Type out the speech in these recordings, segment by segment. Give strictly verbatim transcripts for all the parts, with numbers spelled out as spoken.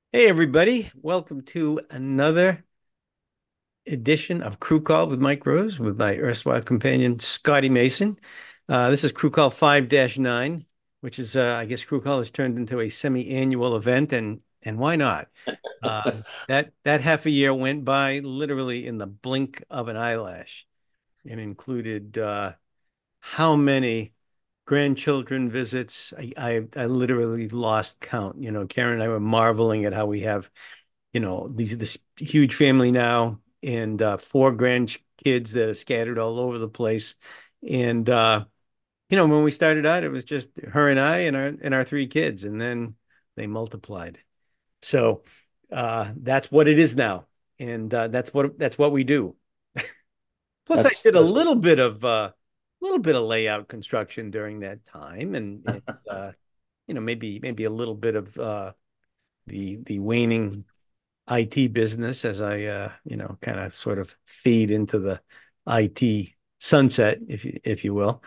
Hey, everybody. Welcome to another edition of Crew Call with Mike Rose with my erstwhile companion, Scotty Mason. Uh, this is Crew Call five dash nine, which is, uh, I guess, Crew Call has turned into a semi-annual event, and and why not? Um, that that half a year went by literally in the blink of an eyelash and included uh, how many grandchildren visits. I, I I literally lost count. You know, Karen and I were marveling at how we have you know, these this huge family now and uh, four grandkids that are scattered all over the place. And uh, you know, when we started out, it was just her and I and our and our three kids, and then they multiplied. So uh, that's what it is now, and uh, that's what that's what we do. Plus, I That's did a that's little bit of uh, a little bit of layout construction during that time, and, and uh, you know, maybe maybe a little bit of uh, the the waning I T business as I, uh, you know, kind of sort of fade into the I T sunset, if you, if you will,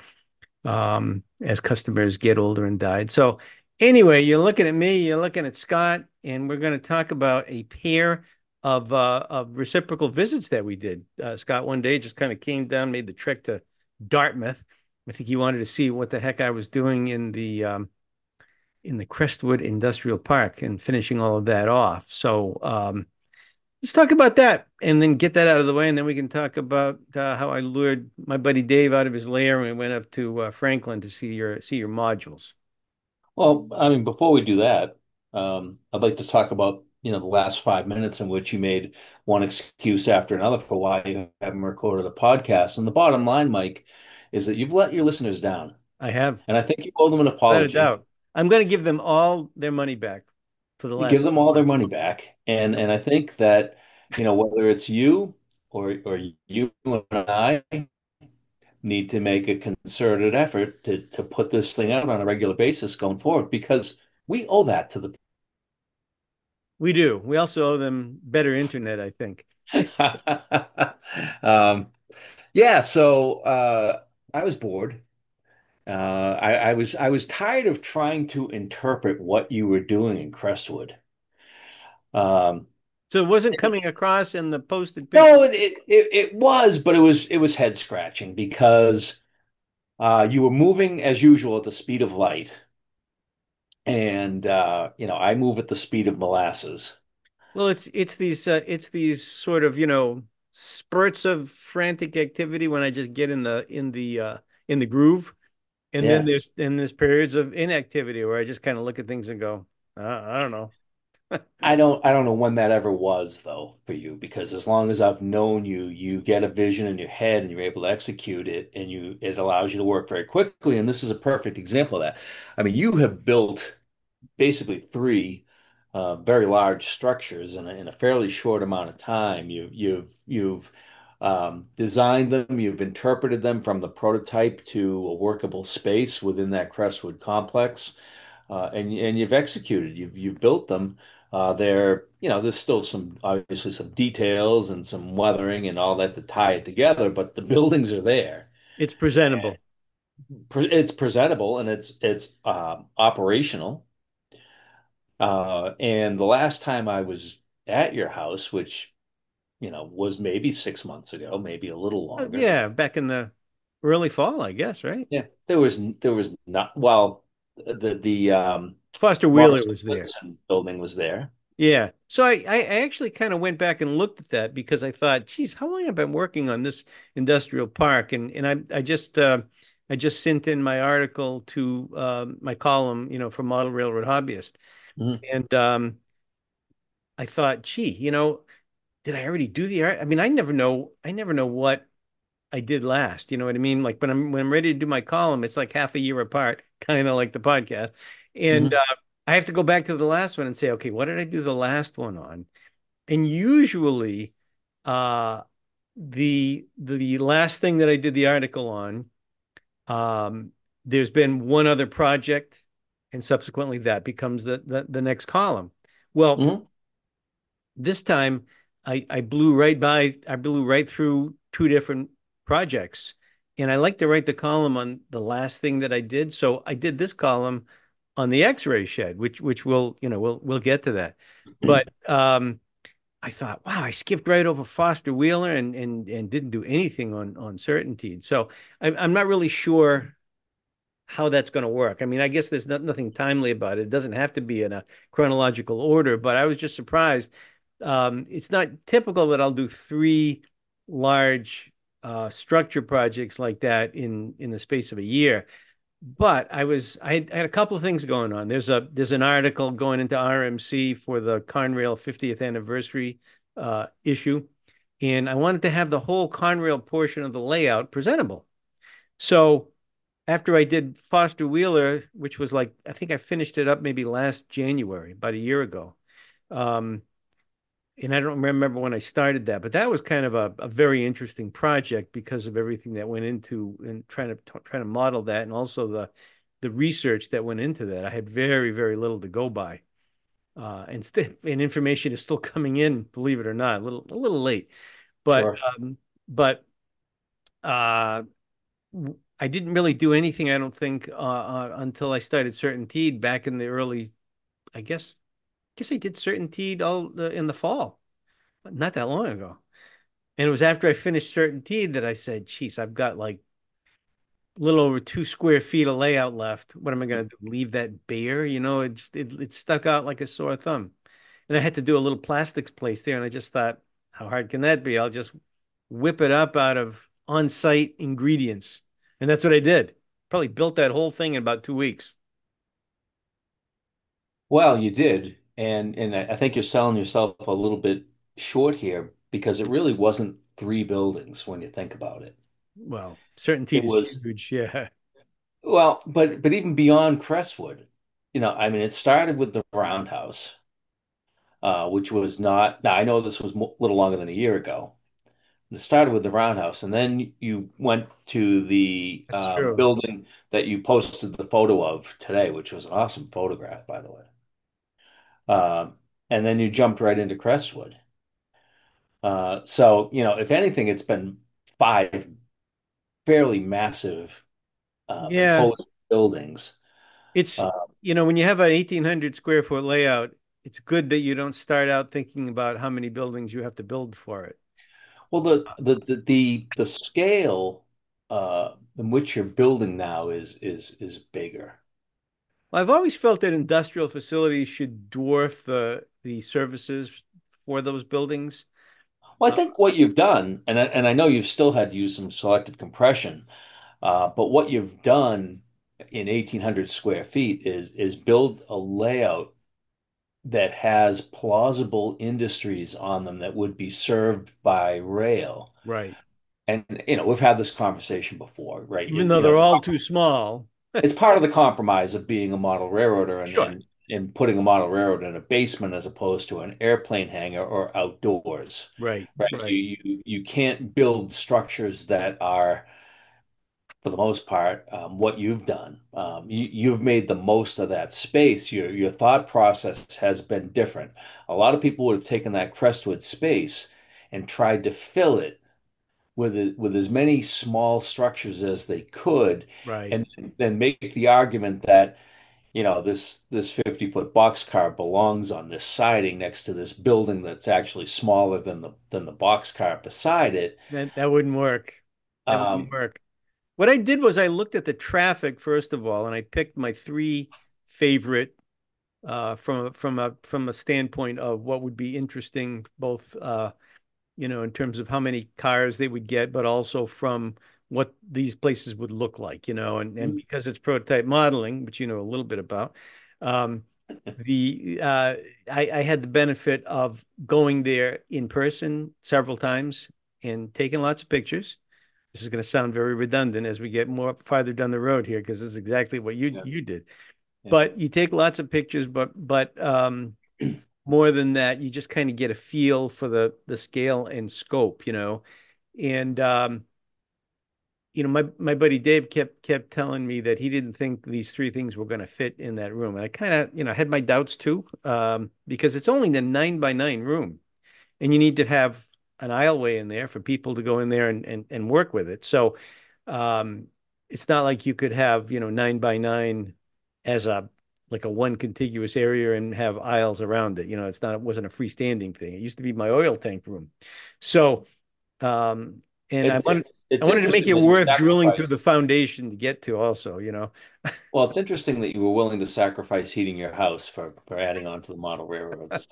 um, as customers get older and died. So anyway, you're looking at me, you're looking at Scott, and we're going to talk about a pair of uh, of reciprocal visits that we did. Uh, Scott one day just kind of came down, made the trek to Dartmouth. I think he wanted to see what the heck I was doing in the um, in the Crestwood Industrial Park and finishing all of that off. So um, let's talk about that and then get that out of the way, and then we can talk about uh, how I lured my buddy Dave out of his lair and we went up to uh, Franklin to see your see your modules. well, I mean, before we do that, um, I'd like to talk about, you know, the last five minutes in which you made one excuse after another for why you haven't recorded a podcast. And the bottom line, Mike, is that you've let your listeners down. I have, And I think you owe them an without a apology. doubt. I'm going to give them all their money back for the You give last them all their months. money back. And and I think that, you know, whether it's you or or you and I need to make a concerted effort to to put this thing out on a regular basis going forward because we owe that to the We do. We also owe them better internet, I think. um, yeah, so uh, I was bored. Uh, I, I was I was tired of trying to interpret what you were doing in Crestwood. Um, So it wasn't coming across in the posted picture. no, it, it it it was, but it was it was head scratching because uh, you were moving as usual at the speed of light, and uh, you know I move at the speed of molasses. Well, it's it's these uh, it's these sort of, you know, spurts of frantic activity when I just get in the in the uh, in the groove. And then Yeah. there's and there's periods of inactivity where I just kind of look at things and go, uh, I don't know. I don't I don't know when that ever was though for you because as long as I've known you, you get a vision in your head and you're able to execute it and you it allows you to work very quickly. And this is a perfect example of that. I mean, you have built basically three uh, very large structures in a, in a fairly short amount of time. You, you've you've um, designed them, you've interpreted them from the prototype to a workable space within that Crestwood complex, uh, and and you've executed. You've you've built them. Uh, there, you know, there's still some obviously some details and some weathering and all that to tie it together, but the buildings are there. It's presentable. Pre- It's presentable and it's it's um, operational. Uh, and the last time I was at your house, which, you know, was maybe six months ago, maybe a little Uh, longer. yeah, back in the early fall, I guess, right? Yeah, there was there was not well, the the um Foster Wheeler Robert was there. Woodson building was there. Yeah. So I, I I actually kind of went back and looked at that because I thought, geez, how long have I been working on this industrial park? And and I I just uh, I just sent in my article to um, my column, you know, for Model Railroad Hobbyist. Mhm. And um, I thought, gee, you know, did I already do the art? I mean, I never know, I never know what I did last. You know what I mean? Like when I'm when I'm ready to do my column, it's like half a year apart, kind of like the podcast. And Mhm. uh, I have to go back to the last one and say, okay, what did I do the last one on? And usually, uh, the the last thing that I did the article on, um, there's been one other project, and subsequently that becomes the the, the next column. Well, Mhm. this time I I blew right by I blew right through two different projects. And I like to write the column on the last thing that I did. So I did this column on the X-ray shed, which which we'll, you know, we'll we'll get to that. But um I thought, wow, I skipped right over Foster Wheeler and and and didn't do anything on on Certainteed. So I'm I'm not really sure how that's going to work. I mean, I guess there's not, nothing timely about it. It doesn't have to be in a chronological order, but I was just surprised. Um, it's not typical that I'll do three large uh, structure projects like that in in the space of a year. But I was I had, I had a couple of things going on. There's a there's an article going into R M C for the Conrail fiftieth anniversary uh, issue, and I wanted to have the whole Conrail portion of the layout presentable. So after I did Foster Wheeler, which was like, I think I finished it up maybe last January, about a year ago. Um, and I don't remember when I started that, but that was kind of a, a very interesting project because of everything that went into and trying to trying to model that, and also the the research that went into that. I had very very little to go by, uh, and st and information is still coming in, believe it or not, a little a little late, but Sure. um, but uh, I didn't really do anything, I don't think, uh, uh, until I started Certainteed back in the early, I guess, I guess I did Certainteed all the, in the fall, not that long ago. And it was after I finished Certainteed that I said, geez, I've got like a little over two square feet of layout left. What am I going to do? Leave that bare? You know, it just, it, it stuck out like a sore thumb. And I had to do a little plastics place there. And I just thought, how hard can that be? I'll just whip it up out of on-site ingredients. And that's what I did. Probably built that whole thing in about two weeks. Well, you did, and and I I think you're selling yourself a little bit short here because it really wasn't three buildings when you think about it. Well, Certainty It is was huge. Yeah. well, but but even beyond Crestwood, you know, I mean, it started with the Roundhouse, uh, which was not. Now I know this was mo- a little longer than a year ago. It started with the Roundhouse, and then you went to the That's uh, true. building that you posted the photo of today, which was an awesome photograph, by the way. Um, and then you jumped right into Crestwood. Uh, so, you know, if anything, it's been five fairly massive, um, Yeah. imposing buildings. It's, Uh, you know, when you have an eighteen hundred square foot layout, it's good that you don't start out thinking about how many buildings you have to build for it. well, the the the the, the scale uh, in which you're building now is is is bigger. Well, I've always felt that industrial facilities should dwarf the the services for those buildings. Well, I Uh, think what you've done, and I, and I know you've still had to use some selective compression, uh, but what you've done in eighteen hundred square feet is is build a layout that has plausible industries on them that would be served by rail. right. And you know, we've had this conversation before, right? Even You, though you know, they're all too small. it's part of the compromise of being a model railroader and Sure. and and putting a model railroad in a basement as opposed to an airplane hangar or outdoors, Right. right? You Right. you you can't build structures that are, for the most part, um, what you've done. Um, you, you've made the most of that space. Your your thought process has been different. A lot of people would have taken that Crestwood space and tried to fill it with it, with as many small structures as they could, Right. and then make the argument that, you know, this this fifty foot boxcar belongs on this siding next to this building that's actually smaller than the than the boxcar beside it. That that wouldn't work. That wouldn't Um, work. What I did was I looked at the traffic first of all, and I picked my three favorite uh, from a, from a from a standpoint of what would be interesting, both uh, you know, in terms of how many cars they would get, but also from what these places would look like, you know, and and because it's prototype modeling, which you know a little bit about, um, the uh, I, I had the benefit of going there in person several times and taking lots of pictures. This is going to sound very redundant as we get more farther down the road here because this is exactly what you yeah, you did. yeah. But you take lots of pictures, but but um, more than that, you just kind of get a feel for the the scale and scope, you know. And um, you know, my my buddy Dave kept kept telling me that he didn't think these three things were going to fit in that room. And I kind of, you know, had my doubts too, um, because it's only the nine by nine room, and you need to have an aisleway in there for people to go in there and and, and work with it. So um, it's not like you could have, you know, nine by nine as a like a one contiguous area and have aisles around it. You know, it's not, it wasn't a freestanding thing. It used to be my oil tank room. So, um, and I It's wanted, it's I it's wanted to make interesting it that you worth drilling through sacrifice. the foundation to get to also, you know. Well, it's interesting that you were willing to sacrifice heating your house for for adding on to the model railroads.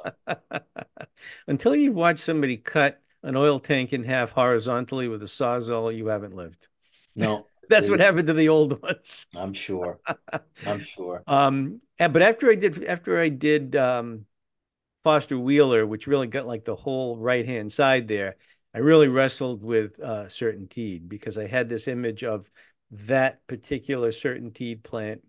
Until you watch somebody cut an oil tank in half horizontally with a sawzall, you haven't lived. No, That's what they, happened to the old ones. I'm sure. I'm sure. Um, eh, but after I did, after I did um, Foster Wheeler, which really got like the whole right hand side there, I really wrestled with uh, Certainteed because I had this image of that particular Certainteed plant,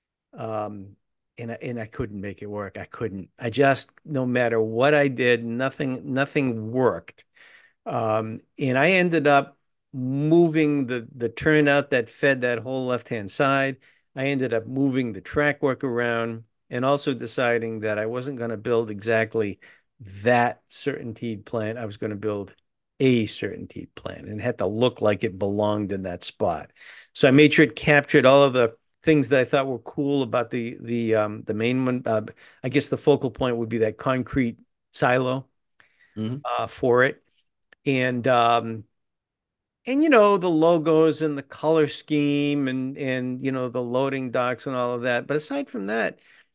um, and I, and I couldn't make it work. I couldn't. I just, no matter what I did, nothing nothing worked. Um, and I ended up moving the the turnout that fed that whole left-hand side. I ended up moving the track work around and also deciding that I wasn't going to build exactly that Certainteed plant. I was going to build a Certainteed plant and it had to look like it belonged in that spot. So I made sure it captured all of the things that I thought were cool about the the um the main one. Uh, I guess the focal point would be that concrete silo Mhm. uh, for it and um and you know the logos and the color scheme and and you know the loading docks and all of that, but aside from that,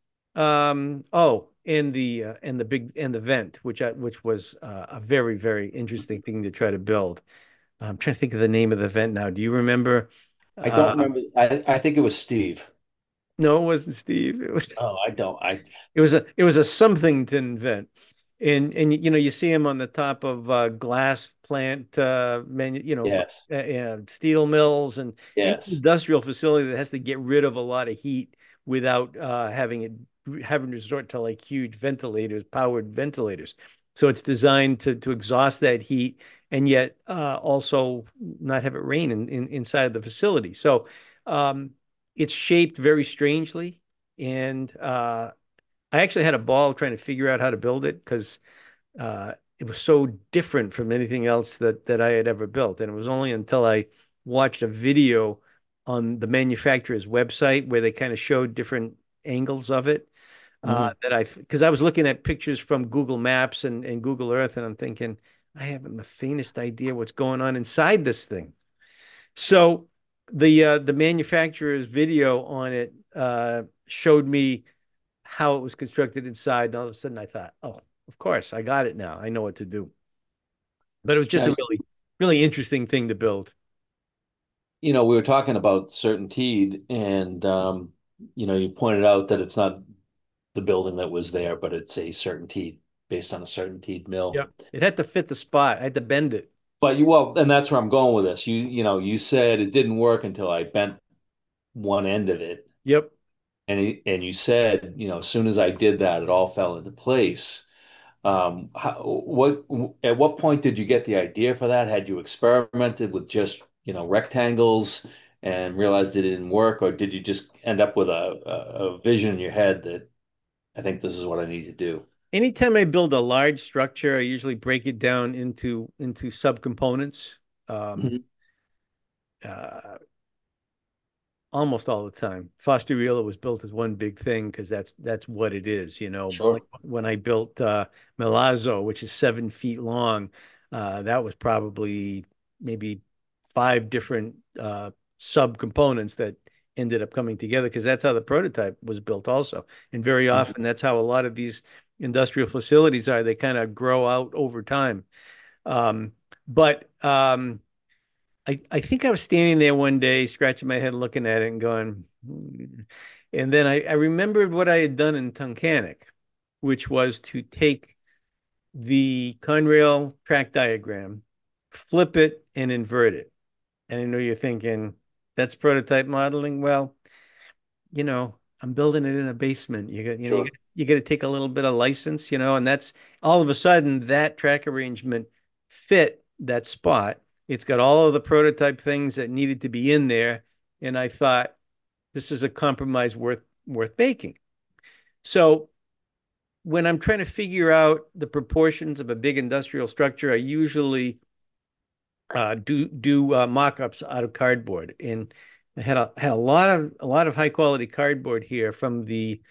um oh, and the uh, and the big and the vent, which I which was uh, a very very interesting thing to try to build. I'm trying to think of the name of the vent now. Do you remember? I don't uh remember. I I think it was Steve. no, it wasn't Steve. It was Oh, I don't. I It was a it was a somethington vent, and and you know you see him on the top of uh, glass plant, uh, manu you know, yes, uh, uh, steel mills and any yes. industrial facility that has to get rid of a lot of heat without uh, having it having to resort to like huge ventilators, powered ventilators. So it's designed to to exhaust that heat and yet uh, also not have it rain in, in inside of the facility. So um, it's shaped very strangely and uh, I actually had a ball trying to figure out how to build it because uh, it was so different from anything else that that I had ever built. And it was only until I watched a video on the manufacturer's website where they kind of showed different angles of it uh, Hmm. that I, because I was looking at pictures from Google Maps and, and Google Earth, and I'm thinking, I haven't the faintest idea what's going on inside this thing. So the uh, the manufacturer's video on it uh, showed me how it was constructed inside. And all of a sudden I thought, oh, of course, I got it now. I know what to do. But it was just Now, a really, really interesting thing to build. you know, we were talking about Certainteed, and um, you know, you pointed out that it's not the building that was there, but it's a Certainteed based on a Certainteed mill. Yep. It had to fit the spot. I had to bend it. But you, well, and that's where I'm going with this. You, you know, you said it didn't work until I bent one end of it, Yep. and it, and you said, you know, as soon as I did that, it all fell into place. Um, how, what, at what point did you get the idea for that? Had you experimented with just, you know, rectangles and realized it didn't work, or did you just end up with a, a, a vision in your head that I think this is what I need to do? Anytime I build a large structure, I usually break it down into into subcomponents. Um, Mhm. uh, Almost all the time. Foster Wheeler was built as one big thing because that's that's what it is, you know. But like Sure. when I built uh Milazzo, which is seven feet long, uh, that was probably maybe five different uh sub-components that ended up coming together because that's how the prototype was built also. And very Mhm. often that's how a lot of these industrial facilities are. They kind of grow out over time. Um, but um I, I think I was standing there one day, scratching my head, looking at it and going, "Hmm." And then I, I remembered what I had done in Tunkhannock, which was to take the Conrail track diagram, flip it, and invert it. And I know you're thinking, that's prototype modeling. Well, you know, I'm building it in a basement. You got, you know, you got, Sure. you got to take a little bit of license, you know, and that's all of a sudden that track arrangement fit that spot. It's got all of the prototype things that needed to be in there. And I thought this is a compromise worth worth making. So when I'm trying to figure out the proportions of a big industrial structure, I usually uh, do do uh, mock-ups out of cardboard. And I had a had a lot of a lot of high quality cardboard here from the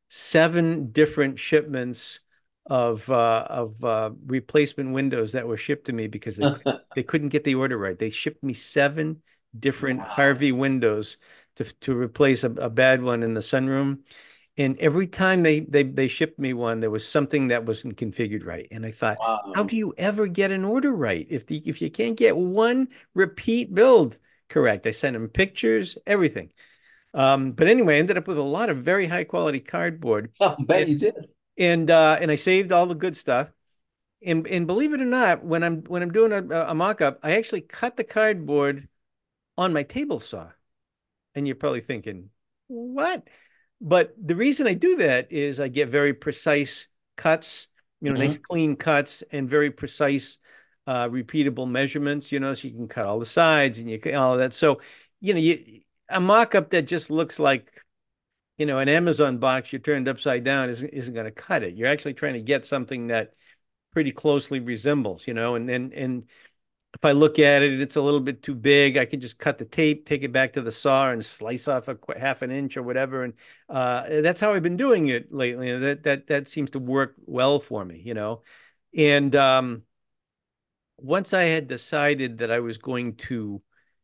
seven different shipments of uh, of uh, replacement windows that were shipped to me because they they couldn't get the order right. They shipped me seven different Wow. Harvey windows to to replace a, a bad one in the sunroom. And every time they they they shipped me one, there was something that wasn't configured right. And I thought, how Wow. do you ever get an order right if the if you can't get one repeat build correct? I sent them pictures, everything. Um, but anyway, I ended up with a lot of very high quality cardboard, I bet and you did. and uh, and I saved all the good stuff. And and believe it or not, when I'm when I'm doing a, a mock-up, I actually cut the cardboard on my table saw. And you're probably thinking, what? But the reason I do that is I get very precise cuts, you know, nice Hmm. clean cuts and very precise, uh, repeatable measurements, you know, so you can cut all the sides and you can all of that. So, you know, you a mock-up that just looks like, you know, an Amazon box you turned upside down isn't isn't going to cut it. You're actually trying to get something that pretty closely resembles, you know, and and and if I look at it, it's a little bit too big. I can just cut the tape, take it back to the saw, and slice off a qu- half an inch or whatever. And uh, that's how I've been doing it lately. And that that that seems to work well for me, you know. And um, once I had decided that I was going to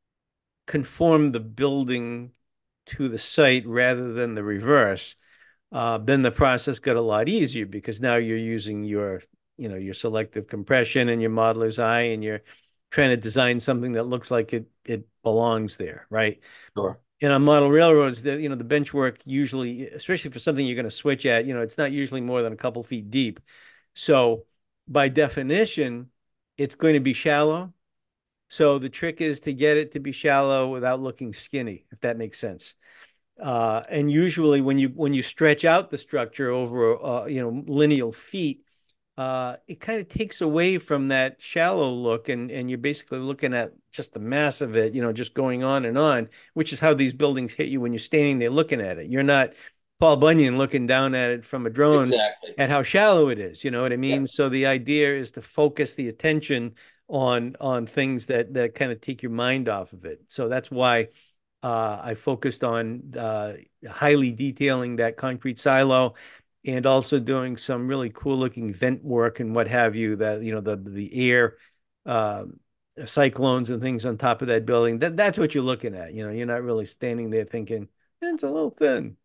conform the building to the site rather than the reverse, uh, then the process got a lot easier because now you're using your, you know, your selective compression and your modeler's eye, and you're trying to design something that looks like it it belongs there, right? Sure. And on model railroads, the you know the bench work usually, especially for something you're going to switch at, you know, it's not usually more than a couple feet deep. So by definition, it's going to be shallow. So the trick is to get it to be shallow without looking skinny, if that makes sense. Uh, and usually when you when you stretch out the structure over uh, you know lineal feet, uh, it kind of takes away from that shallow look, and and you're basically looking at just the mass of it, you know, just going on and on, which is how these buildings hit you when you're standing there looking at it. You're not Paul Bunyan looking down at it from a drone Exactly. at how shallow it is, you know what I Yeah. mean? So the idea is to focus the attention on on things that that kind of take your mind off of it. So that's why uh, I focused on uh, highly detailing that concrete silo and also doing some really cool looking vent work and what have you, that, you know, the the air uh, cyclones and things on top of that building. That that's what you're looking at. You know, you're not really standing there thinking, "Eh, it's a little thin."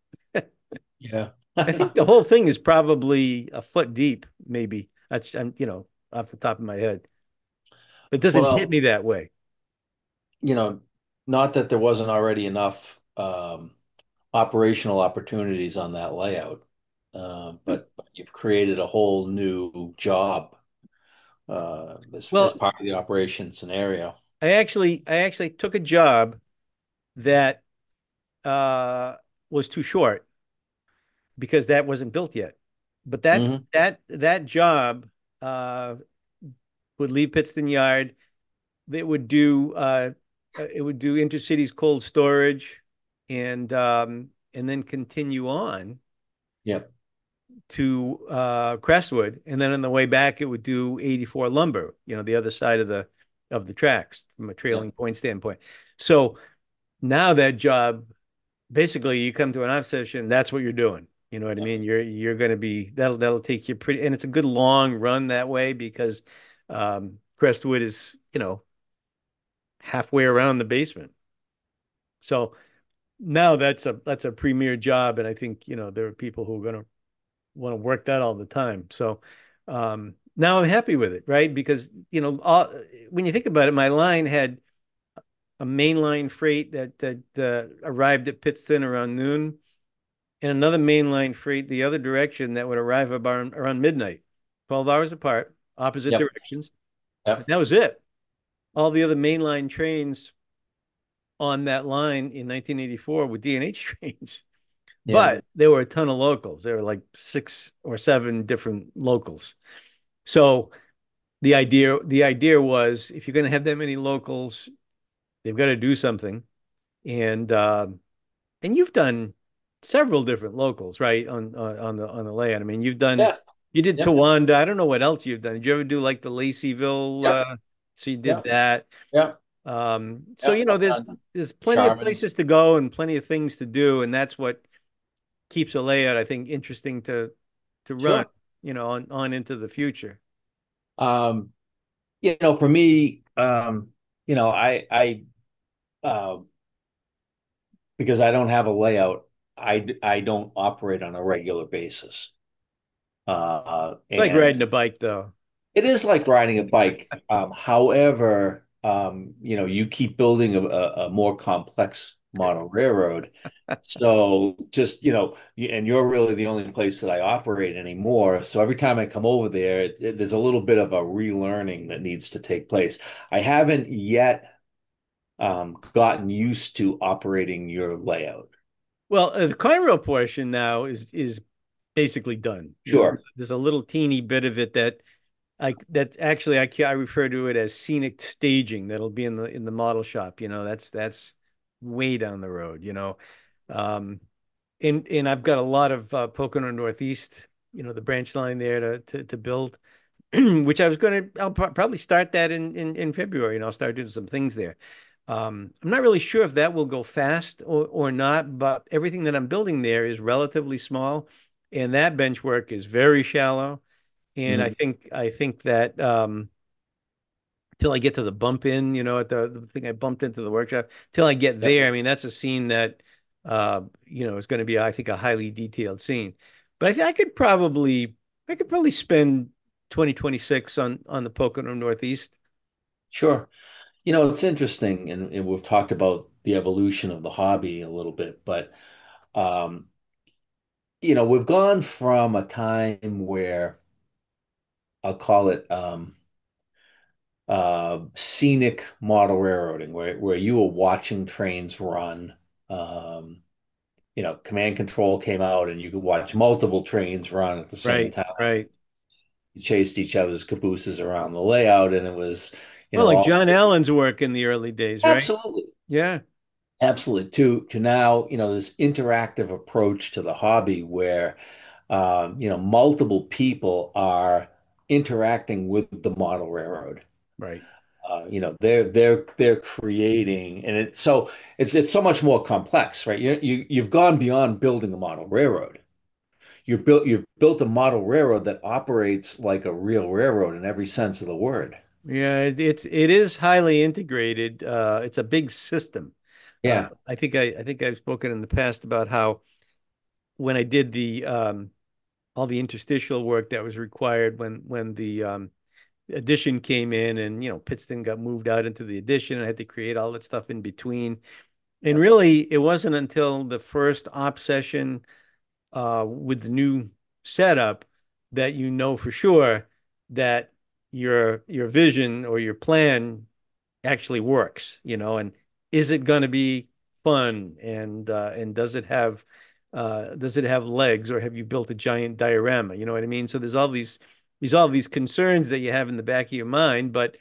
Yeah. I think the whole thing is probably a foot deep, maybe. That's, I'm, you know, off the top of my head. It doesn't hit Well, me that way. you know, not that there wasn't already enough um, operational opportunities on that layout, uh, but, but you've created a whole new job uh, as, as Well, part of the operation scenario. I actually I actually took a job that uh, was too short because that wasn't built yet. But that Hmm. that that job uh, would leave Pittston Yard. It would do uh, uh, it would do intercities cold storage, and um, and then continue on Yep. to uh, Crestwood, and then on the way back it would do eighty-four lumber. You know, the other side of the of the tracks from a trailing Yep. point standpoint. So now that job, basically you come to an obsession, that's what you're doing. You know what I Yep. mean? You're you're going to be that'll that'll take you pretty, and it's a good long run that way because um, Crestwood is, you know, halfway around the basement. So now that's a that's a premier job, and I think, you know, there are people who are going to want to work that all the time. So um, now I'm happy with it, right? Because, you know, all, when you think about it, my line had a mainline freight that that uh, arrived at Pittston around noon, and another mainline freight the other direction that would arrive about around midnight, twelve hours apart, opposite Yep. directions. And Yep. that was it. All the other mainline trains on that line in nineteen eighty-four were D and H trains, Yeah. but there were a ton of locals. There were like six or seven different locals. So the idea the idea was, if you're going to have that many locals, they've got to do something. And uh, and you've done several different locals, right? On uh, on the on the layout. I mean, you've done Yeah. you did Yep. Towanda. I don't know what else you've done. Did you ever do like the Laceyville? Yep. Uh, so you did Yep. that. Yep. Um, so Yep. you know, I've there's done there's plenty of Charmin. places to go and plenty of things to do, and that's what keeps a layout, I think, interesting to to run, Sure. you know, on, on into the future. Um, you know, for me, um, you know, I I uh, because I don't have a layout, I I don't operate on a regular basis. Uh, It's like and riding a bike, though. it is like riding a bike. Um, however, um, you know, you keep building a, a, a more complex model railroad. So just, you know, y- and you're really the only place that I operate anymore. So every time I come over there, it, it- there's a little bit of a relearning that needs to take place. I haven't yet um, gotten used to operating your layout. Well, uh, the Conrail portion now is is basically done. You know, Sure. there's, there's a little teeny bit of it that I that actually I ca- I refer to it as scenic staging that'll be in the in the model shop. You know, that's that's way down the road, you know. Um, and and I've got a lot of uh, Pocono Northeast, you know, the branch line there to to, to build, which I was going to, I'll pro probably start that in, in in February, and I'll start doing some things there. Um, I'm not really sure if that will go fast or or not, but everything that I'm building there is relatively small, and that bench work is very shallow. And I Mhm. think I think that um, till I get to the bump in, you know, at the, the thing I bumped into the workshop, till I get Yep. there, I mean, that's a scene that, uh, you know, is going to be, I think, a highly detailed scene. But I, th I could probably, I could probably spend twenty twenty-six on on the Pocono Northeast. Sure. You know, it's interesting, and, and we've talked about the evolution of the hobby a little bit, but um, you know, we've gone from a time where I'll call it um, uh, scenic model railroading, where where you were watching trains run. Um, you know, command control came out, and you could watch multiple trains run at the same Right, time. right. You chased each other's cabooses around the layout, and it was, you Well, know, like all John Allen's work in the early days, right? absolutely. Yeah, Absolutely. To to now, you know, this interactive approach to the hobby where um, you know, multiple people are interacting with the model railroad. right. Uh, you know, they're they're they're creating, and it's so it's it's so much more complex, right? You you you've gone beyond building a model railroad. You've built you've built a model railroad that operates like a real railroad in every sense of the word. Yeah, it, it's it is highly integrated. Uh, it's a big system. Uh, Yeah. I think I, I think I've spoken in the past about how when I did the um, all the interstitial work that was required when when the um, addition came in, and you know Pittston got moved out into the addition, and I had to create all that stuff in between. And Yep. really, it wasn't until the first op session uh, with the new setup that you know for sure that your your vision or your plan actually works, you know, and is it going to be fun, and uh, and does it have uh, does it have legs, or have you built a giant diorama? You know what I mean? So there's all these these all these concerns that you have in the back of your mind, but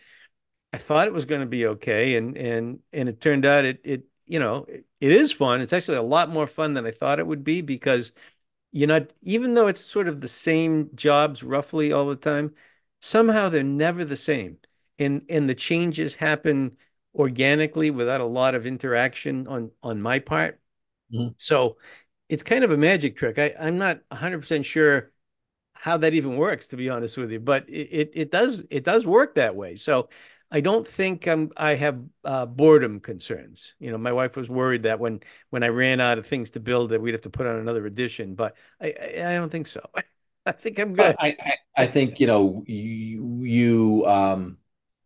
I thought it was going to be okay, and and and it turned out it it you know it, it is fun. It's actually a lot more fun than I thought it would be because you're not, even though it's sort of the same jobs roughly all the time, somehow they're never the same. And and the changes happen organically without a lot of interaction on on my part. Mhm. So it's kind of a magic trick. I, I'm not one hundred percent sure how that even works, to be honest with you, but it, it, it does it does work that way. So I don't think I'm I have uh, boredom concerns. You know, my wife was worried that when when I ran out of things to build that we'd have to put on another edition, but I I, I don't think so. I think I'm But good. I, I I think, you know, you you um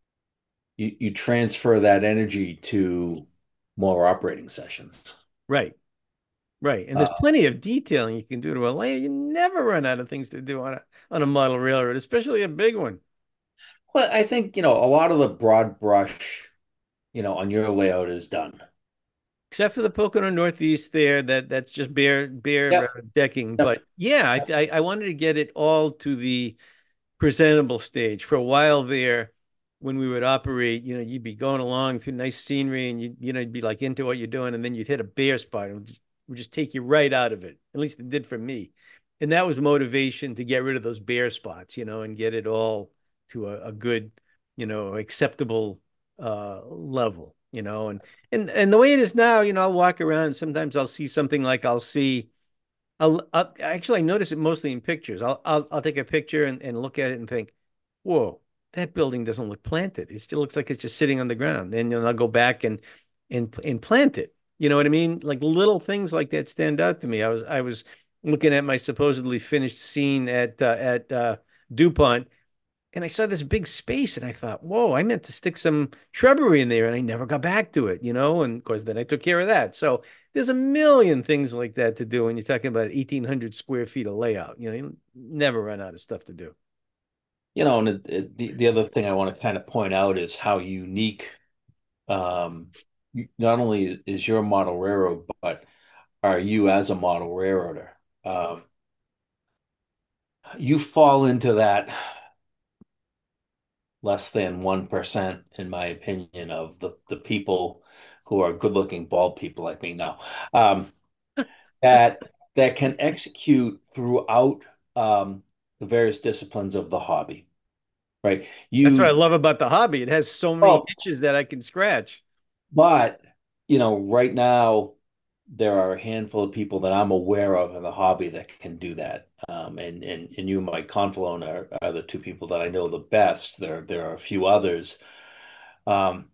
you, you transfer that energy to more operating sessions. Right, right. And there's Uh, plenty of detailing you can do to a layer. You never run out of things to do on a on a model railroad, especially a big one. well, I think, you know, a lot of the broad brush, you know, on your layout is done. Except for the Pocono Northeast there, that that's just bare bare Yep. uh, decking. Yep. But yeah, I, Yep. I I wanted to get it all to the presentable stage. For a while there, when we would operate, you know, you'd be going along through nice scenery, and you you know you'd be like into what you're doing, and then you'd hit a bare spot, and it would just, would just take you right out of it. At least it did for me, and that was motivation to get rid of those bare spots, you know, and get it all to a, a good, you know, acceptable uh level, you know, and and and the way it is now, you know, I'll walk around and sometimes I'll see something like I'll see I'll, I'll actually I notice it mostly in pictures. I'll I'll I'll take a picture and, and look at it and think, whoa, that building doesn't look planted. It still looks like it's just sitting on the ground. And then I'll go back and and and plant it. You know what I mean? Like little things like that stand out to me. I was I was looking at my supposedly finished scene at uh, at uh, DuPont, and I saw this big space and I thought, whoa, I meant to stick some shrubbery in there and I never got back to it, you know? And of course, then I took care of that. So there's a million things like that to do when you're talking about eighteen hundred square feet of layout. You know, you never run out of stuff to do. You know, and it, it, the the other thing I want to kind of point out is how unique, um, you- not only is your model railroad, but are you as a model railroader. Um, you fall into that less than one percent, in my opinion, of the, the people who are good looking bald people like me now, um, that that can execute throughout um, the various disciplines of the hobby, right? That's what I You, love about the hobby. It has so many oh, itches that I can scratch. but you know, right now there are a handful of people that I'm aware of in the hobby that can do that. Um, and and and you and Mike Confalone are, are the two people that I know the best. There there are a few others. Um,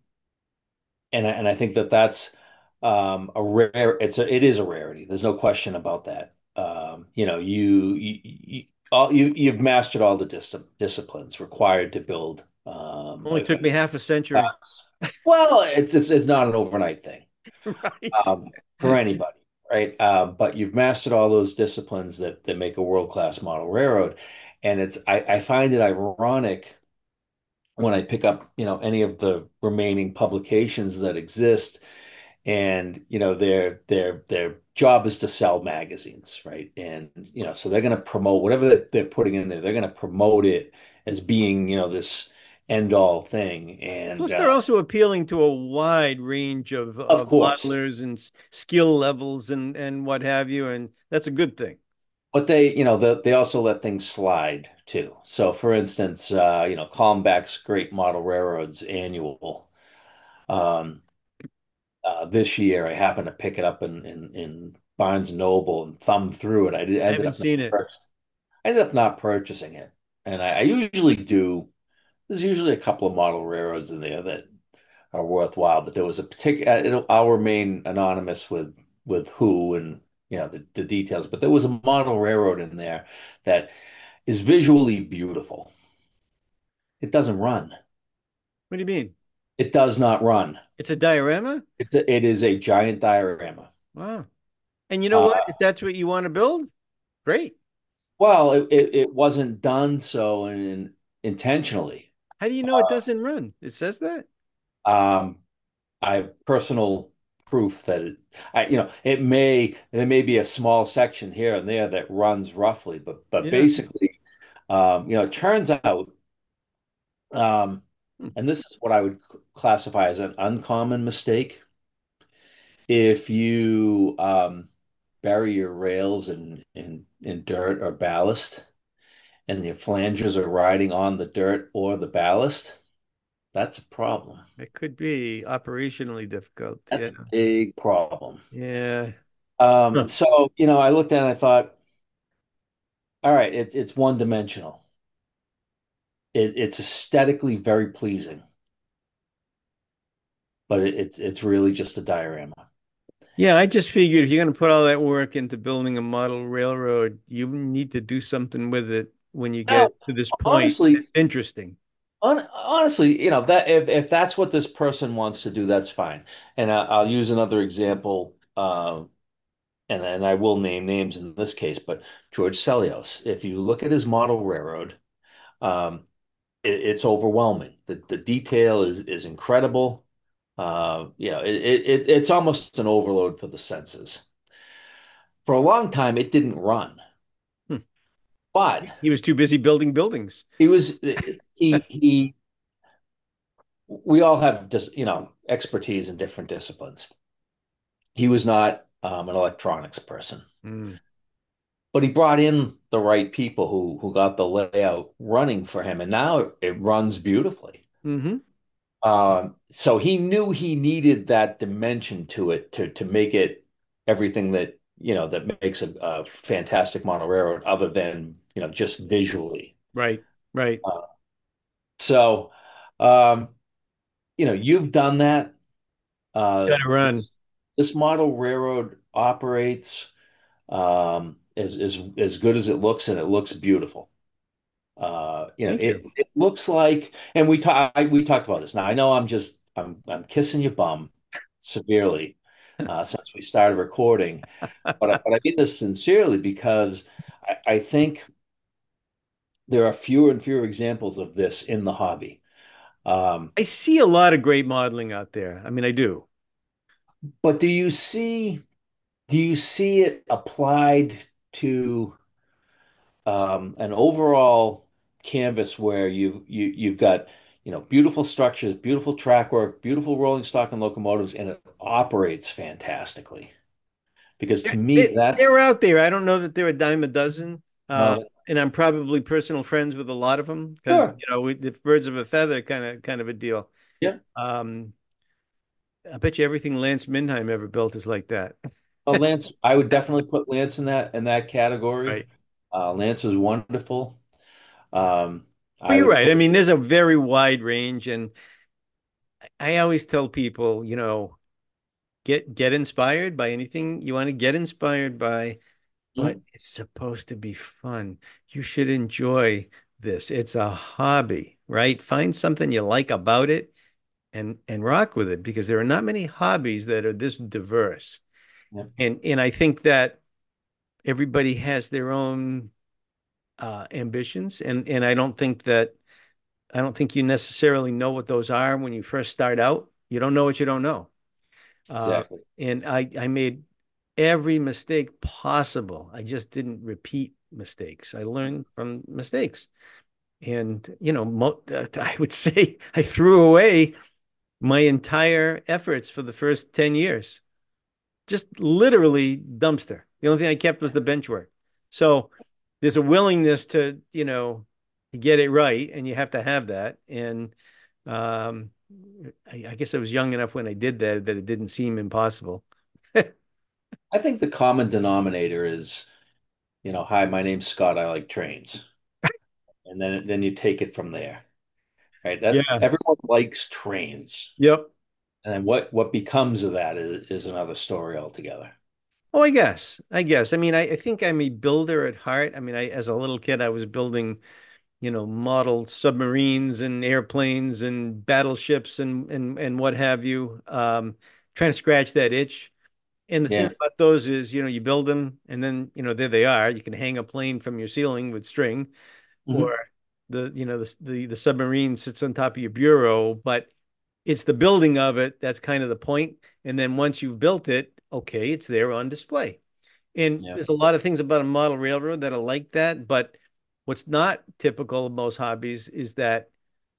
and I, and I think that that's um, a rare. It's a it is a rarity. There's no question about that. Um, you know, you you you, all, you you've mastered all the dis disciplines required to build um, Only a, took a me half a century. class. Well, it's, it's it's not an overnight thing Right. um, for anybody, right? Um, but you've mastered all those disciplines that that make a world-class model railroad, and it's I, I find it ironic when I pick up, you know, any of the remaining publications that exist, and you know, their their their job is to sell magazines, right? And you know, so they're going to promote whatever that they're putting in there. They're going to promote it as being, you know, this end all thing, and Plus, they're uh, also appealing to a wide range of, of of course. modelers and s- skill levels and, and what have you. And that's a good thing. But they, you know, the, they also let things slide too. So, for instance, uh, you know, Calmback's Great Model Railroads annual. Um, uh, this year, I happened to pick it up in in, in Barnes and Noble and thumb through it. I did, I ended haven't up not seen it. purchasing. I ended up not purchasing it, and I, I usually do. There's usually a couple of model railroads in there that are worthwhile, but there was a particular. I'll remain anonymous with with who and you know the, the details, but there was a model railroad in there that is visually beautiful. It doesn't run. What do you mean? It does not run. It's a diorama? It's a, it is a giant diorama. Wow. And you know what? Uh, If that's what you want to build, great. well, it, it, it wasn't done so in, intentionally. How do you know it doesn't run? It says that. Um, I have personal proof that it, I, you know, it may there may be a small section here and there that runs roughly, but but Yeah. basically, um, you know, it turns out, um, Hmm. and this is what I would classify as an uncommon mistake. If you um, bury your rails in, in in dirt or ballast, and your flanges are riding on the dirt or the ballast, that's a problem. It could be operationally difficult. That's Yeah. a big problem. Yeah. Um, Huh. so, you know, I looked at it and I thought, all right, it, it's one dimensional. It, it's aesthetically very pleasing, but it, it's it's really just a diorama. Yeah, I just figured if you're going to put all that work into building a model railroad, you need to do something with it when you Now, get to this point. It's honestly, interesting. on, honestly, you know, that if if that's what this person wants to do, that's fine. And I, I'll use another example. Uh, and and I will name names in this case, but George Sellios. If you look at his model railroad, um, it, it's overwhelming. The the detail is is incredible. Uh, you know, it, it it's almost an overload for the senses. For a long time, it didn't run, Hmm. but He was too busy building buildings. he was he he. We all have just you know expertise in different disciplines. He was not um, an electronics person. Mm. But he brought in the right people who who got the layout running for him, and now it, it runs beautifully. Hmm. Um, so he knew he needed that dimension to it to to make it everything that you know, that makes a, a fantastic model railroad other than, you know, just visually. Right, right. Uh, so, um, you know, you've done that. Uh, Gotta run. this this model railroad operates um, as as as good as it looks, and it looks beautiful. Uh, you know, Thank it you. it looks like, and we talked we talked about this. Now, I know I'm just I'm I'm kissing your bum severely uh, since we started recording, but I, but I mean this sincerely because I, I think there are fewer and fewer examples of this in the hobby. Um, I see a lot of great modeling out there. I mean, I do. but do you see do you see it applied to um, an overall canvas where you you you've got you know beautiful structures, beautiful track work, beautiful rolling stock and locomotives, and it operates fantastically. Because They're, to me, they- that's they're out there. I don't know that they're a dime a dozen. Uh, no, and I'm probably personal friends with a lot of them because, sure, you know, we, the birds of a feather kind of kind of a deal. yeah. Um, I bet you everything Lance Mindheim ever built is like that. Well, Lance, I would definitely put Lance in that in that category. Right. Uh, Lance is wonderful. Um, Well, I you're would right. I put mean, there's a very wide range, and I always tell people, you know, get get inspired by anything you want to get inspired by, but mm, it's supposed to be fun. You should enjoy this. It's a hobby, right? Find something you like about it and and rock with it because there are not many hobbies that are this diverse. yeah, And and I think that everybody has their own uh, ambitions, and and I don't think that I don't think you necessarily know what those are when you first start out. You don't know what you don't know. Uh, exactly. and I I made every mistake possible. I just didn't repeat mistakes. I learned from mistakes. And, you know, mo I would say I threw away my entire efforts for the first ten years. Just literally dumpster. The only thing I kept was the bench work. So there's a willingness to, you know, to get it right, and you have to have that. And um, I, I guess I was young enough when I did that that it didn't seem impossible. I think the common denominator is, you know, hi, my name's Scott. I like trains, and then then you take it from there, right? That Yeah. everyone likes trains, Yep. and then what what becomes of that is is another story altogether. Oh, I guess. I guess. I mean, I, I think I'm a builder at heart. I mean, I as a little kid, I was building, you know, model submarines and airplanes and battleships and and and what have you. Um, trying to scratch that itch. And the thing Yeah. about those is, you know, you build them and then, you know, there they are. You can hang a plane from your ceiling with string, or Hmm. the, you know, the the, the submarine sits on top of your bureau, but it's the building of it that's kind of the point. And then once you've built it, okay, it's there on display. And Yeah. there's a lot of things about a model railroad that are like that, but what's not typical of most hobbies is that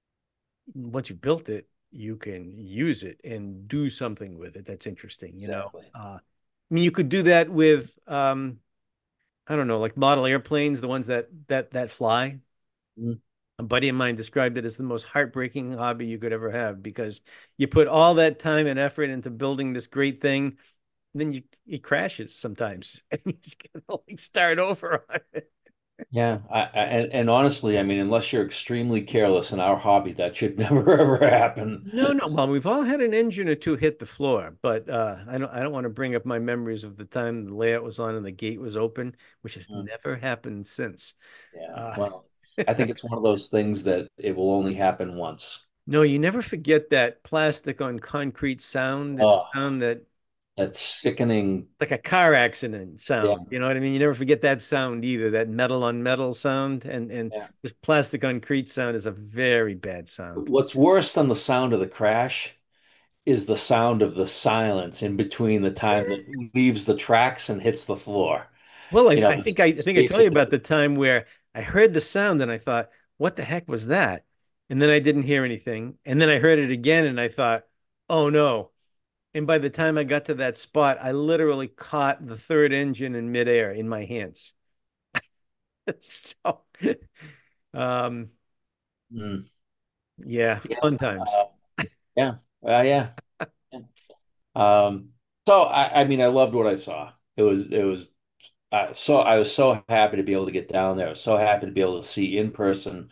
once you've built it, you can use it and do something with it that's interesting, you know. Exactly. Uh, I mean, you could do that with um, I don't know, like model airplanes, the ones that that that fly. Mm. A buddy of mine described it as the most heartbreaking hobby you could ever have because you put all that time and effort into building this great thing, then you it crashes sometimes, and you just gotta like start over on it. Yeah, I, I, and, and honestly, I mean, unless you're extremely careless in our hobby, that should never ever happen. No, no. Well, we've all had an engine or two hit the floor, but uh, I don't. I don't want to bring up my memories of the time the layout was on and the gate was open, which has Mm. never happened since. Yeah, Uh, well, I think it's one of those things that it will only happen once. no, you never forget that plastic on concrete sound. It's a Oh, sound that that's sickening. like a car accident Yeah, sound. You know what I mean? You never forget that sound either. That metal on metal sound, and and yeah. this plastic on concrete sound is a very bad sound. What's worse than the sound of the crash is the sound of the silence in between the time that it leaves the tracks and hits the floor. Well, I, You know, I the think I, I think I space tell you at about the, the time where I heard the sound and I thought, what the heck was that? And then I didn't hear anything. And then I heard it again and I thought, oh no. And by the time I got to that spot, I literally caught the third engine in midair in my hands. So, um, mm, yeah, yeah, fun times. uh, yeah, uh, yeah. Yeah. Um, so I, I mean, I loved what I saw, it was it was uh, so I was so happy to be able to get down there. I was so happy to be able to see in person,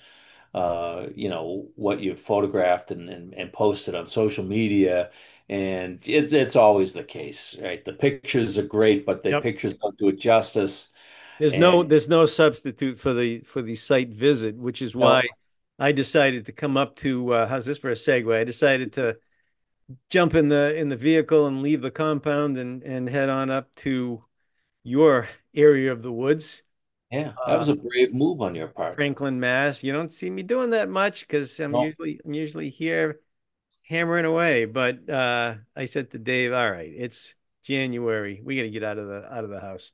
uh, you know, what you photographed and, and and posted on social media. And it's it's always the case, right? The pictures are great, but the Yep. pictures don't do it justice. There's no And there's no substitute for the for the site visit, which is why no, I decided to come up to uh, how's this for a segue? I decided to jump in the in the vehicle and leave the compound and and head on up to your area of the woods, yeah, that uh, was a brave move on your part. Franklin, Mass. You don't see me doing that much because I'm No, usually I'm usually here hammering away. But uh, I said to Dave, "All right, it's January. We got to get out of the out of the house."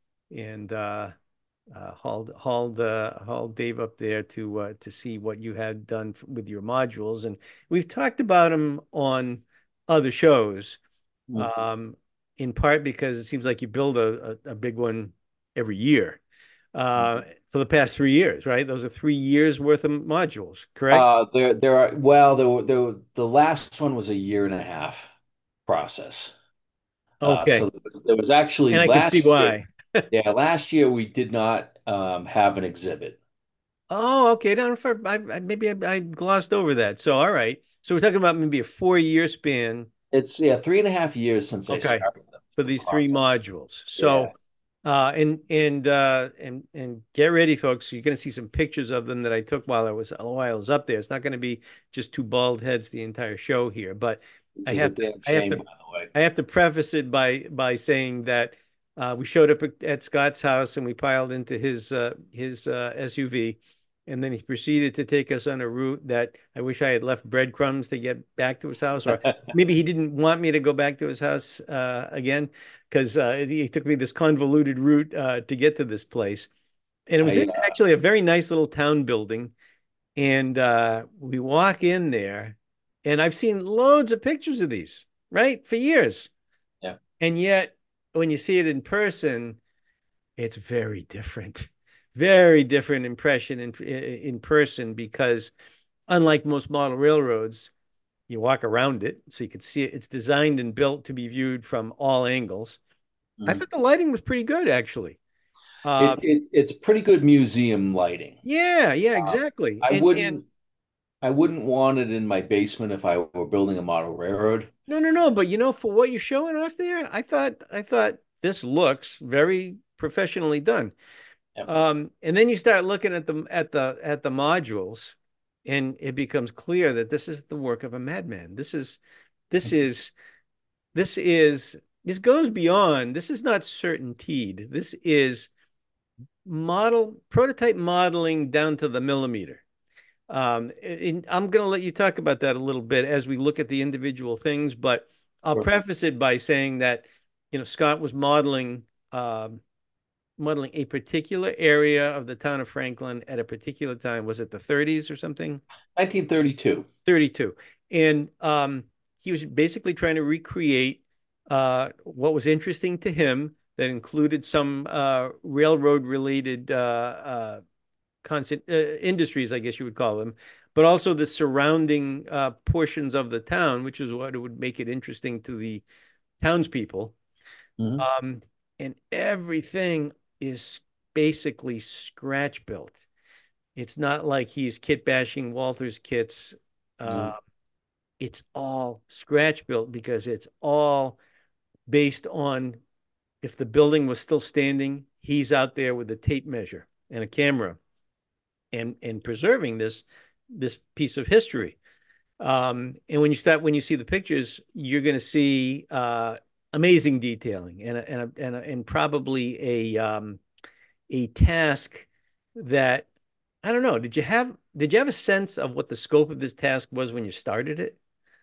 And uh, uh, hauled hauled uh, hauled Dave up there to uh, to see what you had done f- with your modules, and we've talked about them on other shows, mm, um, in part because it seems like you build a, a, a big one every year. Uh, mm. for the past three years, right? Those are three years worth of modules, correct? Uh, there, there are, well, there, were- there, were- the last one was a year and a half process. Uh, Okay, so there was, there was actually and I could see last year, why. yeah, last year we did not um, have an exhibit. Oh, okay. Down for I, I maybe I, I glossed over that. So, all right. So we're talking about maybe a four-year span. It's yeah, three and a half years since I Okay, started the, for the these three process. modules. Yeah, So, uh, and and uh, and and get ready, folks. You're going to see some pictures of them that I took while I was while I was up there. It's not going to be just two bald heads the entire show here, but which I is a have to damn I have shame, to by the way. I have to preface it by by saying that uh, we showed up at Scott's house and we piled into his uh, his uh, S U V, and then he proceeded to take us on a route that I wish I had left breadcrumbs to get back to his house, or maybe he didn't want me to go back to his house uh, again because uh, he took me this convoluted route uh, to get to this place, and it was I in uh, actually a very nice little town building, and uh, we walk in there, and I've seen loads of pictures of these, right, for years. yeah, And yet, when you see it in person, it's very different. Very different impression in in person because unlike most model railroads, you walk around it so you can see it. It's designed and built to be viewed from all angles. I mm. thought the lighting was pretty good, actually. Uh, It, it it's pretty good museum lighting. yeah, yeah, Uh, exactly. I And and wouldn't I wouldn't want it in my basement if I were building a model railroad. no, no, no. But you know, for what you're showing off there, I thought I thought this looks very professionally done. Yeah. Um, and then you start looking at the at the at the modules, and it becomes clear that this is the work of a madman. This is this is this is this goes beyond. This is not certainteed. This is model prototype modeling down to the millimeter. Um, and I'm going to let you talk about that a little bit as we look at the individual things, but I'll Sure. preface it by saying that, you know, Scott was modeling um, modeling a particular area of the town of Franklin at a particular time. Was it the thirties or something? nineteen thirty-two. thirty-two. And um, he was basically trying to recreate uh, what was interesting to him that included some uh, railroad related uh, uh, constant uh, industries, I guess you would call them, but also the surrounding uh, portions of the town, which is what it would make it interesting to the townspeople. Mhm. Um, and everything is basically scratch built. It's not like he's kit bashing Walther's kits. Uh, No. it's all scratch built because it's all based on if the building was still standing, he's out there with a tape measure and a camera and and preserving this this piece of history. Um, and when you start when you see the pictures, you're going to see uh, amazing detailing and a, and a, and, a, and probably a um, a task that I don't know. Did you have did you have a sense of what the scope of this task was when you started it?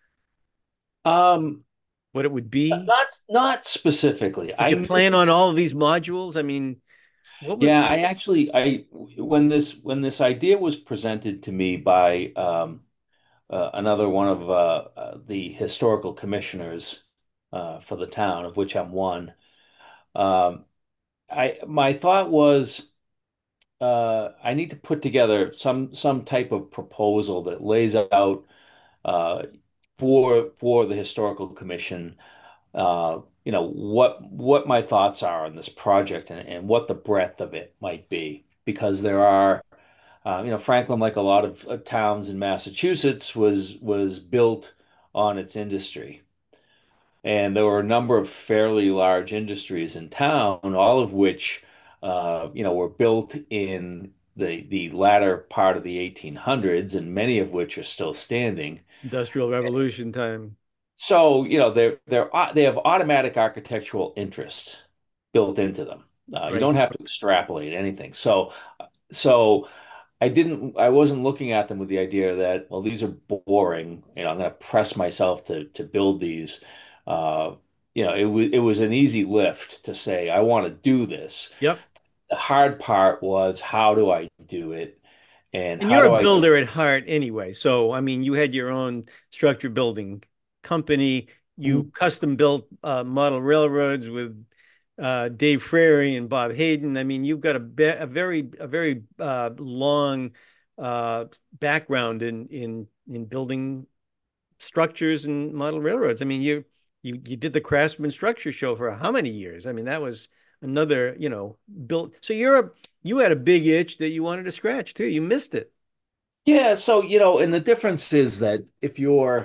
Um, What it would be? not not specifically. Did I you knew, plan on all of these modules? I mean, what was yeah, I actually I when this when this idea was presented to me by um uh, another one of uh, uh, the historical commissioners uh, for the town, of which I'm one. Um, I my thought was uh, I need to put together some some type of proposal that lays out uh, for for the historical commission. Uh, you know, what what my thoughts are on this project and, and what the breadth of it might be. Because there are, uh, you know, Franklin, like a lot of uh, towns in Massachusetts, was was built on its industry. And there were a number of fairly large industries in town, all of which, uh, you know, were built in the the latter part of the eighteen hundreds, and many of which are still standing. Industrial Revolution time. So, you know, they're they're au- they have automatic architectural interest built into them. Uh, you Right. don't have to extrapolate anything. So, so I didn't, I wasn't looking at them with the idea that, well, these are boring. You know, I'm going to press myself to to build these. Uh, you know, it was it was an easy lift to say, I want to do this. Yep. The hard part was, how do I do it, and And how you're a do I do builder it? at heart anyway. So, I mean, you had your own structure building company. You Mhm. custom built uh, model railroads with uh, Dave Frary and Bob Hayden. I mean, you've got a, be a very a very uh, long uh, background in in in building structures and model railroads. I mean, you you you did the Craftsman Structure Show for how many years? I mean, that was another, you know, built. So you're a you had a big itch that you wanted to scratch too. You missed it. Yeah, so you know, and the difference is that if you're,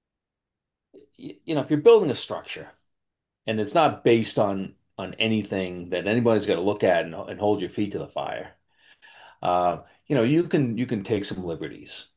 you know, if you're building a structure and it's not based on on anything that anybody's got to look at and, and hold your feet to the fire, uh, you know, you can you can take some liberties.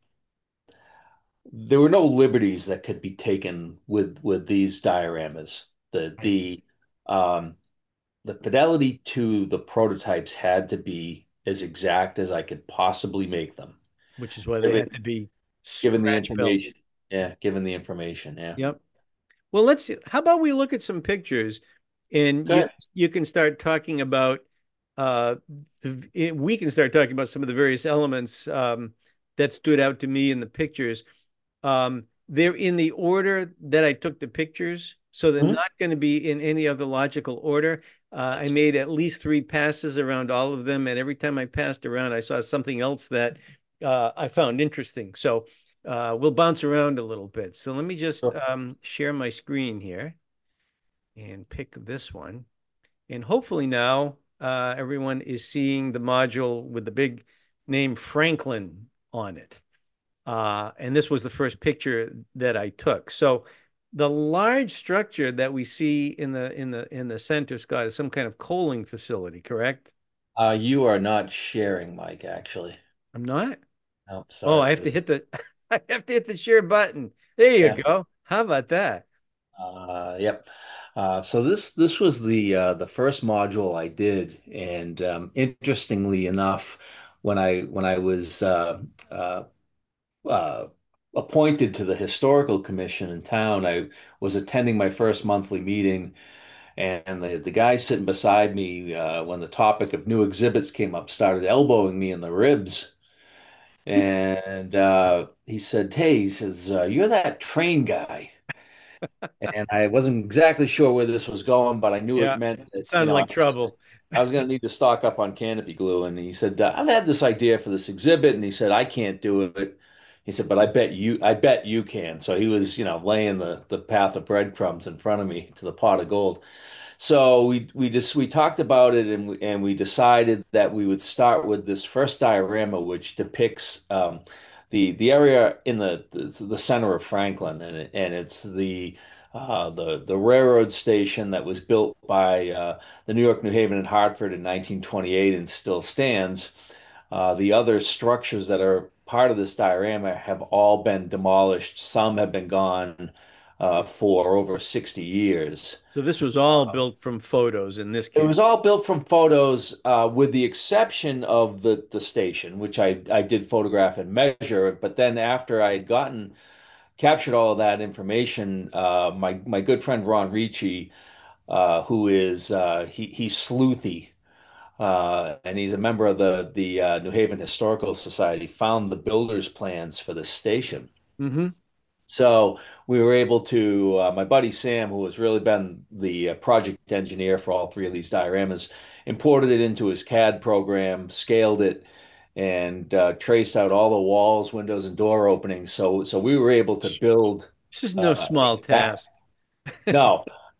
There were no liberties that could be taken with with these dioramas. The Right. the um, the fidelity to the prototypes had to be as exact as I could possibly make them, Which is why they given had to be given the scratch built. information. Yeah, given the information. Yeah. Yep. Well, let's see. How about we look at some pictures and Go you ahead. you can start talking about uh the, it- we can start talking about some of the various elements um that stood out to me in the pictures. Um, they're in the order that I took the pictures, so they're Mhm. not going to be in any other logical order. Uh, I That's made at least three passes around all of them, and every time I passed around, I saw something else that uh, I found interesting. So uh, we'll bounce around a little bit. So let me just so, um, share my screen here and pick this one. And hopefully now uh, everyone is seeing the module with the big name Franklin on it. Uh, and this was the first picture that I took. So the large structure that we see in the in the in the center, Scott, is some kind of coaling facility, correct? uh, you are not sharing, Mike, actually. I'm not. No, Oh, I sorry. have to hit the I have to hit the share button. There you Yeah. go. How about that? Uh, yep. Uh, so this this was the uh, the first module I did, and um, interestingly enough, when I when I was uh, uh, uh, appointed to the historical commission in town, I was attending my first monthly meeting, and the the guy sitting beside me, uh, when the topic of new exhibits came up, started elbowing me in the ribs, and uh, he said, "Hey," he says, uh, "you're that train guy." And I wasn't exactly sure where this was going, but I knew it Yeah, meant that, you sounded know, I like was gonna, trouble. I was going to need to stock up on canopy glue. And he said, uh, I've had this idea for this exhibit. And he said, I can't do it. He said, but I bet you, I bet you can. So he was, you know, laying the, the path of breadcrumbs in front of me to the pot of gold. So we we just we talked about it, and we, and we decided that we would start with this first diorama, which depicts um, the the area in the, the the center of Franklin, and it, and it's the uh, the the railroad station that was built by uh, the New York, New Haven, and Hartford in nineteen twenty-eight and still stands. Uh, the other structures that are part of this diorama have all been demolished. Some have been gone uh, for over sixty years. So this was all built from photos in this It case. was all built from photos, uh, with the exception of the the station, which I I did photograph and measure. But then after I had gotten captured all of that information, uh, my my good friend Ron Ricci, uh, who is uh, he he's sleuthy, uh, and he's a member of the the uh, New Haven Historical Society, found the builder's plans for the station. Hmm. So we were able to, uh, my buddy Sam, who has really been the uh, project engineer for all three of these dioramas, imported it into his C A D program, scaled it, and uh, traced out all the walls, windows, and door openings. So, so we were able to build This is no uh, small exact. task. No,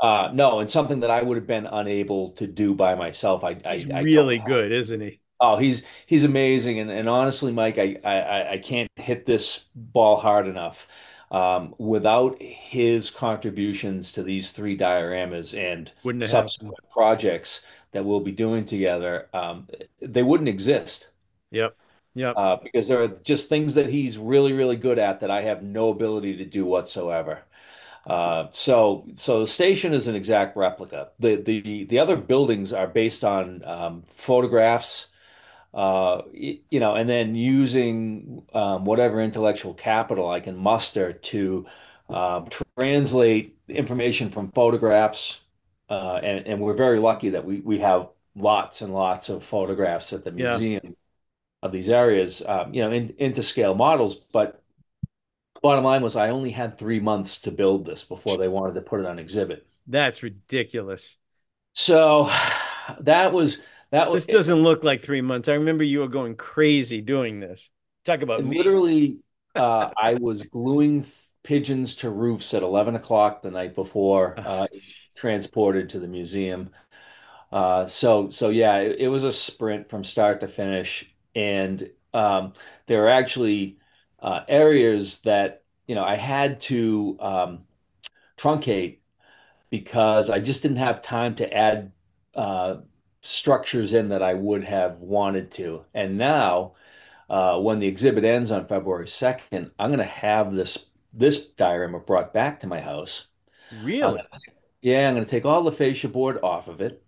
Uh, no, and something that I would have been unable to do by myself. I He's I, I don't really have. good, isn't he? Oh, he's he's amazing, and and honestly, Mike, I I I can't hit this ball hard enough. Um, without his contributions to these three dioramas and Wouldn't have happened. subsequent projects that we'll be doing together, um, they wouldn't exist. Yep. Yep. Uh, because there are just things that he's really, really good at that I have no ability to do whatsoever. Uh, so, so the station is an exact replica. The the the other buildings are based on um, photographs, uh, y- you know, and then using um, whatever intellectual capital I can muster to um, translate information from photographs. Uh, and, and we're very lucky that we we have lots and lots of photographs at the Yeah. museum of these areas, um, you know, in, into scale models. But bottom line was I only had three months to build this before they wanted to put it on exhibit. That's ridiculous. So that was that was This doesn't look like three months. I remember you were going crazy doing this. Talk about me. literally uh, I was gluing th- pigeons to roofs at eleven o'clock the night before Oh, uh, jeez. transported to the museum. Uh, so so yeah, it, it was a sprint from start to finish, and um, there are actually uh, areas that you know I had to um, truncate because I just didn't have time to add uh, structures in that I would have wanted to. And now, uh, when the exhibit ends on February second, I'm going to have this this diorama brought back to my house. I'm Really? gonna, yeah, I'm going to take all the fascia board off of it.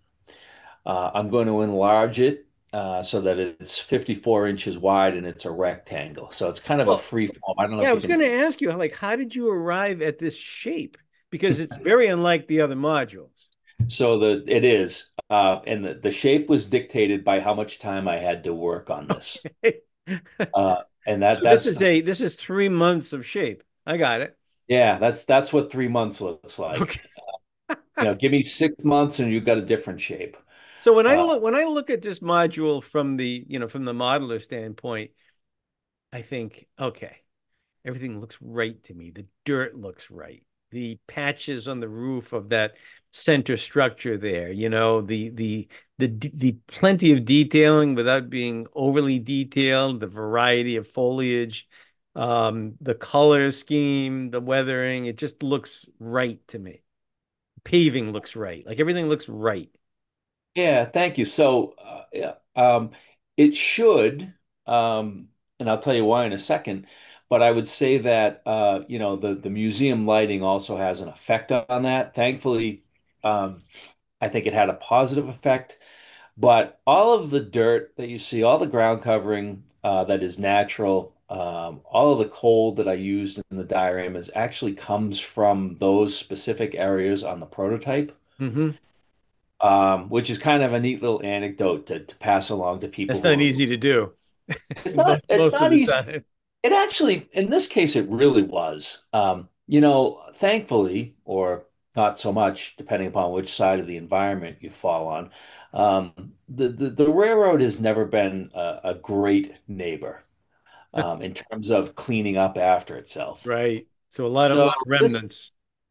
Uh, I'm going to enlarge it uh, so that it's fifty-four inches wide and it's a rectangle. So it's kind of a Well, free form. I don't know yeah, I if you was can. going to ask you, like, how did you arrive at this shape? Because it's very unlike the other modules. So the it is, uh, and the, the shape was dictated by how much time I had to work on this. Uh, and that So this that's is a this is three months of shape. I got it. yeah, that's that's what three months looks Okay. like. You know, give me six months and you've got a different shape. So when I Uh, look when I look at this module from the, you know, from the modeler standpoint, I think, okay, everything looks right to me. The dirt looks right. The patches on the roof of that center structure there, you know, the the the the plenty of detailing without being overly detailed, the variety of foliage, um, the color scheme, the weathering, it just looks right to me. Paving looks right. Like everything looks right. yeah, thank you. So uh, yeah, um, it should, um, and I'll tell you why in a second. But I would say that uh, you know the the museum lighting also has an effect on that. Thankfully, um, I think it had a positive effect. But all of the dirt that you see, all the ground covering uh, that is natural, um, all of the coal that I used in the dioramas actually comes from those specific areas on the prototype, Hmm. um, which is kind of a neat little anecdote to, to pass along to people That's who not are. easy to do It's not. most It's most of not the easy. time. It actually, in this case, it really was. Um, you know, thankfully, or not so much, depending upon which side of the environment you fall on, um, the, the the railroad has never been a, a great neighbor um, in terms of cleaning up after itself. Right. So a lot of, a So lot of this remnants.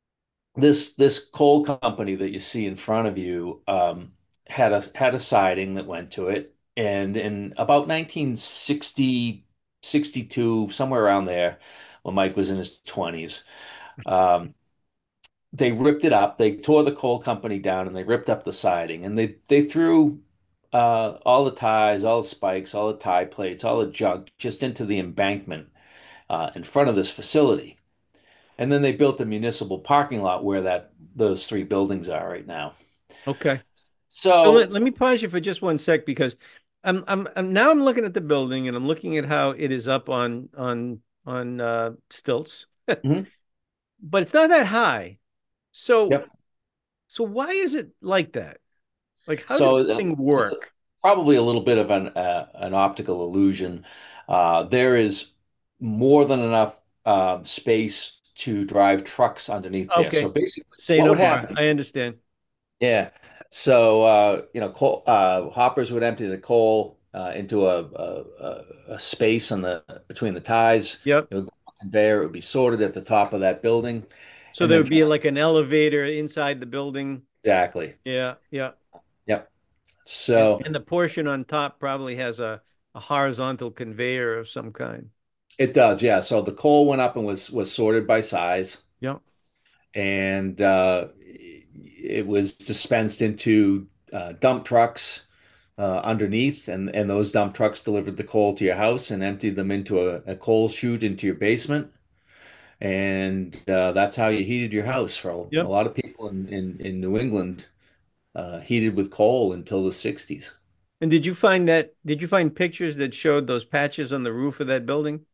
this this coal company that you see in front of you um, had a had a siding that went to it, and in about nineteen sixty, sixty-two, somewhere around there, when Mike was in his twenties, um, they ripped it up. They tore the coal company down and they ripped up the siding, and they they threw uh, all the ties, all the spikes, all the tie plates, all the junk just into the embankment uh, in front of this facility. And then they built a municipal parking lot where that those three buildings are right now. Okay. So let, So, let me pause you for just one sec because I'm, I'm I'm now I'm looking at the building and I'm looking at how it is up on on on uh stilts, mhm, but it's not that high. So yep. so why is it like that? Like how did So this uh, thing it's work? probably a little bit of an uh, an optical illusion. Uh, there is more than enough uh, space to drive trucks underneath there. So Okay. basically, Say what no would more. happen? I understand. Yeah. So uh, you know, coal, uh, hoppers would empty the coal uh, into a, a, a a space on the between the ties. Yep. It would go on a conveyor. It would be sorted at the top of that building. So and there then would be trans like an elevator inside the building. exactly. Yeah, yeah. Yep. And So and the portion on top probably has a, a horizontal conveyor of some kind. it does, yeah. So the coal went up and was was sorted by size, Yeah. and uh, it was dispensed into uh, dump trucks uh, underneath, and and those dump trucks delivered the coal to your house and emptied them into a, a coal chute into your basement, and uh, that's how you heated your house for a, a Yep. lot of people in in, in New England, uh, heated with coal until the sixties. And did you find that, did you find pictures that showed those patches on the roof of that building?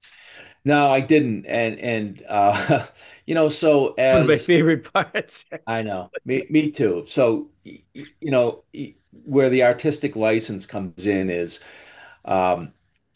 No, I didn't, and and uh, you know, so It's one of my as favorite parts. I know. Me, me too. So, y- y- you know, y- where the artistic license comes in is um,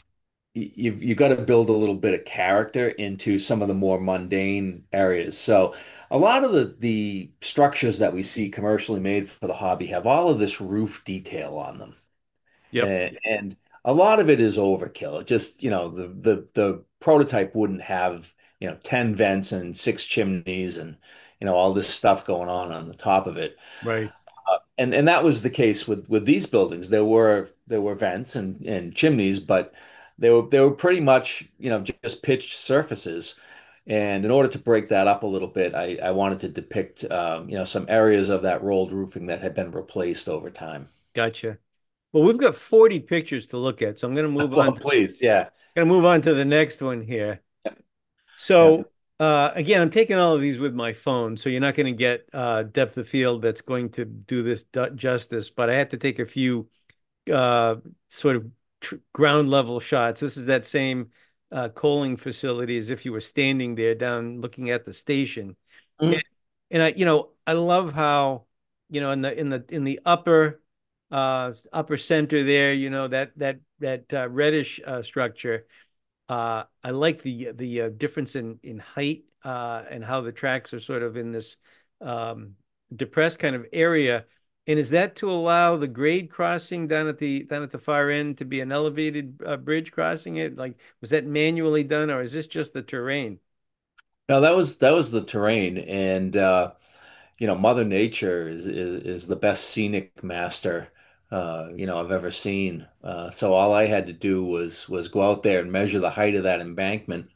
y- you've you got to build a little bit of character into some of the more mundane areas. So, a lot of the the structures that we see commercially made for the hobby have all of this roof detail on them, Yep. and, and a lot of it is overkill. It just, you know, the the the prototype wouldn't have, you know, ten vents and six chimneys and you know all this stuff going on on the top of it. Right. Uh, and and that was the case with with these buildings. There were there were vents and and chimneys, but they were they were pretty much, you know, just pitched surfaces. And in order to break that up a little bit, I, I wanted to depict, um, you know, some areas of that rolled roofing that had been replaced over time. Gotcha. Well, we've got forty pictures to look at, so I'm going to move on Well, to, please, yeah, going to move on to the next one here. yeah. So, uh, again, I'm taking all of these with my phone, so you're not going to get uh, depth of field that's going to do this du- justice. But I had to take a few uh, sort of tr ground level shots. This is that same uh, coaling facility as if you were standing there down looking at the station. And, Mhm. and I, you know, I love how, you know, in the in the in the upper uh upper center there, you know, that that that uh, reddish uh, structure. Uh, I like the the uh, difference in in height uh, and how the tracks are sort of in this um, depressed kind of area. And is that to allow the grade crossing down at the down at the far end to be an elevated uh, bridge crossing it? Like, was that manually done, or is this just the terrain? No, that was that was the terrain, and uh, you know, Mother Nature is is is the best scenic master, uh, you know, I've ever seen. Uh, so all I had to do was was go out there and measure the height of that embankment,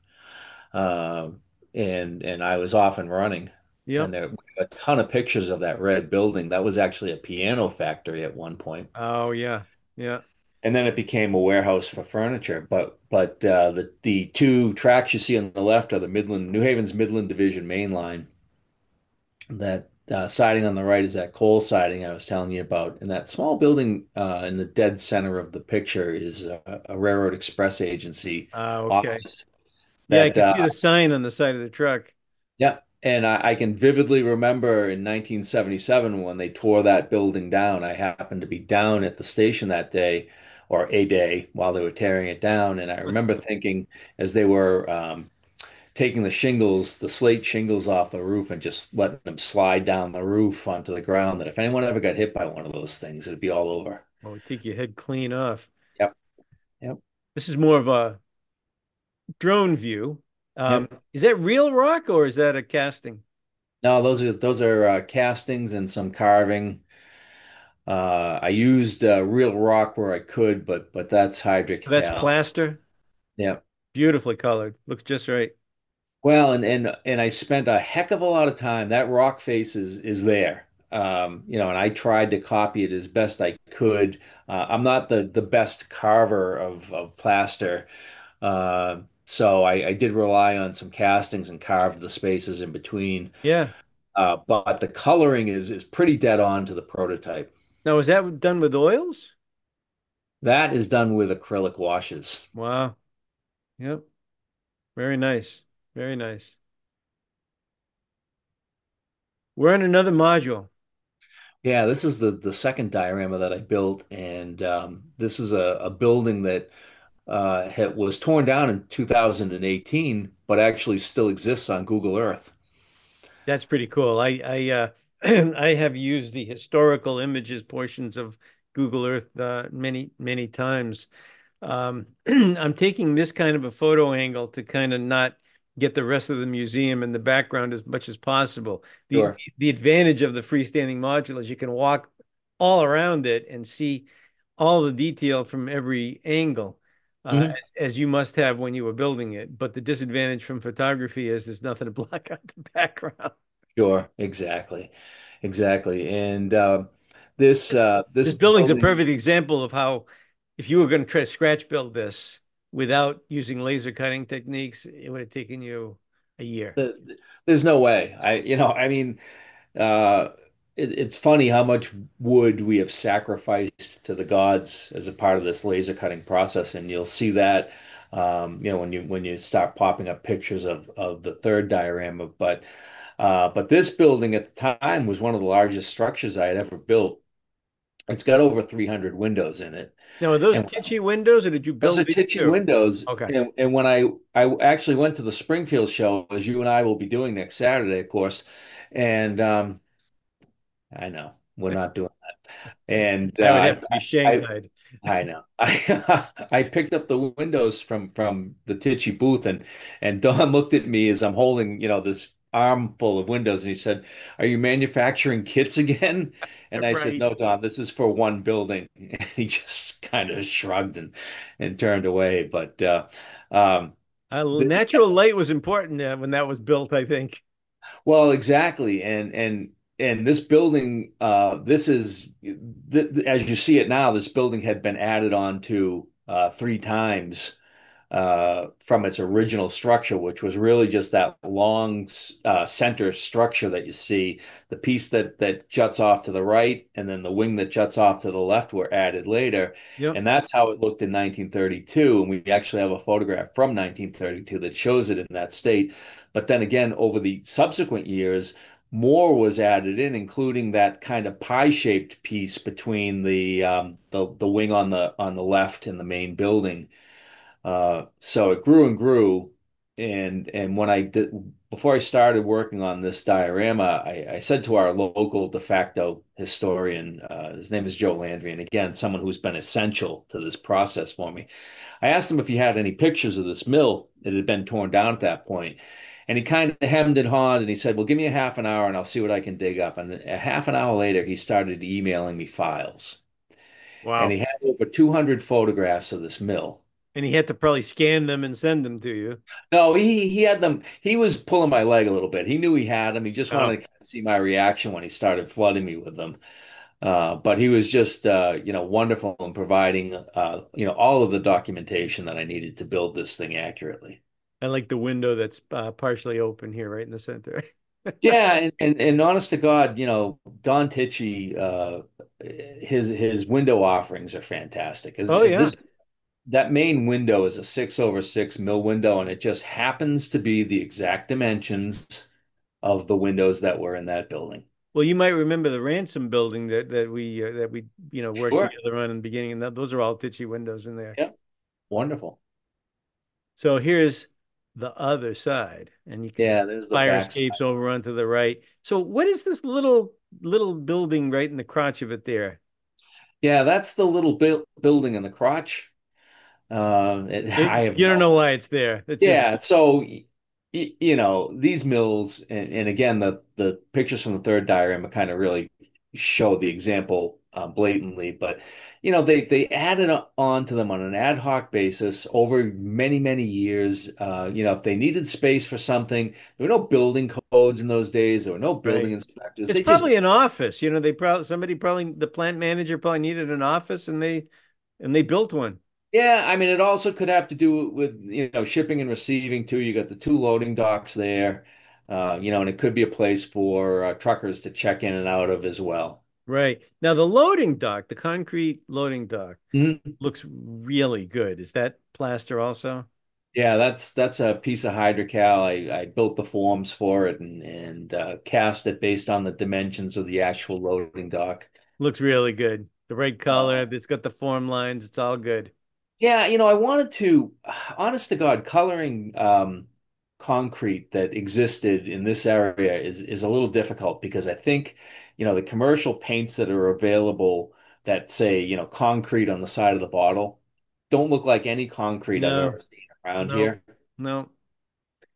uh, and and I was off and running. And Yep. there were a ton of pictures of that red building. That was actually a piano factory at one point. Oh yeah, yeah. And then it became a warehouse for furniture. But but uh, the the two tracks you see on the left are the Midland, New Haven's Midland Division main line. That uh, siding on the right is that coal siding I was telling you about. And that small building uh, in the dead center of the picture is a, a Railroad Express Agency Ah, okay. office. Yeah, I That can uh, see the sign on the side of the truck. yeah, and I, I can vividly remember in nineteen seventy-seven when they tore that building down. I happened to be down at the station that day, or a day while they were tearing it down, and I remember thinking as they were um, taking the shingles, the slate shingles off the roof and just letting them slide down the roof onto the ground, that if anyone ever got hit by one of those things, it'd be all over. Oh, take your head clean off. Yep, yep, This is more of a drone view. Um, yep. is that real rock or is that a casting? No, those are those are uh, castings and some carving. Uh, I used uh, real rock where I could, but but that's hydric. That's Yeah, plaster. yeah. Beautifully colored. Looks just right. Well, and and and I spent a heck of a lot of time. That rock face is is there. Um, you know, and I tried to copy it as best I could. Uh, I'm not the the best carver of of plaster, uh, so I, I did rely on some castings and carved the spaces in between. Yeah. Uh, but the coloring is is pretty dead on to the prototype. Now, is that done with oils? That is done with acrylic washes. Wow. Yep. Very nice. Very nice. We're on another module. Yeah, this is the the second diorama that I built, and um, this is a, a building that uh, had, was torn down in two thousand eighteen, but actually still exists on Google Earth. That's pretty cool. I I uh I have used the historical images portions of Google Earth uh, many many times. Um, I'm taking this kind of a photo angle to kind of not get the rest of the museum in the background as much as possible. The Sure. the advantage of the freestanding module is you can walk all around it and see all the detail from every angle, uh, Mhm. as, as you must have when you were building it. But the disadvantage from photography is there's nothing to block out the background. Sure. Exactly. Exactly. And uh, this uh, this This building's a building, perfect example of how, if you were going to try to scratch build this without using laser cutting techniques, it would have taken you a year. the, there's no way. I, you know, I mean, uh, it, it's funny how much wood we have sacrificed to the gods as a part of this laser cutting process, and you'll see that, um, you know, when you when you start popping up pictures of of the third diorama. But uh, but this building at the time was one of the largest structures I had ever built. It's got over three hundred windows in it. Now, are those And Tichy windows, or did you those are build these Tichy too? windows. Okay. And, and when I I actually went to the Springfield show, as you and I will be doing next Saturday, of course, and um, I know we're not doing that. And I would uh, have to be I, shanghaied. I I know. I I picked up the windows from from the Tichy booth, and and Don looked at me as I'm holding, you know, this armful of windows, and he said, "Are you manufacturing kits again?" And I said, Right. "No, Don, this is for one building." And he just kind of shrugged and and turned away. But uh, um, Uh, the, natural light was important uh, when that was built, I think. Well, exactly. And and and this building, uh, this is th as you see it now, this building had been added on to uh, three times uh, from its original structure, which was really just that long uh, center structure that you see. The piece that that juts off to the right, and then the wing that juts off to the left were added later. Yep. And that's how it looked in nineteen thirty-two. And we actually have a photograph from nineteen thirty-two that shows it in that state. But then again, over the subsequent years, more was added in, including that kind of pie-shaped piece between the um, the the wing on the on the left and the main building. Uh, so it grew and grew. And and when I did before I started working on this diorama, I, I said to our local de facto historian, uh, his name is Joe Landry, and again, someone who's been essential to this process for me. I asked him if he had any pictures of this mill that had been torn down at that point. And he kind of hemmed and hawed and he said, "Well, give me a half an hour and I'll see what I can dig up." And a half an hour later, he started emailing me files. And he Wow. had over two hundred photographs of this mill. And he had to probably scan them and send them to you. No, he he had them. He was pulling my leg a little bit. He knew he had them. He just Oh, wanted to kind of see my reaction when he started flooding me with them. Uh, but he was just, uh, you know, wonderful in providing, uh, you know, all of the documentation that I needed to build this thing accurately. I like the window that's uh, partially open here, right in the center. Yeah, and, and and honest to God, you know, Don Tichy, uh, his his window offerings are fantastic. Oh yeah. This that main window is a six over six mill window, and it just happens to be the exact dimensions of the windows that were in that building. Well, you might remember the Ransom building that that we uh, that we you know worked Sure. together on in the beginning, and that, those are all Tichy windows in there. Yeah. Wonderful. So here's the other side, and you can see Yeah, there's the fire backside. escapes over onto the right. So what is this little little building right in the crotch of it there? Yeah, that's the little bu building in the crotch. Um, it, It, I have you don't no. know why it's there. It's just Yeah, so y y- you know these mills, and, and again the the pictures from the third diagram kind of really show the example uh, blatantly. But you know they they added on to them on an ad hoc basis over many many years. Uh, you know if they needed space for something, there were no building codes in those days. There were no building right. inspectors. It's They just probably an office. You know, they probably somebody probably the plant manager probably needed an office, and they and they built one. Yeah, I mean, it also could have to do with, you know, shipping and receiving too. You got the two loading docks there, uh, you know, and it could be a place for uh, truckers to check in and out of as well. Right. Now the loading dock, the concrete loading dock Mhm. looks really good. Is that plaster also? Yeah, that's that's a piece of hydrocal. I, I built the forms for it and and uh, cast it based on the dimensions of the actual loading dock. Looks really good. The right color, Uh, it's got the form lines, it's all good. Yeah, you know, I wanted to, honest to God, coloring um, concrete that existed in this area is is a little difficult because I think, you know, the commercial paints that are available that say, you know, concrete on the side of the bottle don't look like any concrete I've ever No, seen around no, here. no.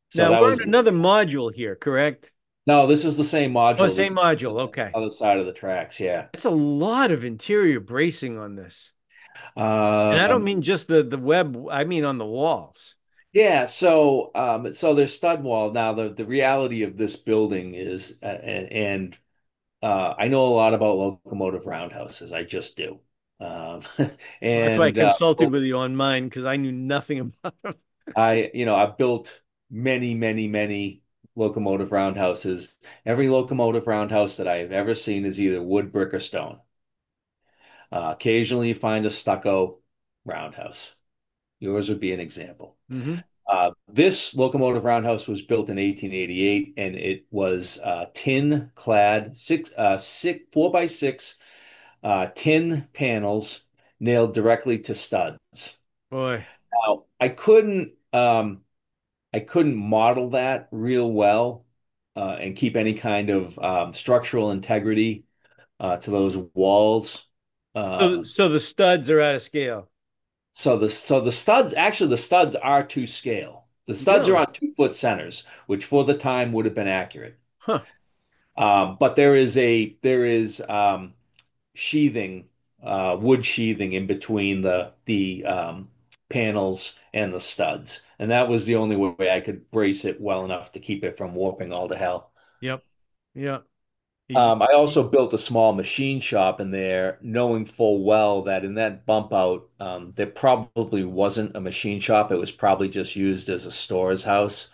So Now that we're on was the another module here, correct? no, this is the same Oh, module. This same is just module. on the Okay. other side of the tracks. Yeah. It's a lot of interior bracing on this. And I don't Um, mean just the the web, I mean on the walls. yeah. So, um, so there's stud wall. Now, the the reality of this building is, uh, and, and uh, I know a lot about locomotive roundhouses. I just do. Um, Well, that's why I and uh, consulted with you on mine because I knew nothing about them. I, you know, I built many, many, many locomotive roundhouses. Every locomotive roundhouse that I've ever seen is either wood, brick, or stone. Uh, occasionally, you find a stucco roundhouse. Yours would be an example. Hmm. Uh, this locomotive roundhouse was built in eighteen eighty-eight, and it was uh, tin clad, six, uh, six, four by six uh, tin panels nailed directly to studs. Boy. Now, I couldn't, um, I couldn't model that real well uh, and keep any kind of um, structural integrity uh, to those walls. So Um, so the studs are out of scale. so the so the studs actually the studs are to scale. The studs are Really? on two foot centers, which for the time would have been accurate. Huh. Um, but there is a there is um, sheathing, uh, wood sheathing in between the the um, panels and the studs, and that was the only way I could brace it well enough to keep it from warping all to hell. Yep. Yep. You- Um, I also built a small machine shop in there, knowing full well that in that bump out, um, there probably wasn't a machine shop. It was probably just used as a stores house.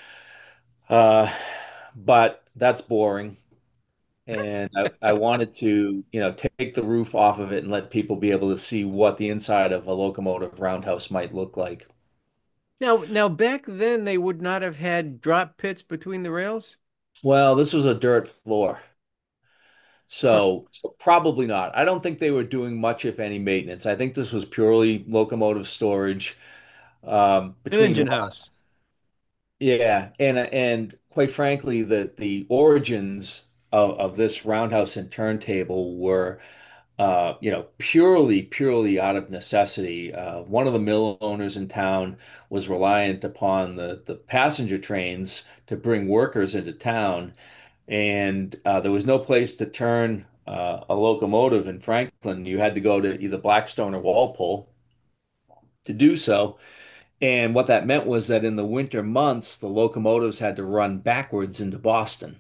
Uh, but that's boring. And I, I wanted to, you know, take the roof off of it and let people be able to see what the inside of a locomotive roundhouse might look like. Now, now back then they would not have had drop pits between the rails. Well, this was a dirt floor. Huh. So, so probably not. I don't think they were doing much, if any, maintenance. I think this was purely locomotive storage um, An between engine runs. house. Yeah, and and quite frankly, the the origins of, of this roundhouse and turntable were uh, you know, purely, purely out of necessity. Uh, one of the mill owners in town was reliant upon the, the passenger trains to bring workers into town, and uh, there was no place to turn uh, a locomotive in Franklin. You had to go to either Blackstone or Walpole to do so. And what that meant was that in the winter months, the locomotives had to run backwards into Boston.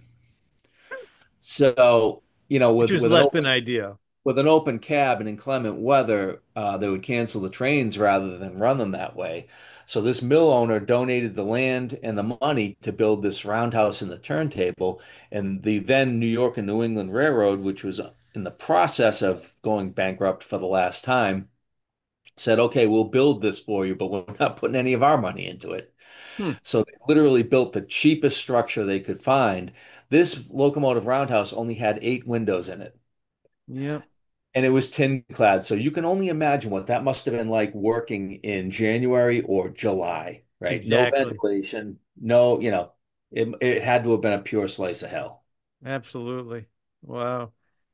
So, you know, Which with was with an less than open ideal. with an open cab and inclement weather, uh, they would cancel the trains rather than run them that way. So this mill owner donated the land and the money to build this roundhouse and the turntable. And the then New York and New England Railroad, which was in the process of going bankrupt for the last time, said, okay, we'll build this for you, but we're not putting any of our money into it. Hmm. So they literally built the cheapest structure they could find. This locomotive roundhouse only had eight windows in it, Yep. and it was tin clad. So you can only imagine what that must have been like working in January or July, right? No Exactly. ventilation, no, you know, it, it had to have been a pure slice of hell. Absolutely. Wow.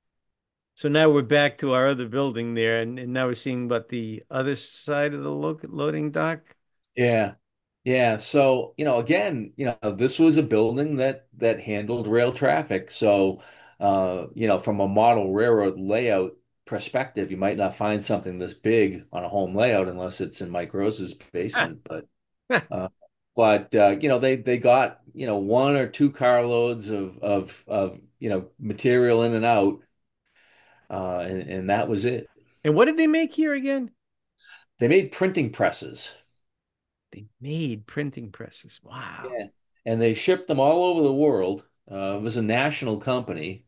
So now we're back to our other building there, and, and now we're seeing what the other side of the lo loading dock. Yeah. Yeah. So, you know, again, you know, this was a building that that handled rail traffic. So, uh, you know, from a model railroad layout perspective, you might not find something this big on a home layout unless it's in Mike Rose's basement. But uh, but uh, you know, they they got, you know, one or two carloads of of of, you know, material in and out, uh, and, and that was it. And what did they make here again? They made printing presses. They made printing presses. Wow. Yeah. And they shipped them all over the world. Uh, it was a national company.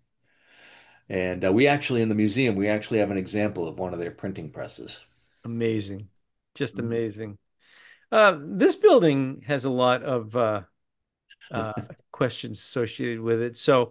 And uh, we actually, in the museum, we actually have an example of one of their printing presses. Amazing. Just Mhm. amazing. Uh, this building has a lot of uh, uh, questions associated with it. So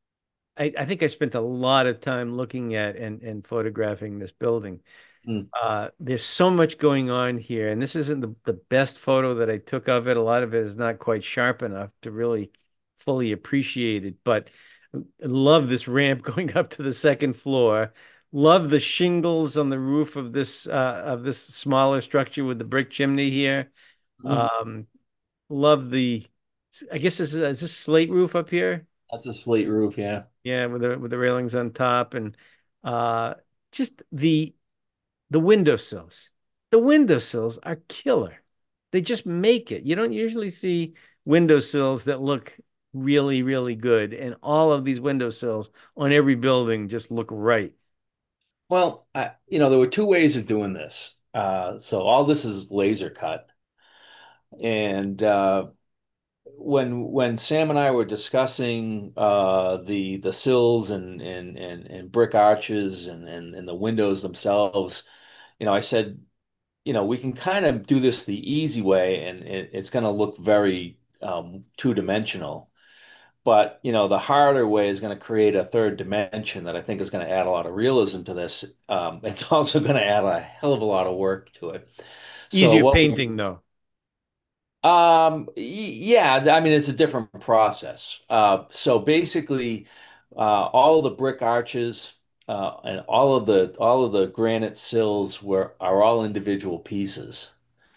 I, I think I spent a lot of time looking at and, and photographing this building. Mm, Uh, there's so much going on here, and this isn't the, the best photo that I took of it. A lot of it is not quite sharp enough to really fully appreciate it, but I love this ramp going up to the second floor. Love the shingles on the roof of this uh, of this smaller structure with the brick chimney here. mm, Um, love the I guess this is, is this slate roof up here? That's a slate roof, yeah. Yeah, with the with the railings on top and uh just the the windowsills. The windowsills are killer. They just make it. You don't usually see windowsills that look really, really good. And all of these windowsills on every building just look right. Well, I, you know, there were two ways of doing this. Uh, so all this is laser cut. And uh, when when Sam and I were discussing uh, the the sills and and and, and brick arches and, and and the windows themselves, you know, I said, you know, we can kind of do this the easy way, and it, it's going to look very um, two-dimensional. But, you know, the harder way is going to create a third dimension that I think is going to add a lot of realism to this. Um, it's also going to add a hell of a lot of work to it. So Easier what we painting though. um, y- yeah, I mean, it's a different process. Uh, so basically, uh, all of the brick arches, uh, and all of the all of the granite sills were are all individual pieces.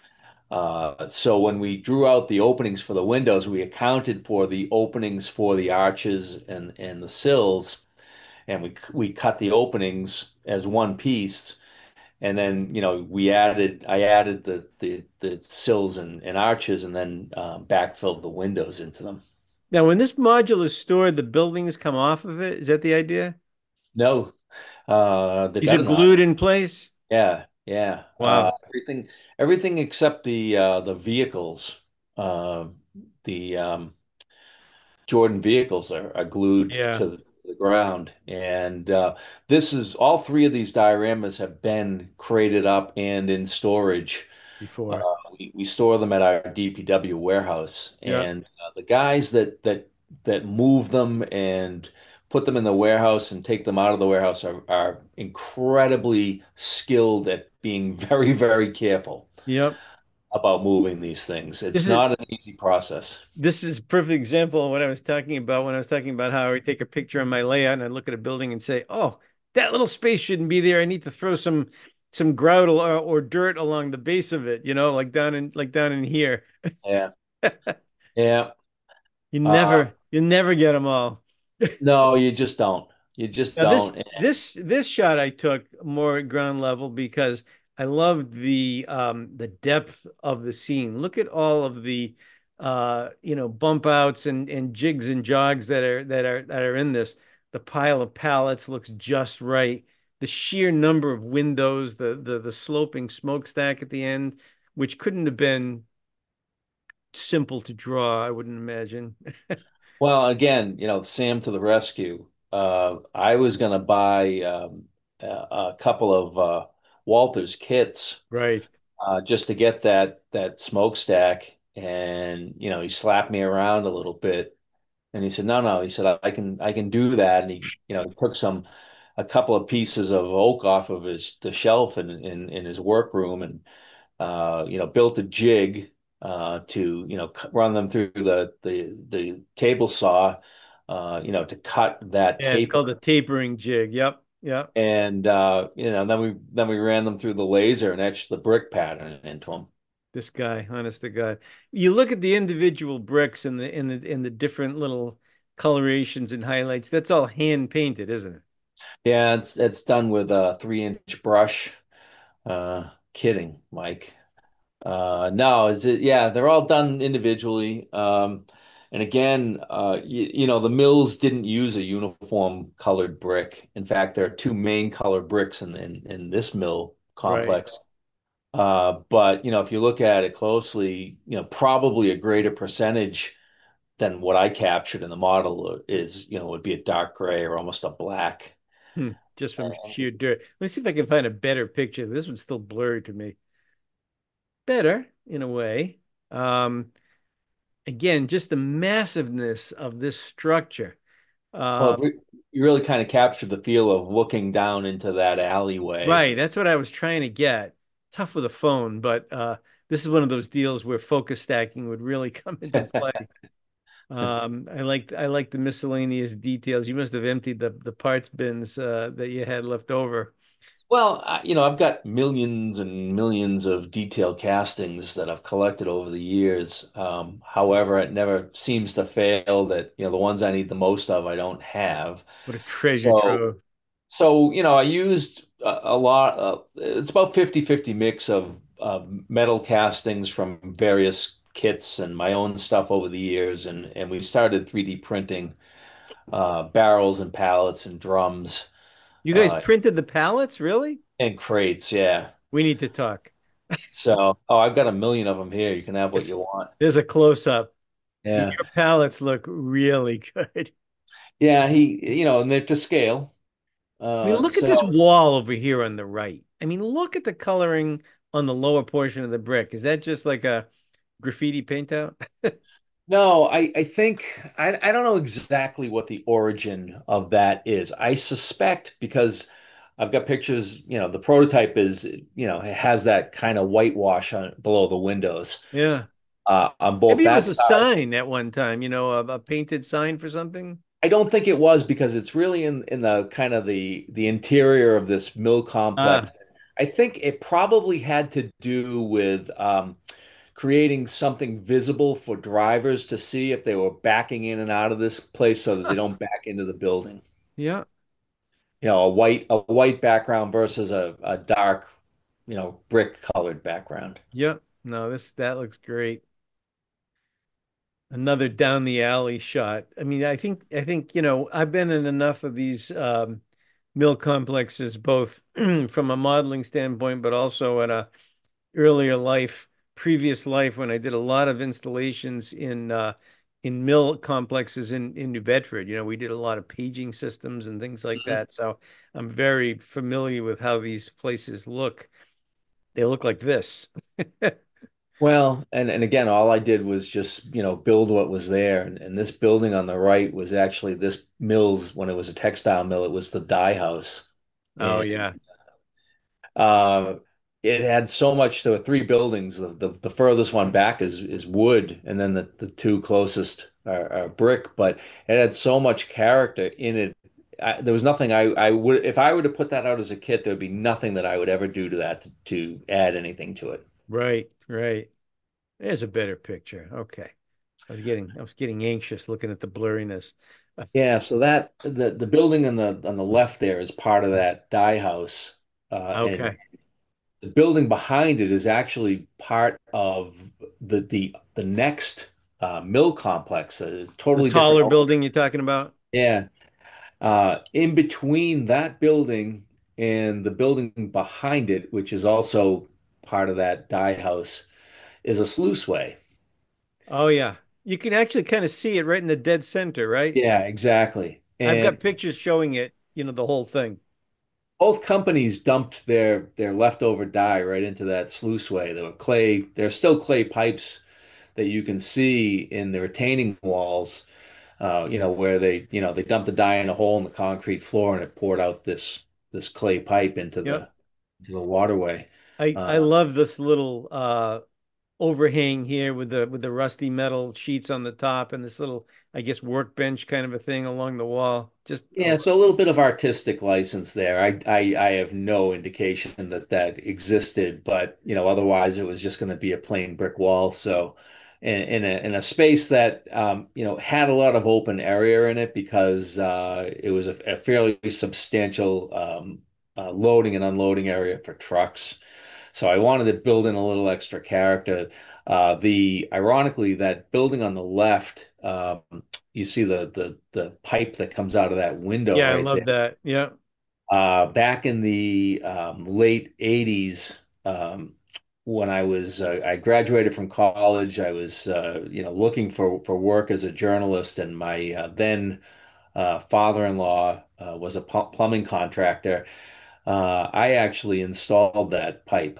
Uh, so when we drew out the openings for the windows, we accounted for the openings for the arches and and the sills, and we we cut the openings as one piece. And then, you know, we added, I added the the the sills and, and arches, and then um, backfilled the windows into them. Now, when this module is stored, the buildings come off of it. Is that the idea? No, uh, they These are better not. glued in place. Yeah, yeah. Uh, Wow. everything, everything except the uh, the vehicles. Uh, the um, Jordan vehicles are, are glued Yeah, to the ground. And uh, this is all three of these dioramas have been crated up and in storage. Uh, before. we, we store them at our D P W warehouse, Yeah. and uh, the guys that that that move them and put them in the warehouse and take them out of the warehouse are, are incredibly skilled at being very, very careful Yep. about moving these things. This It's is not an easy process. this is a perfect example of what I was talking about when I was talking about how I take a picture on my layout and I look at a building and say, "Oh, that little space shouldn't be there. I need to throw some some grout or, or dirt along the base of it, you know, like down in like down in here." Yeah, yeah. You Uh, never you never get them all. no, you just don't. You just Now this don't. this this shot I took more at ground level because I loved the um the depth of the scene. Look at all of the uh you know bump outs and and jigs and jogs that are that are that are in this. The pile of pallets looks just right. The sheer number of windows, the the the sloping smokestack at the end, which couldn't have been simple to draw, I wouldn't imagine. Well, again, you know, Sam to the rescue. Uh, I was going to buy um, a, a couple of uh, Walters kits Right. uh, just to get that that smokestack, and you know, he slapped me around a little bit, and he said, "No, no," he said, "I, I can I can do that," and he, you know, he took some a couple of pieces of oak off of his the shelf in in, in his workroom, and uh, you know, built a jig uh, to, you know, run them through the the the table saw, uh, you know, to cut that Yeah, it's called a taper. tapering jig. Yep. Yep. And uh, you know, then we then we ran them through the laser and etched the brick pattern into them. This guy, honest to God. You look at the individual bricks and the in the in the different little colorations and highlights. That's all hand painted, isn't it? Yeah, it's it's done with a three inch brush. Uh, kidding, Mike. Uh, no, is it? Yeah, they're all done individually. Um, and again, uh, you, you know, the mills didn't use a uniform colored brick. In fact, there are two main colored bricks in in, in this mill Right. complex. Uh, but you know, if you look at it closely, you know, probably a greater percentage than what I captured in the model is, you know, would be a dark gray or almost a black. Hmm. Just from sheer dirt. Let me see if I can find a better picture. This one's still blurry to me. Better in a way. Um, again, just the massiveness of this structure. Well, Uh, we, you really kind of captured the feel of looking down into that alleyway. right. That's what I was trying to get. Tough with a phone, but uh, this is one of those deals where focus stacking would really come into play. Um, I liked I liked the miscellaneous details. You must have emptied the the parts bins uh, that you had left over. Well, I, you know, I've got millions and millions of detailed castings that I've collected over the years. Um, however, it never seems to fail that, you know, the ones I need the most of, I don't have. What a treasure So, trove. so, you know, I used a, a lot. Uh, it's about fifty fifty mix of uh, metal castings from various kits and my own stuff over the years. And, and we started three D printing uh, barrels and pallets and drums You guys uh, printed the pallets, really? and crates. Yeah. We need to talk. So, oh, I've got a million of them here. You can have what There's, you want. there's a close up. Yeah. Your pallets look really good. Yeah, he, you know, and they're to scale. I mean, Uh, look at this so wall over here on the right. I mean, look at the coloring on the lower portion of the brick. Is that just like a graffiti paint out? no, I, I think I, I don't know exactly what the origin of that is. I suspect because I've got pictures, you know, the prototype is, you know, it has that kind of whitewash on below the windows, Yeah. uh, on both Maybe it was that a side. sign at one time, you know, a, a painted sign for something. I don't think it was because it's really in in the kind of the the interior of this mill complex. Ah, I think it probably had to do with um, creating something visible for drivers to see if they were backing in and out of this place so that they don't back into the building. yeah, You know, a white a white background versus a, a dark, you know, brick colored background. yeah. No, this that looks great. Another down the alley shot. I mean, I think I think, you know, I've been in enough of these um, mill complexes, both from a modeling standpoint, but also at a earlier life, previous life when I did a lot of installations in uh, in mill complexes in in New Bedford. You know, we did a lot of paging systems and things like Mhm. that. So I'm very familiar with how these places look. They look like this. Well, and and again, all I did was just, you know, build what was there. And, and this building on the right was actually this mill's when it was a textile mill, it was the dye house. Oh And yeah. uh, it had so much. There were three buildings. The, the the furthest one back is is wood, and then the, the two closest are, are brick. But it had so much character in it. I, there was nothing I, I would if I were to put that out as a kit, there would be nothing that I would ever do to that to, to add anything to it. Right, right. There's a better picture. Okay. I was getting I was getting anxious looking at the blurriness. Yeah, so that the the building on the on the left there is part of that dye house, uh, and Okay. the building behind it is actually part of the the the next uh, mill complex. So it's The totally different. taller building you're talking about? Yeah, uh, in between that building and the building behind it, which is also part of that dye house, is a sluiceway. Oh yeah. You can actually kind of see it right in the dead center, right? Yeah, exactly. I've got And pictures showing it, you know, the whole thing. both companies dumped their their leftover dye right into that sluiceway. There were clay, there are still clay pipes that you can see in the retaining walls, uh, you know, where they, you know, they dumped the dye in a hole in the concrete floor and it poured out this this clay pipe into Yep. the into the waterway. I I Uh, love this little uh overhang here with the with the rusty metal sheets on the top and this little, I guess, workbench kind of a thing along the wall. Just I Yeah, love so a little bit of artistic license there. I, I I have no indication that that existed, but you know, otherwise it was just going to be a plain brick wall. So, in, in a in a space that um, you know had a lot of open area in it because uh, it was a, a fairly substantial um, uh, loading and unloading area for trucks. So I wanted to build in a little extra character. Uh, the ironically, that building on the left, um, you see the the the pipe that comes out of that window yeah, I right love there. that. Yeah. Uh, back in the um, late eighties, um, when I was uh, I graduated from college, I was uh, you know looking for for work as a journalist, and my uh, then uh, father-in-law uh, was a pl- plumbing contractor. Uh, I actually installed that pipe.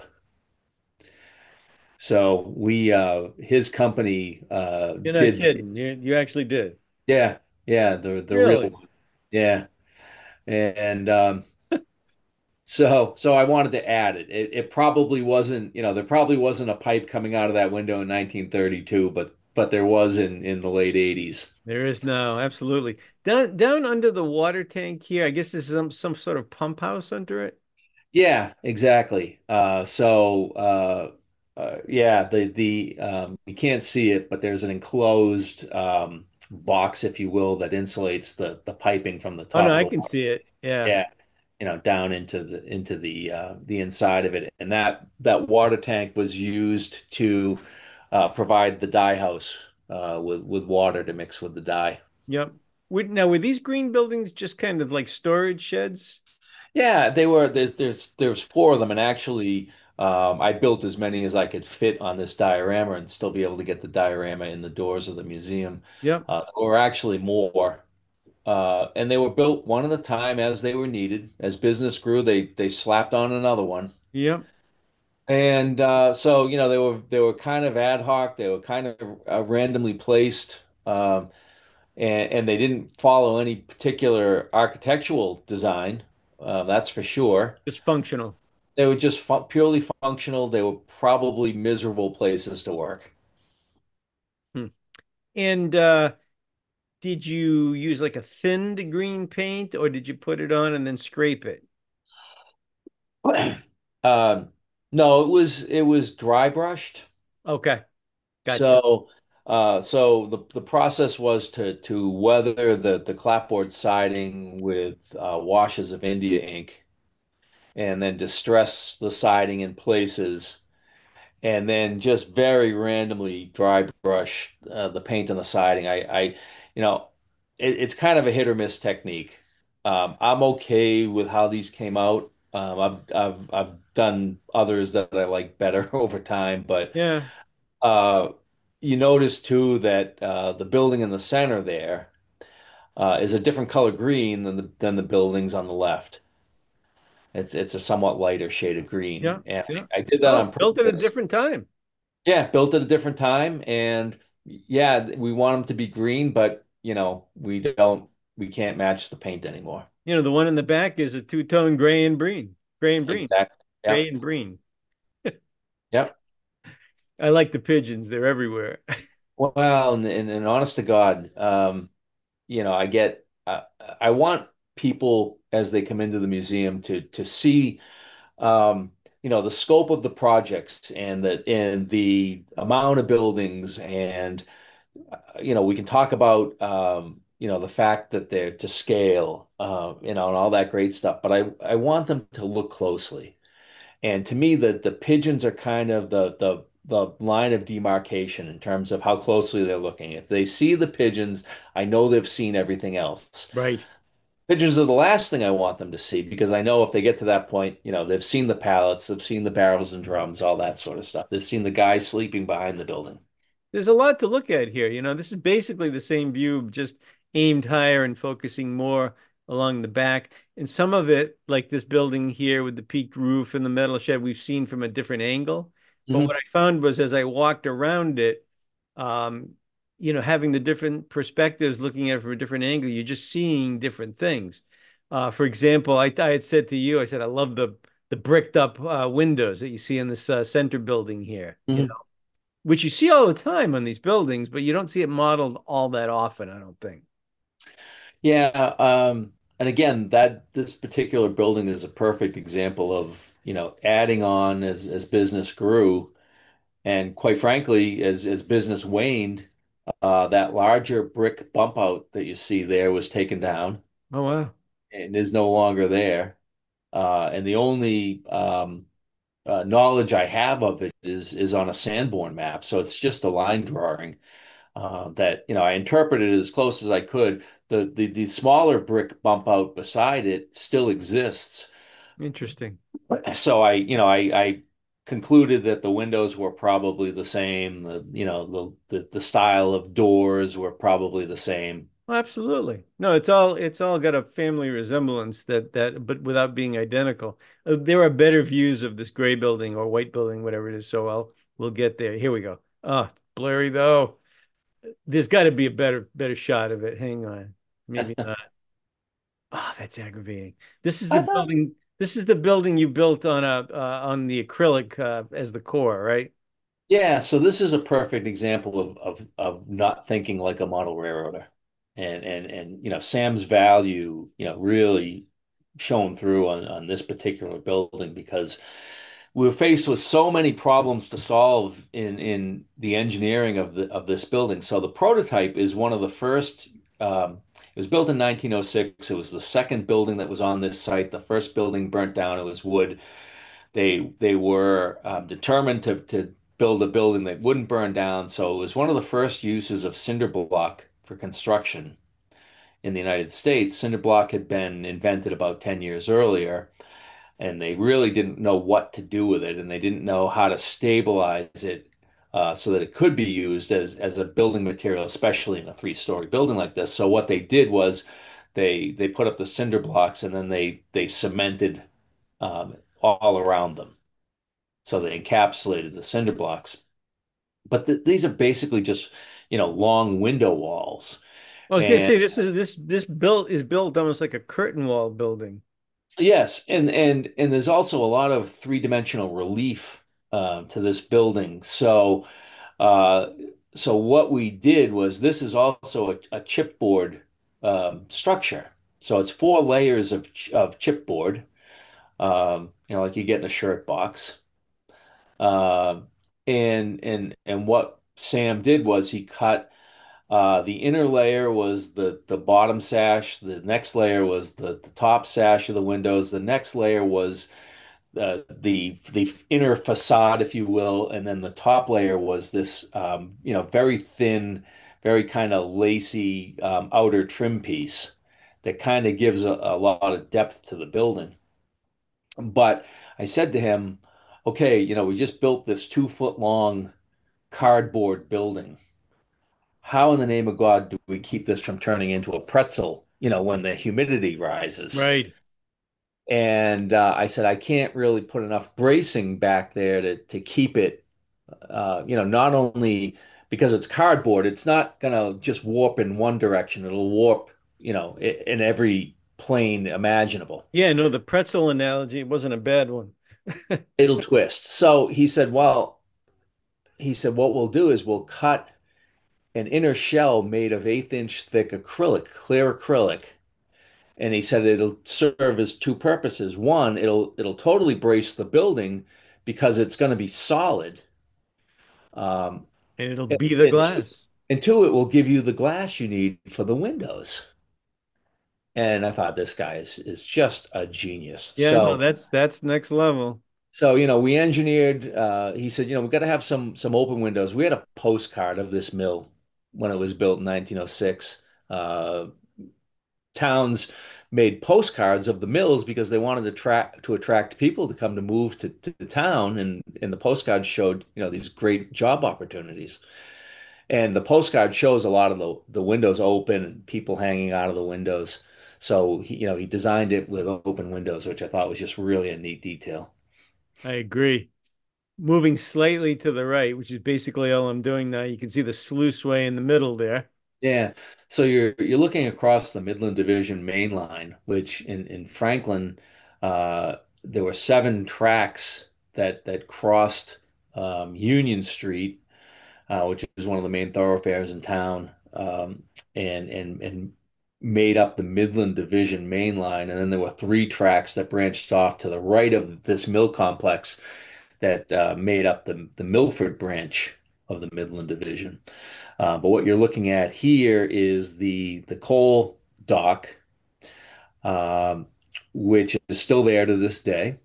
So we, uh, his company, uh, You're not did, kidding. You you actually did. yeah, yeah, the the real Really? one, yeah, and um, so so I wanted to add it. It it probably wasn't, you know, there probably wasn't a pipe coming out of that window in nineteen thirty-two, but but there was in in the late eighties. There is now, absolutely. Down down under the water tank here, I guess there's some some sort of pump house under it. Yeah, exactly. Uh, so uh, uh, yeah, the the um, you can't see it, but there's an enclosed um, box, if you will, that insulates the the piping from the Oh no, top of I the can water. see it. Yeah. Yeah, you know, down into the into the uh, the inside of it, and that that water tank was used to uh, provide the dye house uh, with with water to mix with the dye. Yep. Would, now, were these green buildings just kind of like storage sheds? Yeah, they were. There's there's there's four of them, and actually, um, I built as many as I could fit on this diorama and still be able to get the diorama in the doors of the museum. Yep. Uh, or actually more. Uh, and they were built one at a time as they were needed. As business grew, they they slapped on another one. Yep. And uh, so, you know, they were they were kind of ad hoc. They were kind of uh, randomly placed, um, and and they didn't follow any particular architectural design. Uh, that's for sure. Just functional. They were just fu purely functional. They were probably miserable places to work. Hmm. And uh did you use like a thinned green paint or did you put it on and then scrape it? Um, no, it was it was dry brushed. Okay, gotcha. So, uh, so the the process was to to weather the the clapboard siding with uh, washes of India ink, and then distress the siding in places, and then just very randomly dry brush uh, the paint on the siding. I, I, you know, it, it's kind of a hit or miss technique. Um, I'm okay with how these came out. Um, I've I've I've done others that I like better over time, but Yeah. uh, you notice too that uh, the building in the center there uh, is a different color green than the than the buildings on the left. It's it's a somewhat lighter shade of Yeah. green, and Yeah. I, I did that Oh, on built at a purpose. different time. Yeah, built at a different time, and yeah, we want them to be green, but you know, we don't, we can't match the paint anymore. You know, the one in the back is a two-tone gray and green. Gray and green. Exactly. Gray Yep. and green. Yep. I like the pigeons. They're everywhere. Well, and, and, and honest to God, um, you know, I get, uh, I want people as they come into the museum to to see, um, you know, the scope of the projects and the and the amount of buildings and you know, we can talk about um, you know, the fact that they're to scale, uh, you know, and all that great stuff, but I I want them to look closely. And to me, the the pigeons are kind of the the the line of demarcation in terms of how closely they're looking. If they see the pigeons, I know they've seen everything else. Right. Pigeons are the last thing I want them to see because I know if they get to that point, you know, they've seen the pallets, they've seen the barrels and drums, all that sort of stuff. They've seen the guy sleeping behind the building. There's a lot to look at here. You know, this is basically the same view, just aimed higher and focusing more along the back. And some of it, like this building here with the peaked roof and the metal shed, we've seen from a different angle. But what Hmm. I found was as I walked around it, um, you know, having the different perspectives, looking at it from a different angle, you're just seeing different things. Uh, for example, I, I had said to you, I said, I love the the bricked up uh, windows that you see in this uh, center building here. You Hmm. know, which you see all the time on these buildings, but you don't see it modeled all that often, I don't think. Yeah, um, and again, that this particular building is a perfect example of, you know, adding on as as business grew, and quite frankly, as as business waned, uh, that larger brick bump out that you see there was taken down Oh, wow. and is no longer there. Uh, and the only um, uh, knowledge I have of it is is on a Sanborn map, so it's just a line drawing uh, that you know I interpreted it as close as I could. The, the the smaller brick bump out beside it still exists. Interesting. So I, you know, I, I concluded that the windows were probably the same. The, you know, the, the the style of doors were probably the same. Well, absolutely. No, it's all it's all got a family resemblance that that but without being identical. Uh, there are better views of this gray building or white building, whatever it is. So I'll we'll get there. Here we go. Oh, blurry though. There's got to be a better better shot of it. Hang on. Maybe not. Oh, that's aggravating. This is the I thought, building. This is the building you built on a uh, on the acrylic uh, as the core, right? yeah. So this is a perfect example of of of not thinking like a model railroader, and and and you know Sam's value, you know, really shown through on, on this particular building because we were faced with so many problems to solve in in the engineering of the of this building. So the prototype is one of the first. Um, it was built in nineteen oh six. It was the second building that was on this site. The first building burnt down. It was wood. They they were um, determined to to build a building that wouldn't burn down. So it was one of the first uses of cinder block for construction in the United States. Cinder block had been invented about ten years earlier, and they really didn't know what to do with it, and they didn't know how to stabilize it uh, so that it could be used as as a building material, especially in a three-story building like this. So what they did was they they put up the cinder blocks and then they they cemented um, all around them. So they encapsulated the cinder blocks. But th these are basically just, you know, long window walls. I was gonna And say this is this this built is built almost like a curtain wall building. yes, and and and there's also a lot of three-dimensional relief uh, to this building. So uh, so what we did was this is also a, a chipboard um, structure. So it's four layers of ch- of chipboard, um, you know, like you get in a shirt box. Um, and and and what Sam did was he cut uh, the inner layer was the the bottom sash. The next layer was the, the top sash of the windows. The next layer was uh, the the inner facade, if you will, and then the top layer was this um, you know very thin, very kind of lacy um, outer trim piece that kind of gives a, a lot of depth to the building. But I said to him, okay, you know, we just built this two foot long cardboard building. How in the name of God do we keep this from turning into a pretzel, you know, when the humidity rises? Right. And uh, I said, I can't really put enough bracing back there to, to keep it, uh, you know, not only because it's cardboard, it's not going to just warp in one direction. It'll warp, you know, i- in every plane imaginable. Yeah, no, the pretzel analogy wasn't a bad one. It'll twist. So he said, well, he said, what we'll do is we'll cut an inner shell made of eighth inch thick acrylic, clear acrylic. And he said it'll serve as two purposes. One, it'll it'll totally brace the building because it's going to be solid. Um, And it'll and, be the and two, glass. and two, it will give you the glass you need for the windows. And I thought this guy is is just a genius. Yeah, no, So that's that's next level. so you know we engineered. Uh, he said, you know, we've got to have some some open windows. We had a postcard of this mill when it was built in nineteen oh six. Uh, Towns made postcards of the mills because they wanted to attract to attract people to come to move to, to the town, and and the postcard showed, you know, these great job opportunities. And the postcard shows a lot of the the windows open and people hanging out of the windows. So he, you know, he designed it with open windows, which I thought was just really a neat detail. I agree. Moving slightly to the right, which is basically all I'm doing now. You can see the sluiceway in the middle there. Yeah. So you're you're looking across the Midland Division main line, which in in Franklin, uh, there were seven tracks that that crossed um, Union Street, uh, which is one of the main thoroughfares in town, um, and and and made up the Midland Division main line. And then there were three tracks that branched off to the right of this mill complex that uh, made up the the Milford branch of the Midland Division. Uh, but what you're looking at here is the the coal dock, um, which is still there to this day.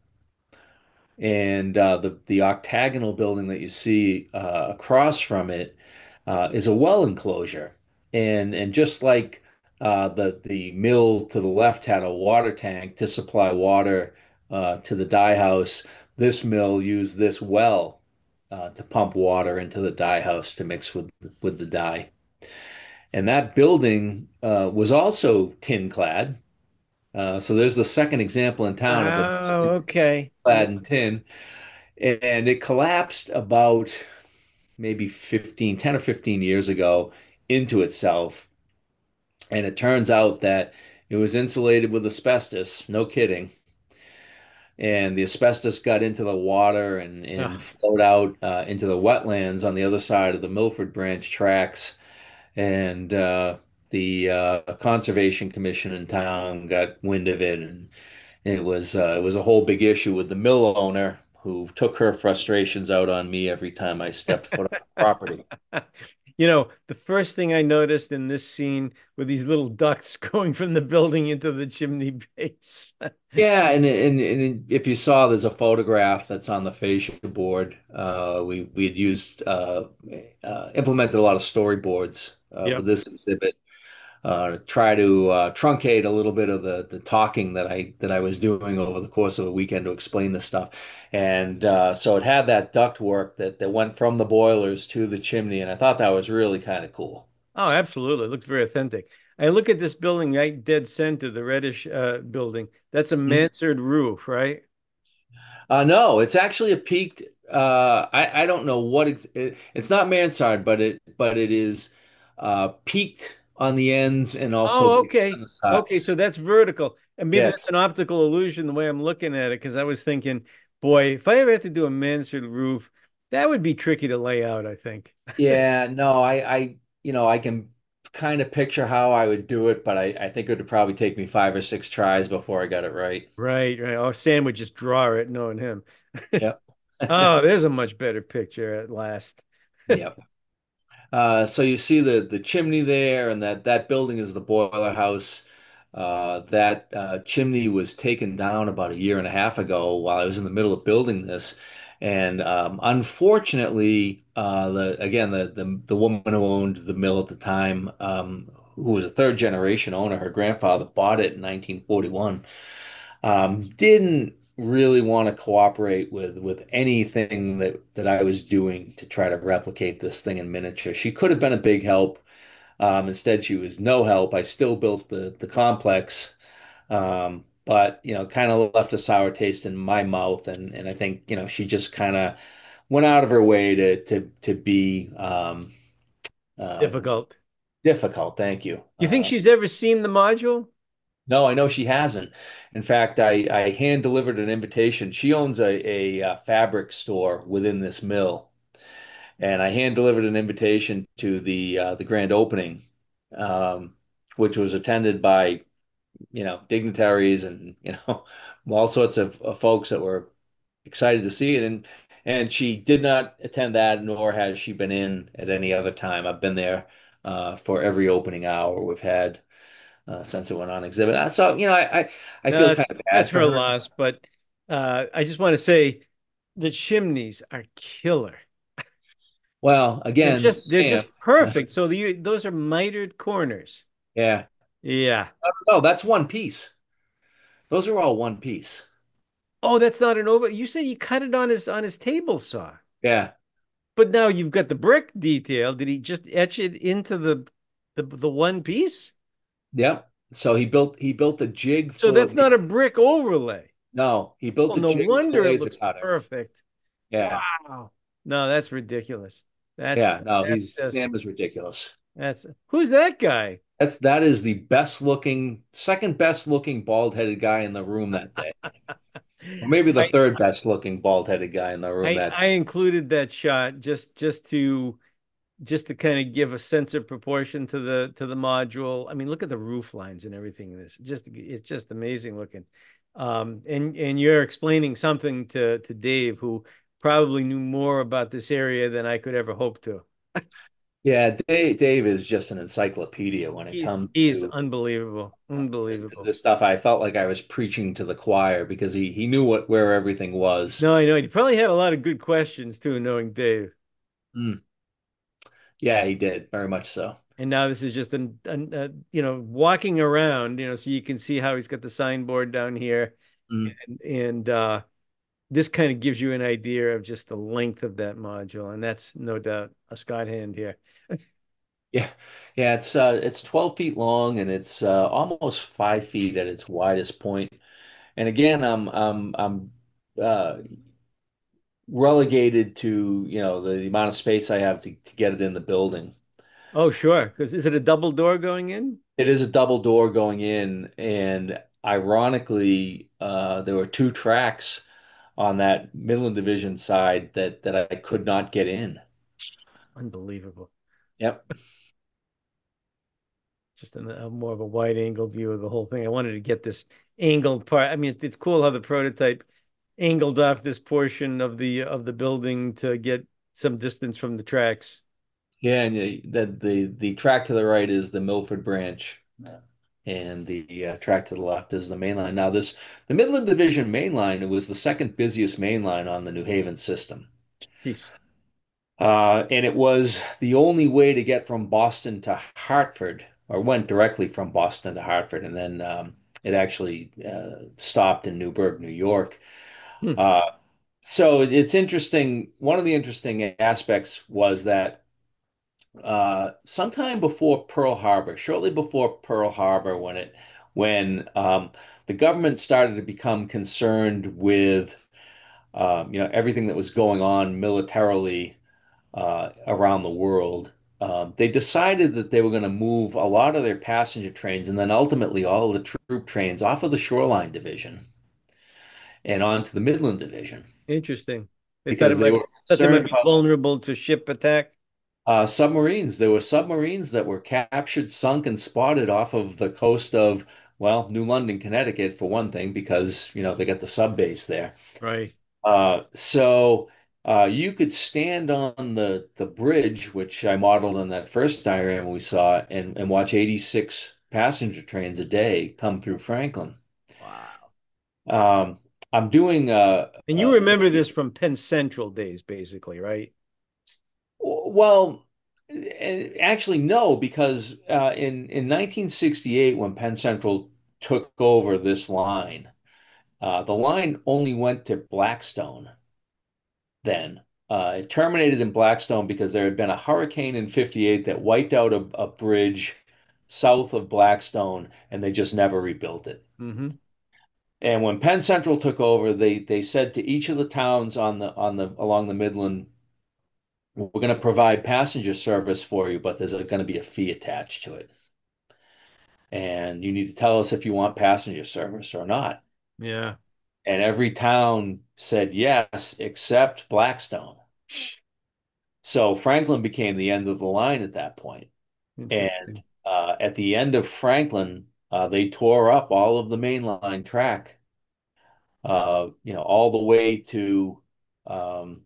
And uh, the the octagonal building that you see uh, across from it uh, is a well enclosure. And and just like uh, the the mill to the left had a water tank to supply water uh, to the dye house, this mill used this well uh, to pump water into the dye house to mix with with the dye. And that building uh, was also tin clad. Uh, so there's the second example in town of a Oh, building okay. clad in tin. And it collapsed about maybe fifteen, ten or fifteen years ago into itself. And it turns out that it was insulated with asbestos, no kidding. And the asbestos got into the water and, and Ah, flowed out uh, into the wetlands on the other side of the Milford Branch tracks. And uh, the uh, Conservation Commission in town got wind of it and it was uh, it was a whole big issue with the mill owner who took her frustrations out on me every time I stepped foot on the property. You know, the first thing I noticed in this scene were these little ducts going from the building into the chimney base. Yeah, and, and and if you saw, there's a photograph that's on the fascia board. Uh, we we had used uh, uh, implemented a lot of storyboards uh, with Yep. this exhibit uh, to try to uh, truncate a little bit of the the talking that I that I was doing over the course of the weekend to explain this stuff. And uh, so it had that duct work that that went from the boilers to the chimney, and I thought that was really kind of cool. Oh, absolutely. It looks very authentic. I look at this building right dead center, the reddish uh, building. That's a Mhm. mansard roof, right? Uh, no, it's actually a peaked. Uh, I I don't know what it's, it, it's not mansard, but it but it is uh, peaked on the ends and also Oh, peaked on okay. the Okay, sides. so that's vertical. And maybe that's Yes. an optical illusion the way I'm looking at it, because I was thinking, boy, if I ever had to do a mansard roof, that would be tricky to lay out, I think. Yeah. No, I I you know I can kind of picture how I would do it, but I I think it would probably take me five or six tries before I got it right. Right, right. Oh, Sam would just draw it, knowing him. Yep. Oh, there's a much better picture at last. Yep. Uh, so you see the the chimney there, and that that building is the boiler house. Uh, that uh, chimney was taken down about a year and a half ago while I was in the middle of building this, and um, unfortunately, uh, the again the, the the woman who owned the mill at the time, um, who was a third generation owner, her grandfather bought it in nineteen forty-one, um, didn't really want to cooperate with with anything that that I was doing to try to replicate this thing in miniature. She could have been a big help. Um, instead, she was no help. I still built the the complex, um, but you know, kind of left a sour taste in my mouth. And and I think you know she just kind of went out of her way to to to be um, uh, Difficult. difficult. Thank you. You think Uh, she's ever seen the module? No, I know she hasn't. In fact, I, I hand delivered an invitation. She owns a, a, uh fabric store within this mill, and I hand delivered an invitation to the uh, the grand opening, um, which was attended by you know dignitaries and you know all sorts of, of folks that were excited to see it. And and she did not attend that, nor has she been in at any other time. I've been there uh, for every opening hour we've had uh, since it went on exhibit. Uh, So, you know, I, I, I No, feel kind that's of that's bad for her her. loss, but uh, I just want to say the chimneys are killer. Well, They're again, just they're Sam, just perfect. So the those are mitered corners. yeah. Yeah. No, that's one piece. Those are all one piece. Oh, that's not an over. You said you cut it on his on his table saw, Yeah. but now you've got the brick detail. Did he just etch it into the the the one piece? Yep. So he built he built the jig So for that's not a brick overlay. no, he built Well, the no jig with the wonder it laser looks cutter. perfect. Yeah. Wow. No, that's ridiculous. That's Yeah. No, that's he's just Sam is ridiculous. that's who's that guy? That's that is the best looking, second best looking bald-headed guy in the room that day. Or maybe the I third best looking bald-headed guy in the room I that I day. included that shot just just to just to kind of give a sense of proportion to the to the module. I mean, look at the roof lines and everything in this. Just it's just amazing looking. Um, and and you're explaining something to to Dave, who probably knew more about this area than I could ever hope to. Yeah, Dave, Dave is just an encyclopedia when it He's comes he's to unbelievable, to, to unbelievable. this stuff. I felt like I was preaching to the choir because he he knew what where everything was. No, I know he probably had a lot of good questions too, knowing Dave. Mm, yeah, he did very much so. And now this is just an, an uh, you know, walking around, you know, so you can see how he's got the signboard down here, Mm, and and uh, this kind of gives you an idea of just the length of that module, and that's no doubt a Scott hand here. yeah, yeah. It's uh it's twelve feet long and it's uh, almost five feet at its widest point. And again, I'm I'm I'm uh, relegated to you know the, the amount of space I have to, to get it in the building. Oh, sure. Because is it a double door going in? It is a double door going in, and ironically, uh, there were two tracks on that Midland Division side that that I could not get in. It's unbelievable. Yep. just an, a more of a wide angle view of the whole thing. I wanted to get this angled part. I mean, it's cool how the prototype angled off this portion of the of the building to get some distance from the tracks. Yeah, and the the the, the track to the right is the Milford branch, and the uh, track to the left is the main line. Now, this the Midland Division main line, it was the second busiest main line on the New Haven system. Jeez. Uh, and it was the only way to get from Boston to Hartford, or went directly from Boston to Hartford, and then um, it actually uh, stopped in Newburgh, New York. Hmm. Uh, so it's interesting. One of the interesting aspects was that uh, sometime before Pearl Harbor, shortly before Pearl Harbor, when it when um, the government started to become concerned with um, you know everything that was going on militarily uh, around the world. Um, they decided that they were going to move a lot of their passenger trains and then ultimately all of the troop trains off of the Shoreline Division and onto the Midland Division Interesting. They thought it because they might were thought they might concerned be about vulnerable to ship attack. uh, submarines. There were submarines that were captured, sunk, and spotted off of the coast of, well, New London, Connecticut, for one thing, because, you know, they got the sub base there. Right. Uh, so uh, you could stand on the the bridge, which I modeled on that first diagram we saw, and, and watch eighty-six passenger trains a day come through Franklin. Wow. Um, I'm doing uh, And you uh remember this from Penn Central days, basically, right? well, eh, actually no, because uh, in in nineteen sixty-eight when Penn Central took over this line, uh, the line only went to Blackstone. Then. Uh, it terminated in Blackstone because there had been a hurricane in fifty-eight that wiped out a, a bridge south of Blackstone, and they just never rebuilt it. Mm-hmm. And when Penn Central took over, they they said to each of the towns on the on the along the Midland, we're going to provide passenger service for you, but there's going to be a fee attached to it. And you need to tell us if you want passenger service or not. Yeah. And every town said yes, except Blackstone. So Franklin became the end of the line at that point. And Interesting. uh, at the end of Franklin, uh, they tore up all of the mainline track, uh, you know, all the way to um,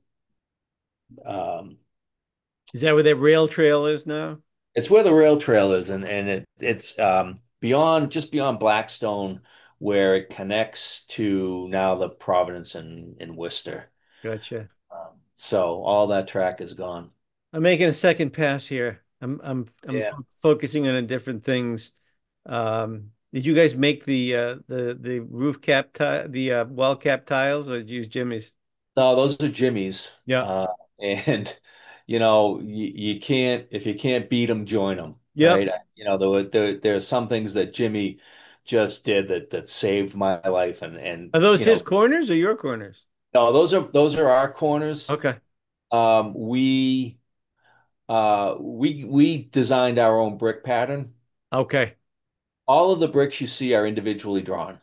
um, Is that where that rail trail is now? it's where the rail trail is, and and it it's um, beyond just beyond Blackstone, where it connects to now the Providence and, and Worcester. Gotcha. Um, so all that track is gone. I'm making a second pass here. I'm I'm I'm Yeah. fo focusing on different things. Um, did you guys make the uh the the roof cap ti the uh wall cap tiles or did you use Jimmy's? No, those are Jimmy's. Yeah. Uh, and you know, you, you can't if you can't beat them, join them, Yep. right? You know, there, there there are some things that Jimmy just did that that saved my life, and and Are those you his know, corners or your corners? no, those are those are our corners. Okay. Um, we uh we we designed our own brick pattern. Okay. All of the bricks you see are individually drawn.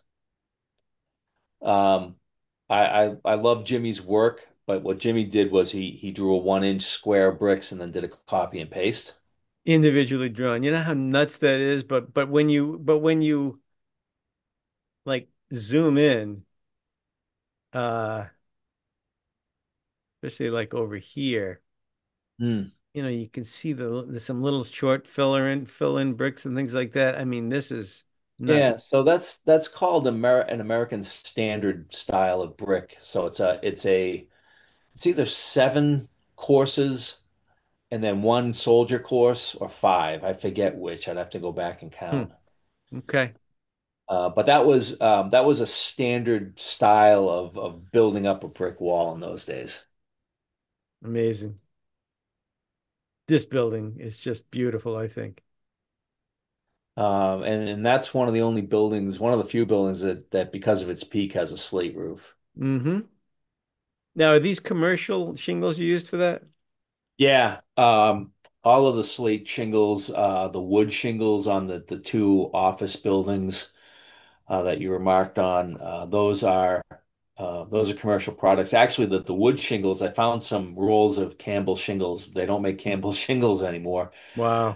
Um, I, I I love Jimmy's work, but what Jimmy did was he he drew a one inch square of bricks and then did a copy and paste. Individually drawn. You know how nuts that is, but but when you but when you like zoom in, uh, especially like over here, Hmm. you know, you can see the there's some little short filler in fill in bricks and things like that. I mean, this is Yeah, nuts. so that's that's called Amer an American standard style of brick. So it's a it's a it's either seven courses and then one soldier course or five. I forget which. I'd have to go back and Hmm. count. Okay. Uh, but that was um, that was a standard style of of building up a brick wall in those days. Amazing. This building is just beautiful, I think. Um, and and that's one of the only buildings, one of the few buildings that that because of its peak has a slate roof. Hmm. Now, are these commercial shingles you used for that? Yeah, um, all of the slate shingles, uh, the wood shingles on the the two office buildings uh, that you remarked on, uh, those are uh, those are commercial products. Actually, the the wood shingles, I found some rolls of Campbell shingles. They don't make Campbell shingles anymore. Wow.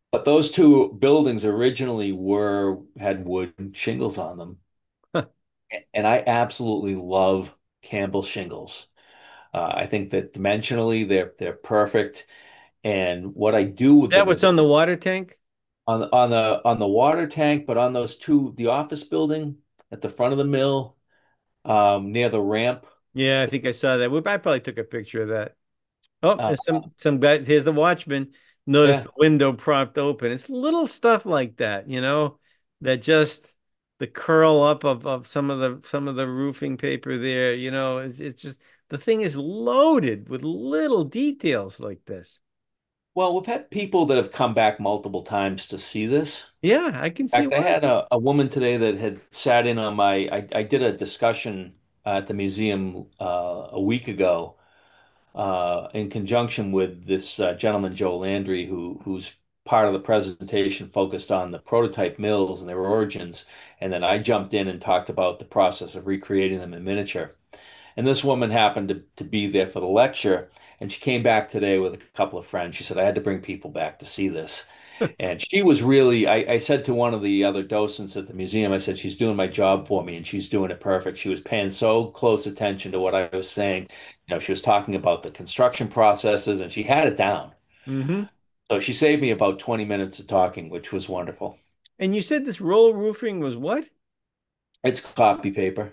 But those two buildings originally were had wood shingles on them. And I absolutely love Campbell shingles. Uh, I think that dimensionally they're they're perfect. And what I do with That them what's is on the water tank? on on the on the water tank, but on those two, the office building at the front of the mill, um, near the ramp. Yeah, I think I saw that. We I probably took a picture of that. Oh, Uh, there's some some guy. Here's the watchman. Notice yeah. the window propped open. It's little stuff like that, you know, that just the curl up of of some of the some of the roofing paper there, you know, it's it's just the thing is loaded with little details like this. Well, we've had people that have come back multiple times to see this. Yeah, I can In see fact, I why. had a, a woman today that had sat in on my, I, I did a discussion at the museum uh, a week ago uh, in conjunction with this uh, gentleman, Joe Landry, who who's part of the presentation focused on the prototype mills and their origins. And then I jumped in and talked about the process of recreating them in miniature. And this woman happened to, to be there for the lecture, and she came back today with a couple of friends. She said, I had to bring people back to see this. And she was really, I, I said to one of the other docents at the museum, I said, she's doing my job for me and she's doing it perfect. She was paying so close attention to what I was saying. You know, she was talking about the construction processes and she had it down. Hmm. So she saved me about twenty minutes of talking, which was wonderful. And you said this roll roofing was what? It's copy paper.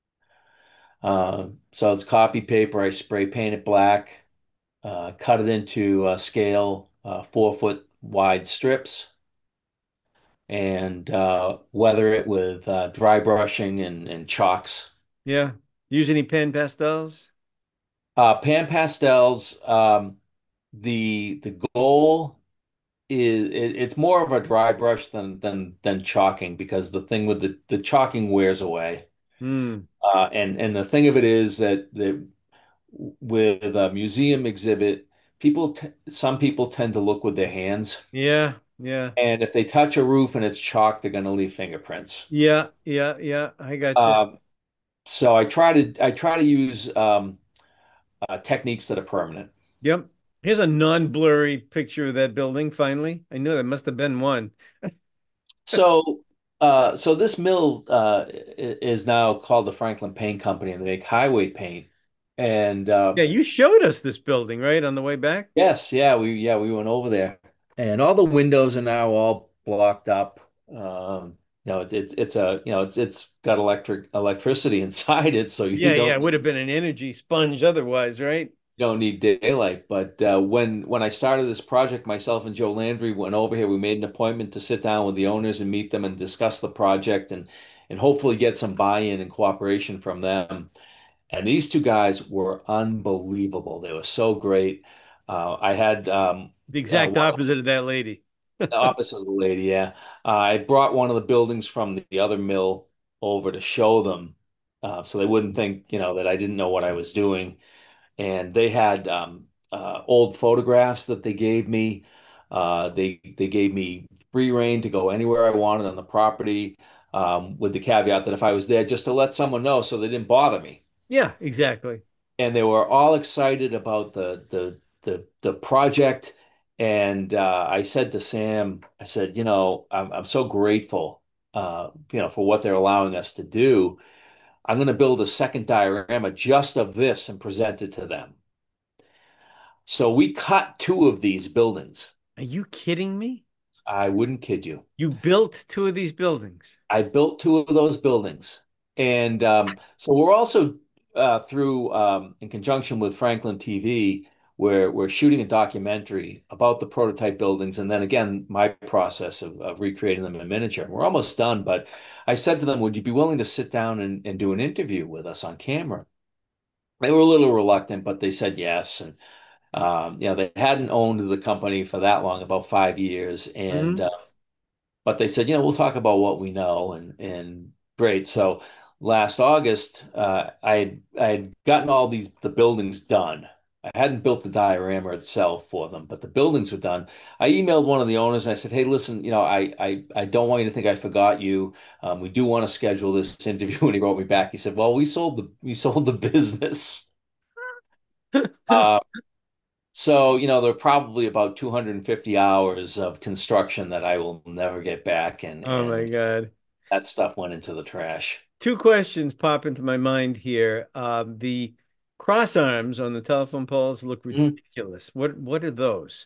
Uh, so it's copy paper. I spray paint it black, uh, cut it into uh, scale, uh, four foot wide strips, and uh, weather it with uh, dry brushing and, and chalks. Yeah. Use any pen pastels? Uh, pan pastels, um, the the goal is it, it's more of a dry brush than than than chalking because the thing with the the chalking wears away. Hmm. Uh, and and the thing of it is that that with a museum exhibit, people t some people tend to look with their hands, Yeah, yeah. and if they touch a roof and it's chalk, they're going to leave fingerprints. Yeah, yeah, yeah. I got you. Um, so I try to I try to use um, uh, techniques that are permanent. Yep. Here's a non-blurry picture of that building, finally. I knew there must have been one. So uh, so this mill uh, is now called the Franklin Paint Company, and they make highway paint. And uh, Yeah, you showed us this building, right, on the way back? yes, yeah, we yeah we went over there, and all the windows are now all blocked up. Um, you know, it's it's it's a you know it's it's got electric electricity inside it, so you Yeah, yeah. don't It would have been an energy sponge otherwise, right? don't need daylight. But uh, when when I started this project, myself and Joe Landry went over here. We made an appointment to sit down with the owners and meet them and discuss the project and and hopefully get some buy-in and cooperation from them. And these two guys were unbelievable. They were so great. Uh, I had um, The uh, exact one opposite of that lady. the opposite of the lady, yeah. Uh, I brought one of the buildings from the other mill over to show them, uh, so they wouldn't think, you know, that I didn't know what I was doing. And they had um, uh, old photographs that they gave me. Uh, they they gave me free reign to go anywhere I wanted on the property, um, with the caveat that if I was there, just to let someone know so they didn't bother me. Yeah, exactly. And they were all excited about the the the the project. And uh, I said to Sam, I said, you know, I'm I'm so grateful, uh, you know, for what they're allowing us to do. I'm going to build a second diorama just of this and present it to them. So we cut two of these buildings. Are you kidding me? I wouldn't kid you. You built two of these buildings. I built two of those buildings. And um, so we're also uh, through, um, in conjunction with Franklin T V, where we're shooting a documentary about the prototype buildings. And then again, my process of, of recreating them in miniature. We're almost done, but I said to them, would you be willing to sit down and, and do an interview with us on camera? They were a little reluctant, but they said yes. And um, you know, they hadn't owned the company for that long, about five years. And Hmm. uh, but they said, you know, we'll talk about what we know, and and great. So last August, uh, I had, I had gotten all these the buildings done. I hadn't built the diorama itself for them, but the buildings were done. I emailed one of the owners and I said, hey, listen, you know, I I, I don't want you to think I forgot you. Um, we do want to schedule this interview. And he wrote me back. He said, well, we sold the we sold the business. Uh, So, you know, there are probably about two hundred fifty hours of construction that I will never get back, and Oh my and God. that stuff went into the trash. Two questions pop into my mind here. Um, the cross arms on the telephone poles look Mhm. ridiculous. What what are those?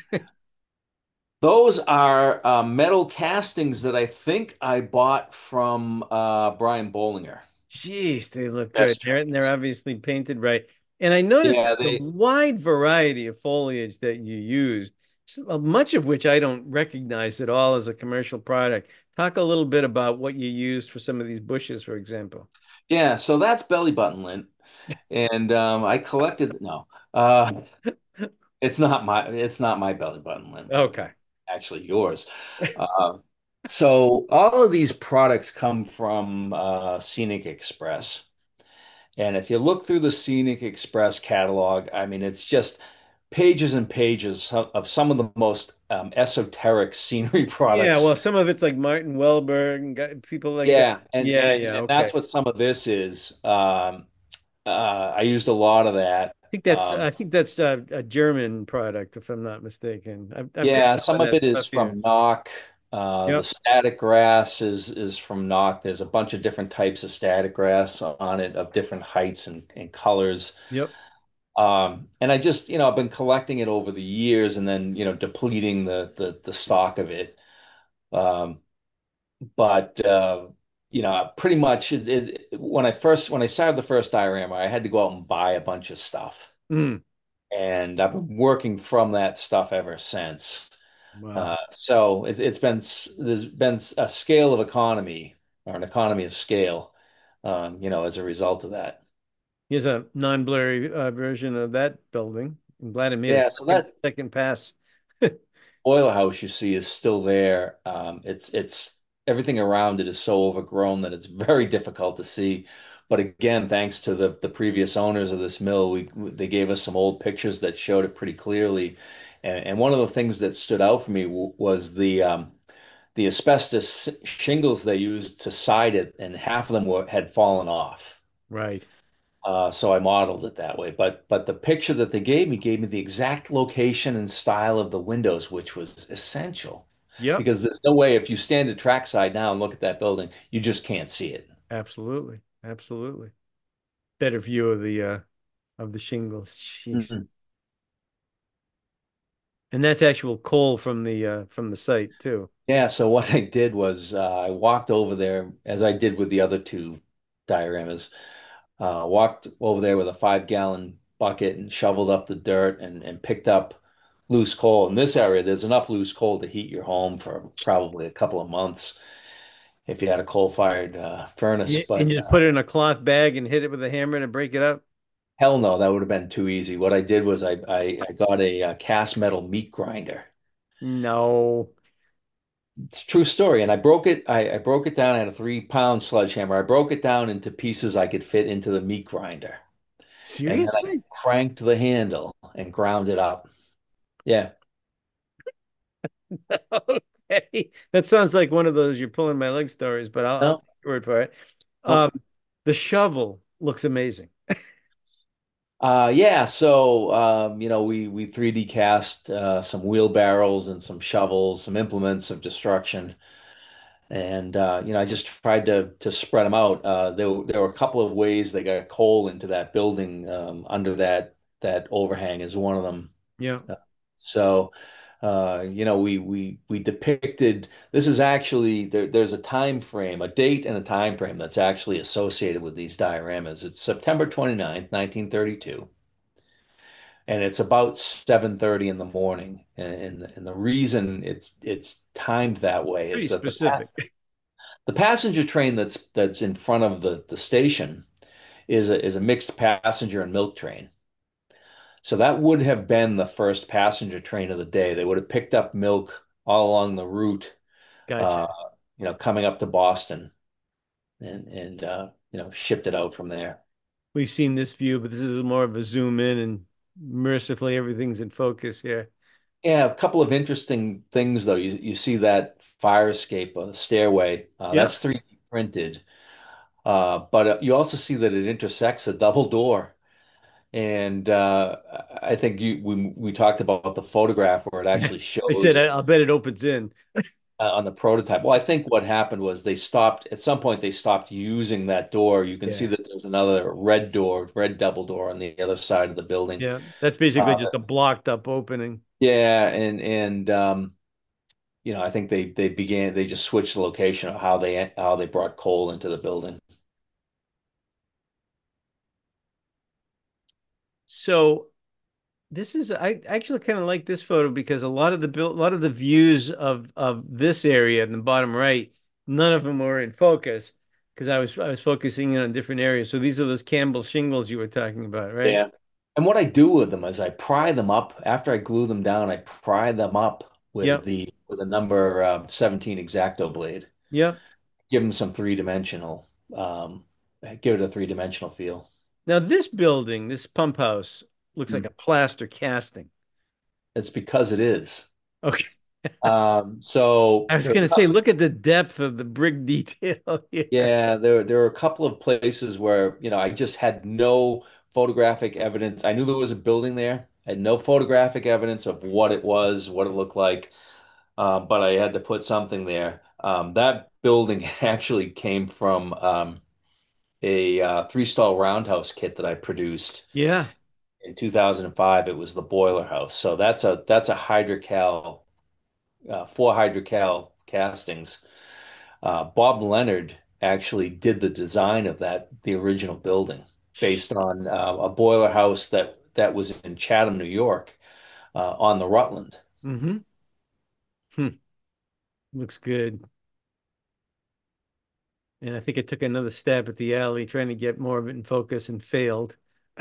Those are uh, metal castings that I think I bought from uh, Brian Bollinger, Jeez, they look good. Best They're they're Trains. obviously painted right. And I noticed Yeah, there's a they wide variety of foliage that you used, so- uh, much of which I don't recognize at all as a commercial product. Talk a little bit about what you used for some of these bushes, for example. yeah. So that's belly button lint, and um, I collected. No, uh, it's not my it's not my belly button lint. Okay. Actually, yours. Uh, so all of these products come from uh, Scenic Express. And if you look through the Scenic Express catalog, I mean, it's just pages and pages of, of some of the most um, esoteric scenery Yeah, products. well, some of it's like Martin Welberg and got people like that. Yeah, and Yeah, and, yeah, and okay. that's what some of this is. Um, uh, I used a lot of that. I think that's Um, I think that's a, a German product, if I'm not mistaken. I've I've got yeah, some of some of that it is stuff here. from Knock. Uh, the Yep, static grass is is from Knock. There's a bunch of different types of static grass on it of different heights and, and colors. yep. Um, and I just, you know, I've been collecting it over the years and then, you know, depleting the the, the stock of it. Um, but uh, you know, pretty much it, it, when I first when I started the first diorama, I had to go out and buy a bunch of stuff. Mm, And I've been working from that stuff ever since. wow. Uh, so it, it's been there's been a scale of economy or an economy of scale, um, you know, as a result of that. Here's a non-blurry uh, version of that building. I'm glad it made a Yeah, so second that second pass. oil house you see is still there. Um, it's it's everything around it is so overgrown that it's very difficult to see. But again, thanks to the the previous owners of this mill, we they gave us some old pictures that showed it pretty clearly. And, and one of the things that stood out for me w was the um, the asbestos shingles they used to side it, and half of them were, had fallen off. Right. Uh, so I modeled it that way. But but the picture that they gave me gave me the exact location and style of the windows, which was essential. Yep. Because there's no way if you stand at trackside now and look at that building, you just can't see it. Absolutely. Absolutely. Better view of the uh of the shingles. Jeez. Mhm. And that's actual coal from the uh from the site too. Yeah, so what I did was uh, I walked over there as I did with the other two dioramas. Uh, walked over there with a five gallon bucket and shoveled up the dirt and, and picked up loose coal. In this area, there's enough loose coal to heat your home for probably a couple of months if you had a coal-fired uh, furnace. Yeah, and But you just uh, put it in a cloth bag and hit it with a hammer to break it up. hell no, that would have been too easy. What I did was I I, I got a, uh cast metal meat grinder. No. It's a true story, and I broke it. I, I broke it down. I had a three pound sledgehammer. I broke it down into pieces I could fit into the meat grinder, and then I Seriously? cranked the handle and ground it up. Yeah. Okay. That sounds like one of those you're pulling my leg stories, but I'll, I'll No. take your word for it. Um, Nope. the shovel looks amazing. Uh, yeah, so um, you know, we we three D cast uh, some wheelbarrows and some shovels, some implements of destruction, and uh, you know, I just tried to to spread them out. Uh, there were- there were a couple of ways they got coal into that building um, under that that overhang is one of them. Yeah. Uh, So, uh, you know, we we we depicted this is actually there, there's a time frame, a date and a time frame that's actually associated with these dioramas. It's September twenty-ninth, nineteen thirty-two, and it's about seven thirty in the morning. And, and and the reason it's it's timed that way Pretty is that the pa specific. the passenger train that's that's in front of the the station is a is a mixed passenger and milk train. So that would have been the first passenger train of the day. They would have picked up milk all along the route, uh, Gotcha. you know, coming up to Boston and and uh, you know, shipped it out from there. We've seen this view, but this is more of a zoom in and mercifully everything's in focus here. Yeah, a couple of interesting things though. You you see that fire escape or the stairway. Uh, Yep. that's three D printed. Uh, but uh, you also see that it intersects a double door. And uh, I think you we we talked about the photograph where it Yeah. actually I said, I, shows I'll bet it opens in. uh, on the prototype. Well, I think what happened was they stopped at some point. They stopped using that door. You can see Yeah. that there's another red door, red double door on the other side of the building. Yeah. That's basically Uh, just a blocked up opening. yeah, and and um, you know, I think they they began they just switched the location of how they how they brought coal into the building. So this is I actually kind of like this photo because a lot of the build, a lot of the views of of this area in the bottom right, none of them were in focus because I was I was focusing in on different areas. So these are those Campbell shingles you were talking about, right? Yeah. And what I do with them is I pry them up after I glue them down. I pry them up with Yep. the with a number uh, seventeen X-Acto blade. Yep. Give them some three dimensional, um, give it a three dimensional feel. Now this building, this pump house, looks like Mm. a plaster casting. It's because it is. Okay. Um, so I was there are gonna a say, couple, look at the depth of the brick detail here. yeah, there there are a couple of places where, you know, I just had no photographic evidence. I knew there was a building there. I had no photographic evidence of what it was, what it looked like. Uh, but I had to put something there. Um, that building actually came from um, a uh, three-stall roundhouse kit that I produced Yeah. in two thousand five. It was the boiler house. So that's a that's a hydrocal, uh, four hydrocal castings. Uh, Bob Leonard actually did the design of that, the original building, based on uh, a boiler house that that was in Chatham, New York, uh, on the Rutland. Mm-hmm. Hmm. Looks good. And I think I took another stab at the alley trying to get more of it in focus and failed.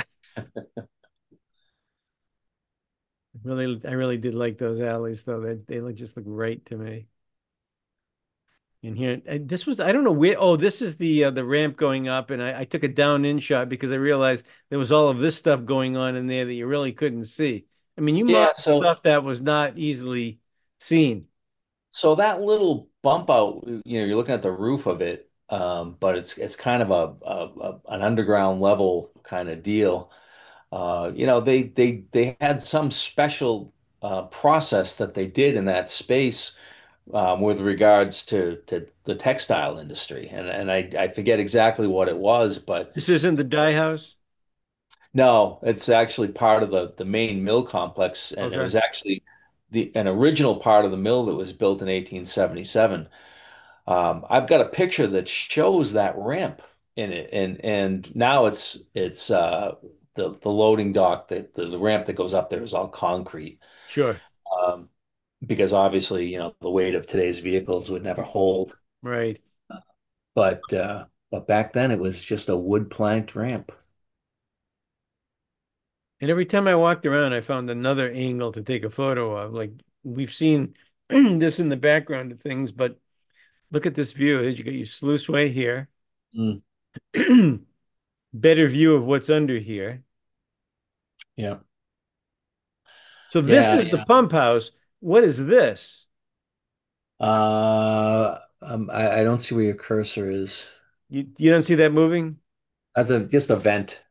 Really, I really did like those alleys though. They they look just look right to me. And here, and this was I don't know where. Oh, this is the uh, the ramp going up, and I, I took a down in shot because I realized there was all of this stuff going on in there that you really couldn't see. I mean, you Yeah, modeled so stuff that was not easily seen. So that little bump out, you know, you're looking at the roof of it, um, but it's it's kind of a, a, a an underground level kind of deal. Uh, you know, they they they had some special uh, process that they did in that space um, with regards to to the textile industry, and and I I forget exactly what it was, but This isn't the dye house. no, it's actually part of the the main mill complex, and it Okay, was actually the an original part of the mill that was built in eighteen seventy-seven. Um, I've got a picture that shows that ramp in it, and and now it's it's uh, the the loading dock that the, the ramp that goes up there is all concrete, sure, um, because obviously you know the weight of today's vehicles would never hold. right. But uh, but back then it was just a wood planked ramp. And every time I walked around, I found another angle to take a photo of. Like we've seen this in the background of things, but look at this view. You got your sluiceway here. Mm, Better view of what's under here. yeah, So this yeah, is the yeah. pump house. What is this? Uh, um, I, I don't see where your cursor is. You you don't see that moving? That's a just a vent,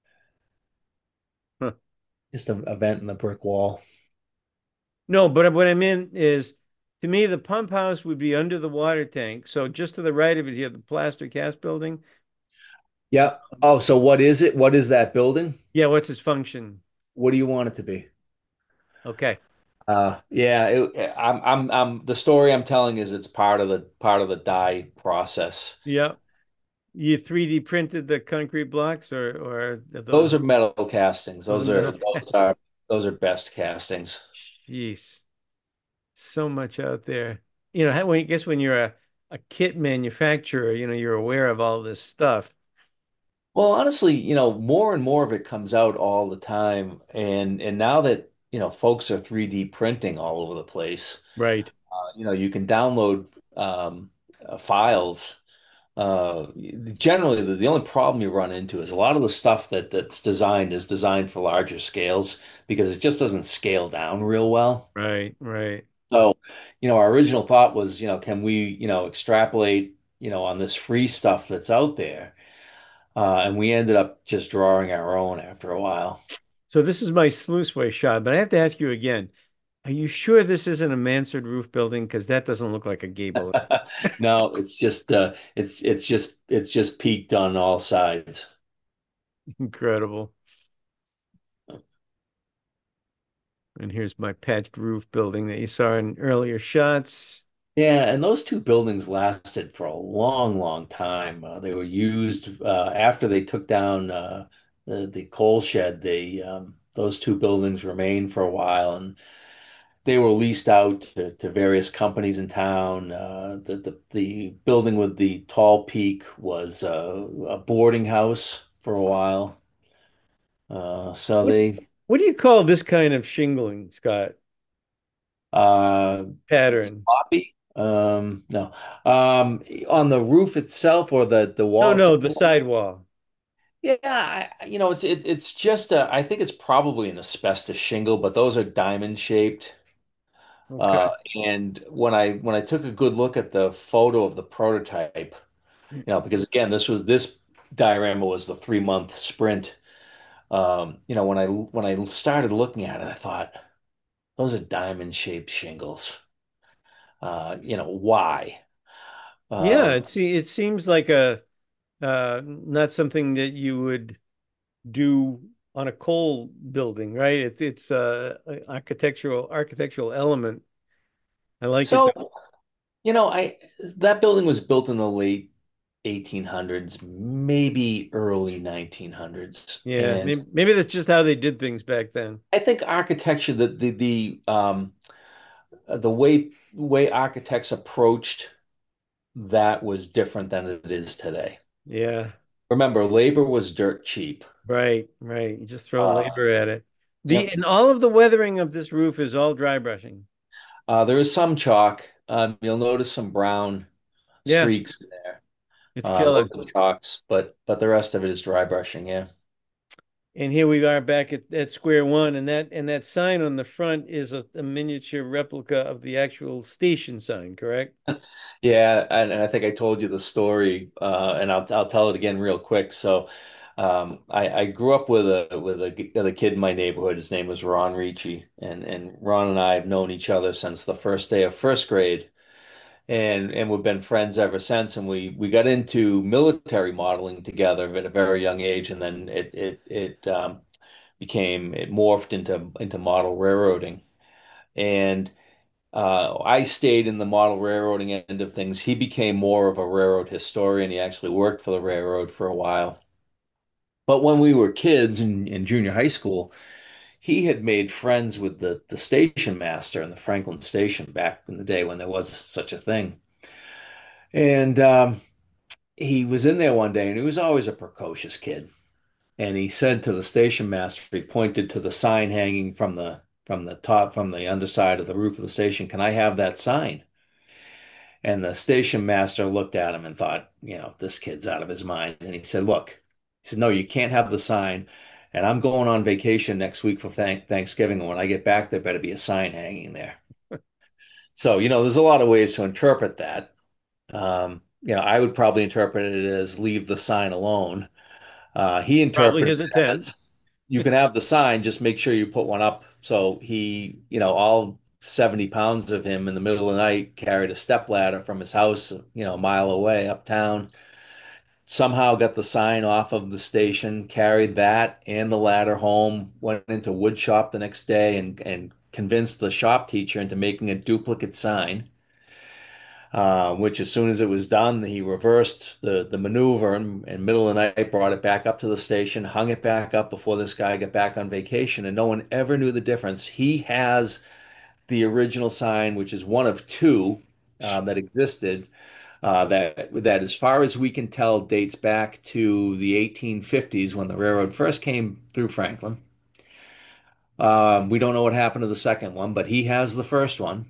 Huh. just a, a vent in the brick wall. No, but what I meant is to me, the pump house would be under the water tank. So just to the right of it, you have the plaster cast building. Yeah. Oh, so what is it? What is that building? Yeah, what's its function? What do you want it to be? Okay. Uh, yeah, it, I'm, I'm, I'm, the story I'm telling is it's part of the part of the dye process. Yeah. You three D printed the concrete blocks or or are those Those are metal castings. those are Those are metal those cast? are those are best castings. Jeez. So much out there. You know, how- when I guess when you're a, a kit manufacturer, you know, you're aware of all this stuff. Well, honestly, you know, more and more of it comes out all the time, and and now that you know folks are three D printing all over the place, Right. uh, you know, you can download um, uh, files. Uh, generally, the, the only problem you run into is a lot of the stuff that that's designed is designed for larger scales because it just doesn't scale down real well. Right. Right. So, you know, our original thought was, you know, can we, you know, extrapolate, you know, on this free stuff that's out there? Uh, and we ended up just drawing our own after a while. So this is my sluiceway shot, but I have to ask you again. Are you sure this isn't a mansard roof building? Because that doesn't look like a gable. No, it's just uh, it's it's just it's just peaked on all sides. Incredible. And here's my patched roof building that you saw in earlier shots. Yeah, and those two buildings lasted for a long, long time. Uh, they were used uh, after they took down uh, the the coal shed. They um, those two buildings remained for a while, and they were leased out to, to various companies in town. Uh, the, the the building with the tall peak was uh, a boarding house for a while. Uh, so What they what do you call this kind of shingling, Scott? uh, Pattern. sloppy. Um, no, um, on the roof itself or the the No, wall no, the sidewall. sidewall. Yeah, I, you know, it's it, it's just a, I think it's probably an asbestos shingle, but those are diamond shaped. Uh, Okay. and when I when I took a good look at the photo of the prototype, you know, because again, this was this diorama was the three month sprint. Um, you know, when I when I started looking at it, I thought those are diamond shaped shingles. Uh, you know, why? Yeah, Um, it see it seems like a uh not something that you would do on a coal building, right? It, it's uh, a architectural architectural element. I like it so though. you know, I that building was built in the late eighteen hundreds, maybe early nineteen hundreds, Yeah, and maybe, maybe that's just how they did things back then. I think architecture, the the the um the way way architects approached that was different than it is today. Yeah, Remember, labor was dirt cheap. right, right. You just throw Uh, labor at it. The yep. and all of the weathering of this roof is all dry brushing. Uh, there is some chalk. Um, you'll notice some brown Yeah, streaks in there. it's Uh, killer. those are chalks, but but the rest of it is dry brushing. Yeah. And here we are back at, at square one, and that and that sign on the front is a, a miniature replica of the actual station sign, correct? Yeah, and, and I think I told you the story, uh, and I'll I'll tell it again real quick. So, um, I, I grew up with a with a, with a kid in my neighborhood. His name was Ron Ricci, and and Ron and I have known each other since the first day of first grade, and and we've been friends ever since. And we we got into military modeling together at a very young age, and then it it it um, became it morphed into into model railroading. And uh, I stayed in the model railroading end of things. He became more of a railroad historian. He actually worked for the railroad for a while. But when we were kids in, in junior high school, he had made friends with the, the station master in the Franklin station back in the day when there was such a thing. And um, he was in there one day, and he was always a precocious kid. And he said to the station master, he pointed to the sign hanging from the from the top, from the underside of the roof of the station, "Can I have that sign?" And the station master looked at him and thought, you know, this kid's out of his mind. And he said, look, he said, no, you can't have the sign. And I'm going on vacation next week for thank Thanksgiving. And when I get back, there better be a sign hanging there. So, you know, there's a lot of ways to interpret that. Um, you know, I would probably interpret it as leave the sign alone. Uh, he Probably interpreted his it intent. as you can have the sign, just make sure you put one up. So he, you know, all seventy pounds of him in the middle of the night carried a step ladder from his house, you know, a mile away uptown, somehow got the sign off of the station, carried that and the ladder home, went into wood shop the next day and, and convinced the shop teacher into making a duplicate sign. Uh, which as soon as it was done, he reversed the the maneuver and in middle of the night brought it back up to the station, hung it back up before this guy got back on vacation, and no one ever knew the difference. He has the original sign, which is one of two uh, that existed, uh, that that as far as we can tell dates back to the eighteen fifties when the railroad first came through Franklin. Um, we don't know what happened to the second one, but he has the first one.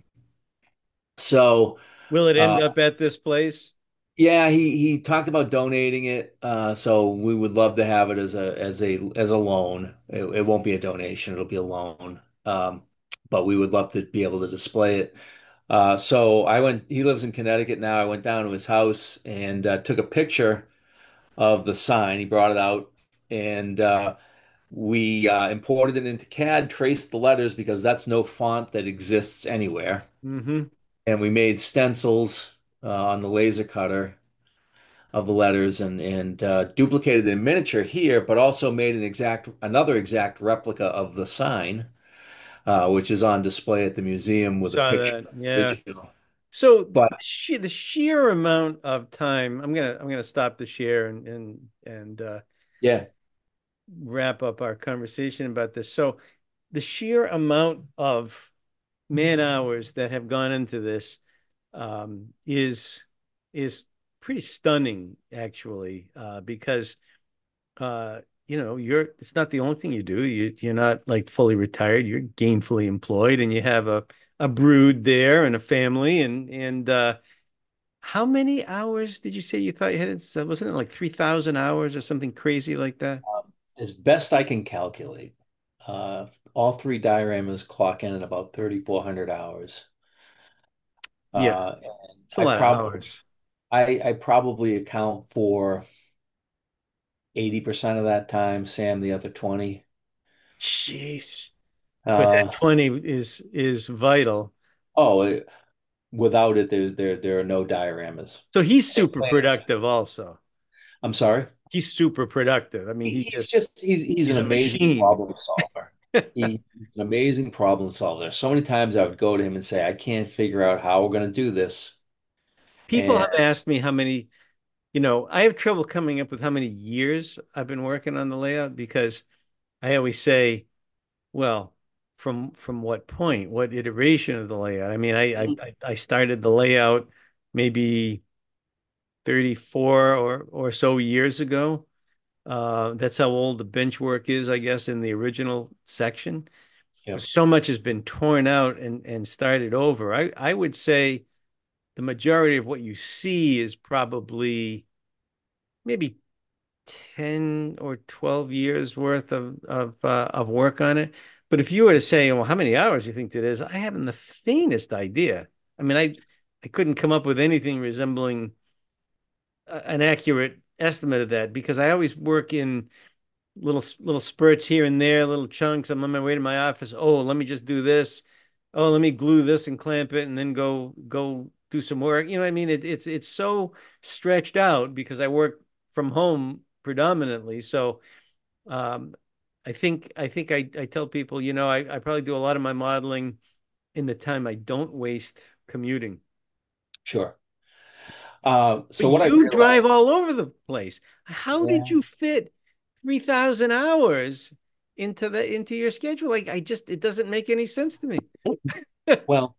So. Will it Uh, end up at this place? Yeah, he he talked about donating it, uh, so we would love to have it as a as a as a loan. It, it won't be a donation; it'll be a loan. Um, but we would love to be able to display it. Uh, so I went. He lives in Connecticut now. I went down to his house and uh, took a picture of the sign. He brought it out, and uh, we uh, imported it into C A D, traced the letters because that's no font that exists anywhere, Hmm. and we made stencils uh, on the laser cutter of the letters and and uh, duplicated in miniature here, but also made an exact another exact replica of the sign, uh, which is on display at the museum with a Saw picture that. of the Yeah. original. So the But sheer, the sheer amount of time, I'm gonna I'm gonna stop the share and and and uh, yeah, wrap up our conversation about this. So the sheer amount of man hours that have gone into this um, is is pretty stunning, actually, uh, because uh, you know you're it's not the only thing you do. You you're not like fully retired. You're gainfully employed, and you have a a brood there and a family, and and uh, how many hours did you say you thought you had? It wasn't it like three thousand hours or something crazy like that? um, as best I can calculate, uh, all three dioramas clock in at about thirty-four hundred hours. Yeah, Uh, and it's a I lot of probably hours. I, I probably account for eighty percent of that time, Sam the other twenty. Jeez. But that Uh, twenty is is vital. oh, it, without it, there, there, there are no dioramas. So he's And super plans, productive also. I'm sorry. He's super productive. I mean, He, he he's just just, he's, he's an he's a amazing machine. problem solver. He, he's an amazing problem solver. So many times I would go to him and say, I can't figure out how we're going to do this. People And have asked me how many, you know, I have trouble coming up with how many years I've been working on the layout because I always say, well, from from what point, what iteration of the layout? I mean, I I I started the layout maybe thirty-four or or so years ago. Uh, that's how old the bench work is, I guess, in the original section. yep, So much has been torn out and and started over. I I would say the majority of what you see is probably maybe ten or twelve years worth of of uh, of work on it. But if you were to say, well, how many hours do you think that is? I haven't the faintest idea. I mean, I I couldn't come up with anything resembling a- an accurate estimate of that because I always work in little little spurts here and there, little chunks. I'm on my way to my office. Oh, let me just do this. Oh, let me glue this and clamp it, and then go go do some work. You know what I mean? It, it's it's so stretched out because I work from home predominantly. So um, I think I think I, I tell people, you know, I, I probably do a lot of my modeling in the time I don't waste commuting. sure. Uh, But so what I you realized, drive all over the place. How did yeah, you fit three thousand hours into the into your schedule? Like I just it doesn't make any sense to me. well,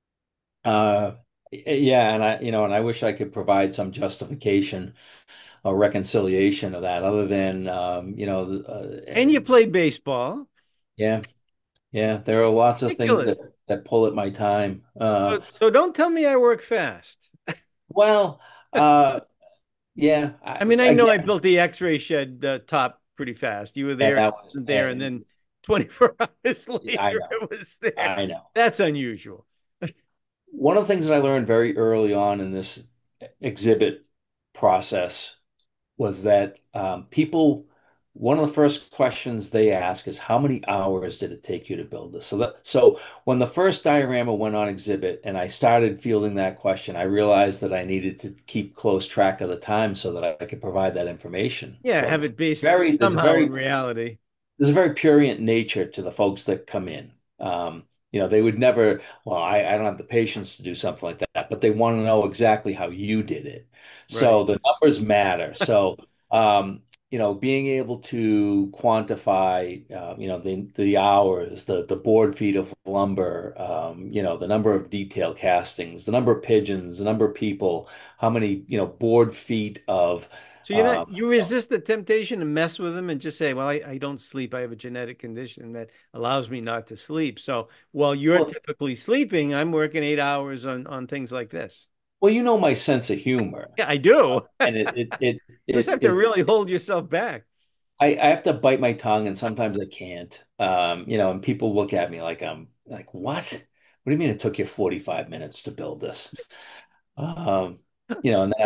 uh, yeah, and I, you know, and I wish I could provide some justification or reconciliation of that, other than, um, you know, uh, And you play baseball. yeah, yeah, there are lots of things that Ridiculous. that pull at my time. Uh, So, so don't tell me I work fast. well, uh, yeah, I I, mean, I know I again, built the X-ray shed uh, top pretty fast. You were and there, that I was, wasn't there, and and then twenty-four hours I later know, it was there. I know. That's unusual. One of the things that I learned very early on in this exhibit process was that um, people, one of the first questions they ask is, how many hours did it take you to build this? So that, so when the first diorama went on exhibit and I started fielding that question, I realized that I needed to keep close track of the time so that I could provide that information. Yeah, But have it based very, there's a somehow in very reality. there's a very prurient nature to the folks that come in. Um, you know, they would never, well, I, I don't have the patience to do something like that, but they want to know exactly how you did it. Right. So the numbers matter. So, um, you know, being able to quantify, uh, you know, the the hours, the the board feet of lumber, um, you know, the number of detail castings, the number of pigeons, the number of people, how many, you know, board feet of, So you're um, not you resist the temptation to mess with them and just say, well, I, I don't sleep. I have a genetic condition that allows me not to sleep. So while you're well, typically sleeping, I'm working eight hours on on things like this. well, you know my sense of humor. Yeah, I do. And it it it You just it have to it's really hold yourself back. I, I have to bite my tongue and sometimes I can't. Um, you know, and people look at me like I'm like, what? What do you mean it took you forty-five minutes to build this? Um, you know, and then I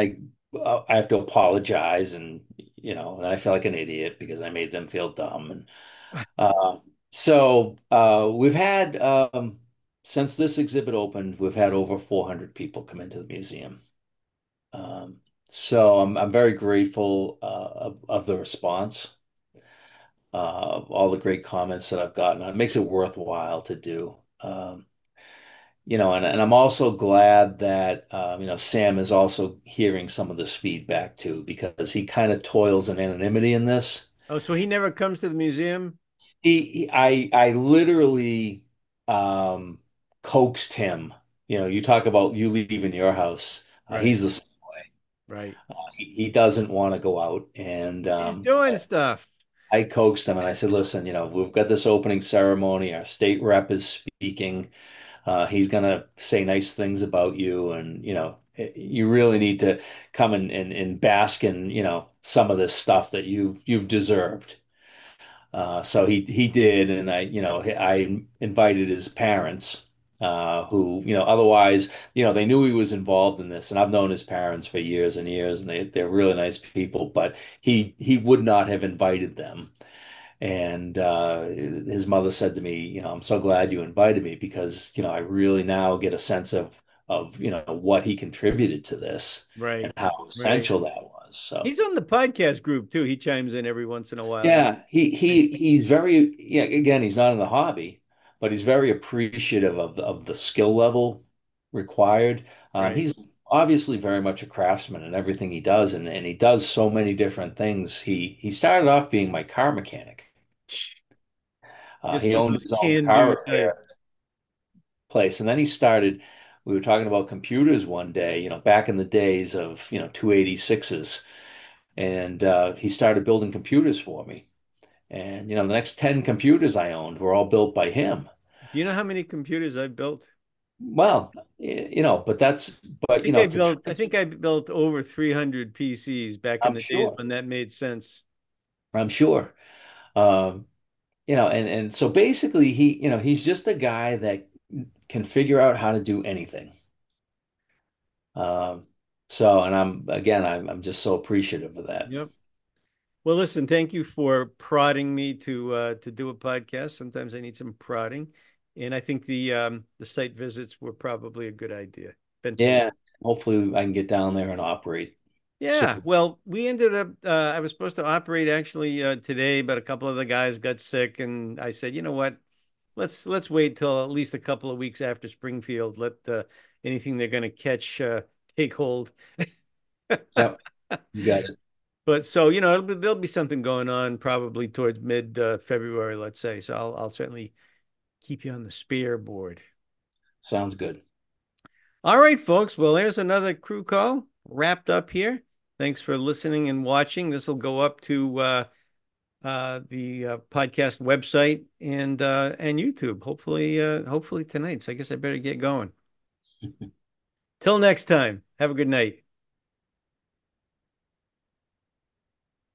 uh, I have to apologize, and you know, and I feel like an idiot because I made them feel dumb. And uh, so uh, we've had um, since this exhibit opened, we've had over four hundred people come into the museum. Um, so I'm I'm very grateful uh, of, of the response, uh, all the great comments that I've gotten. It makes it worthwhile to do. Um, you know, and, and I'm also glad that um, you know, Sam is also hearing some of this feedback too, because he kind of toils in anonymity in this. Oh, so he never comes to the museum? He, he I I literally um coaxed him. You know, you talk about you leaving your house. Uh, Right, he's the same way. right. Uh, he, he doesn't want to go out, and He's um, doing stuff. I coaxed him and I said, listen, you know, we've got this opening ceremony. Our state rep is speaking. Uh, he's gonna say nice things about you, and you know, you really need to come and, and, and bask in, you know, some of this stuff that you've you've deserved. Uh, so he he did, and I, you know, I invited his parents, uh, who, you know, otherwise, you know, they knew he was involved in this, and I've known his parents for years and years, and they they're really nice people, but he he would not have invited them. And uh, his mother said to me, you know, I'm so glad you invited me because, you know, I really now get a sense of of, you know, what he contributed to this and Right, how right. essential that was. So He's on the podcast group too. He chimes in every once in a while. yeah, he he he's very, yeah, again, he's not in the hobby, but he's very appreciative of of the skill level required. Um, Right. he's obviously very much a craftsman in everything he does, and and he does so many different things. He he started off being my car mechanic. Uh, Just he one of owned those his own can-do car type. repair place, and then he started. We were talking about computers one day, you know, back in the days of, you know, two eighty-sixes, and uh, he started building computers for me. And, you know, the next ten computers I owned were all built by him. Do you know how many computers I've built? Well, y- you know, but that's, I but, you think I know, to built I transfer, think I built over three hundred P Cs back in I'm the days sure, when that made sense. I'm sure. Um, you know, and, and so basically he, you know, he's just a guy that can figure out how to do anything. Um, so, and I'm, again, I'm, I'm just so appreciative of that. Yep. Well, listen, thank you for prodding me to uh to do a podcast. Sometimes I need some prodding. And I think the um the site visits were probably a good idea. Been to Yeah. Hopefully I can get down there and operate. Yeah, Super. well, we ended up uh I was supposed to operate actually uh today, but a couple of the guys got sick and I said, "You know what? Let's let's wait till at least a couple of weeks after Springfield. Let uh, anything they're going to catch uh take hold." Yep. You got it. But so, you know, it'll be, there'll be something going on probably towards mid uh, February, let's say. So I'll I'll certainly keep you on the spear board. Sounds good. All right, folks. Well, there's another crew call wrapped up here. Thanks for listening and watching. This will go up to uh uh, the uh, podcast website and uh, and YouTube. Hopefully, uh, hopefully tonight. So I guess I better get going. Till next time. Have a good night.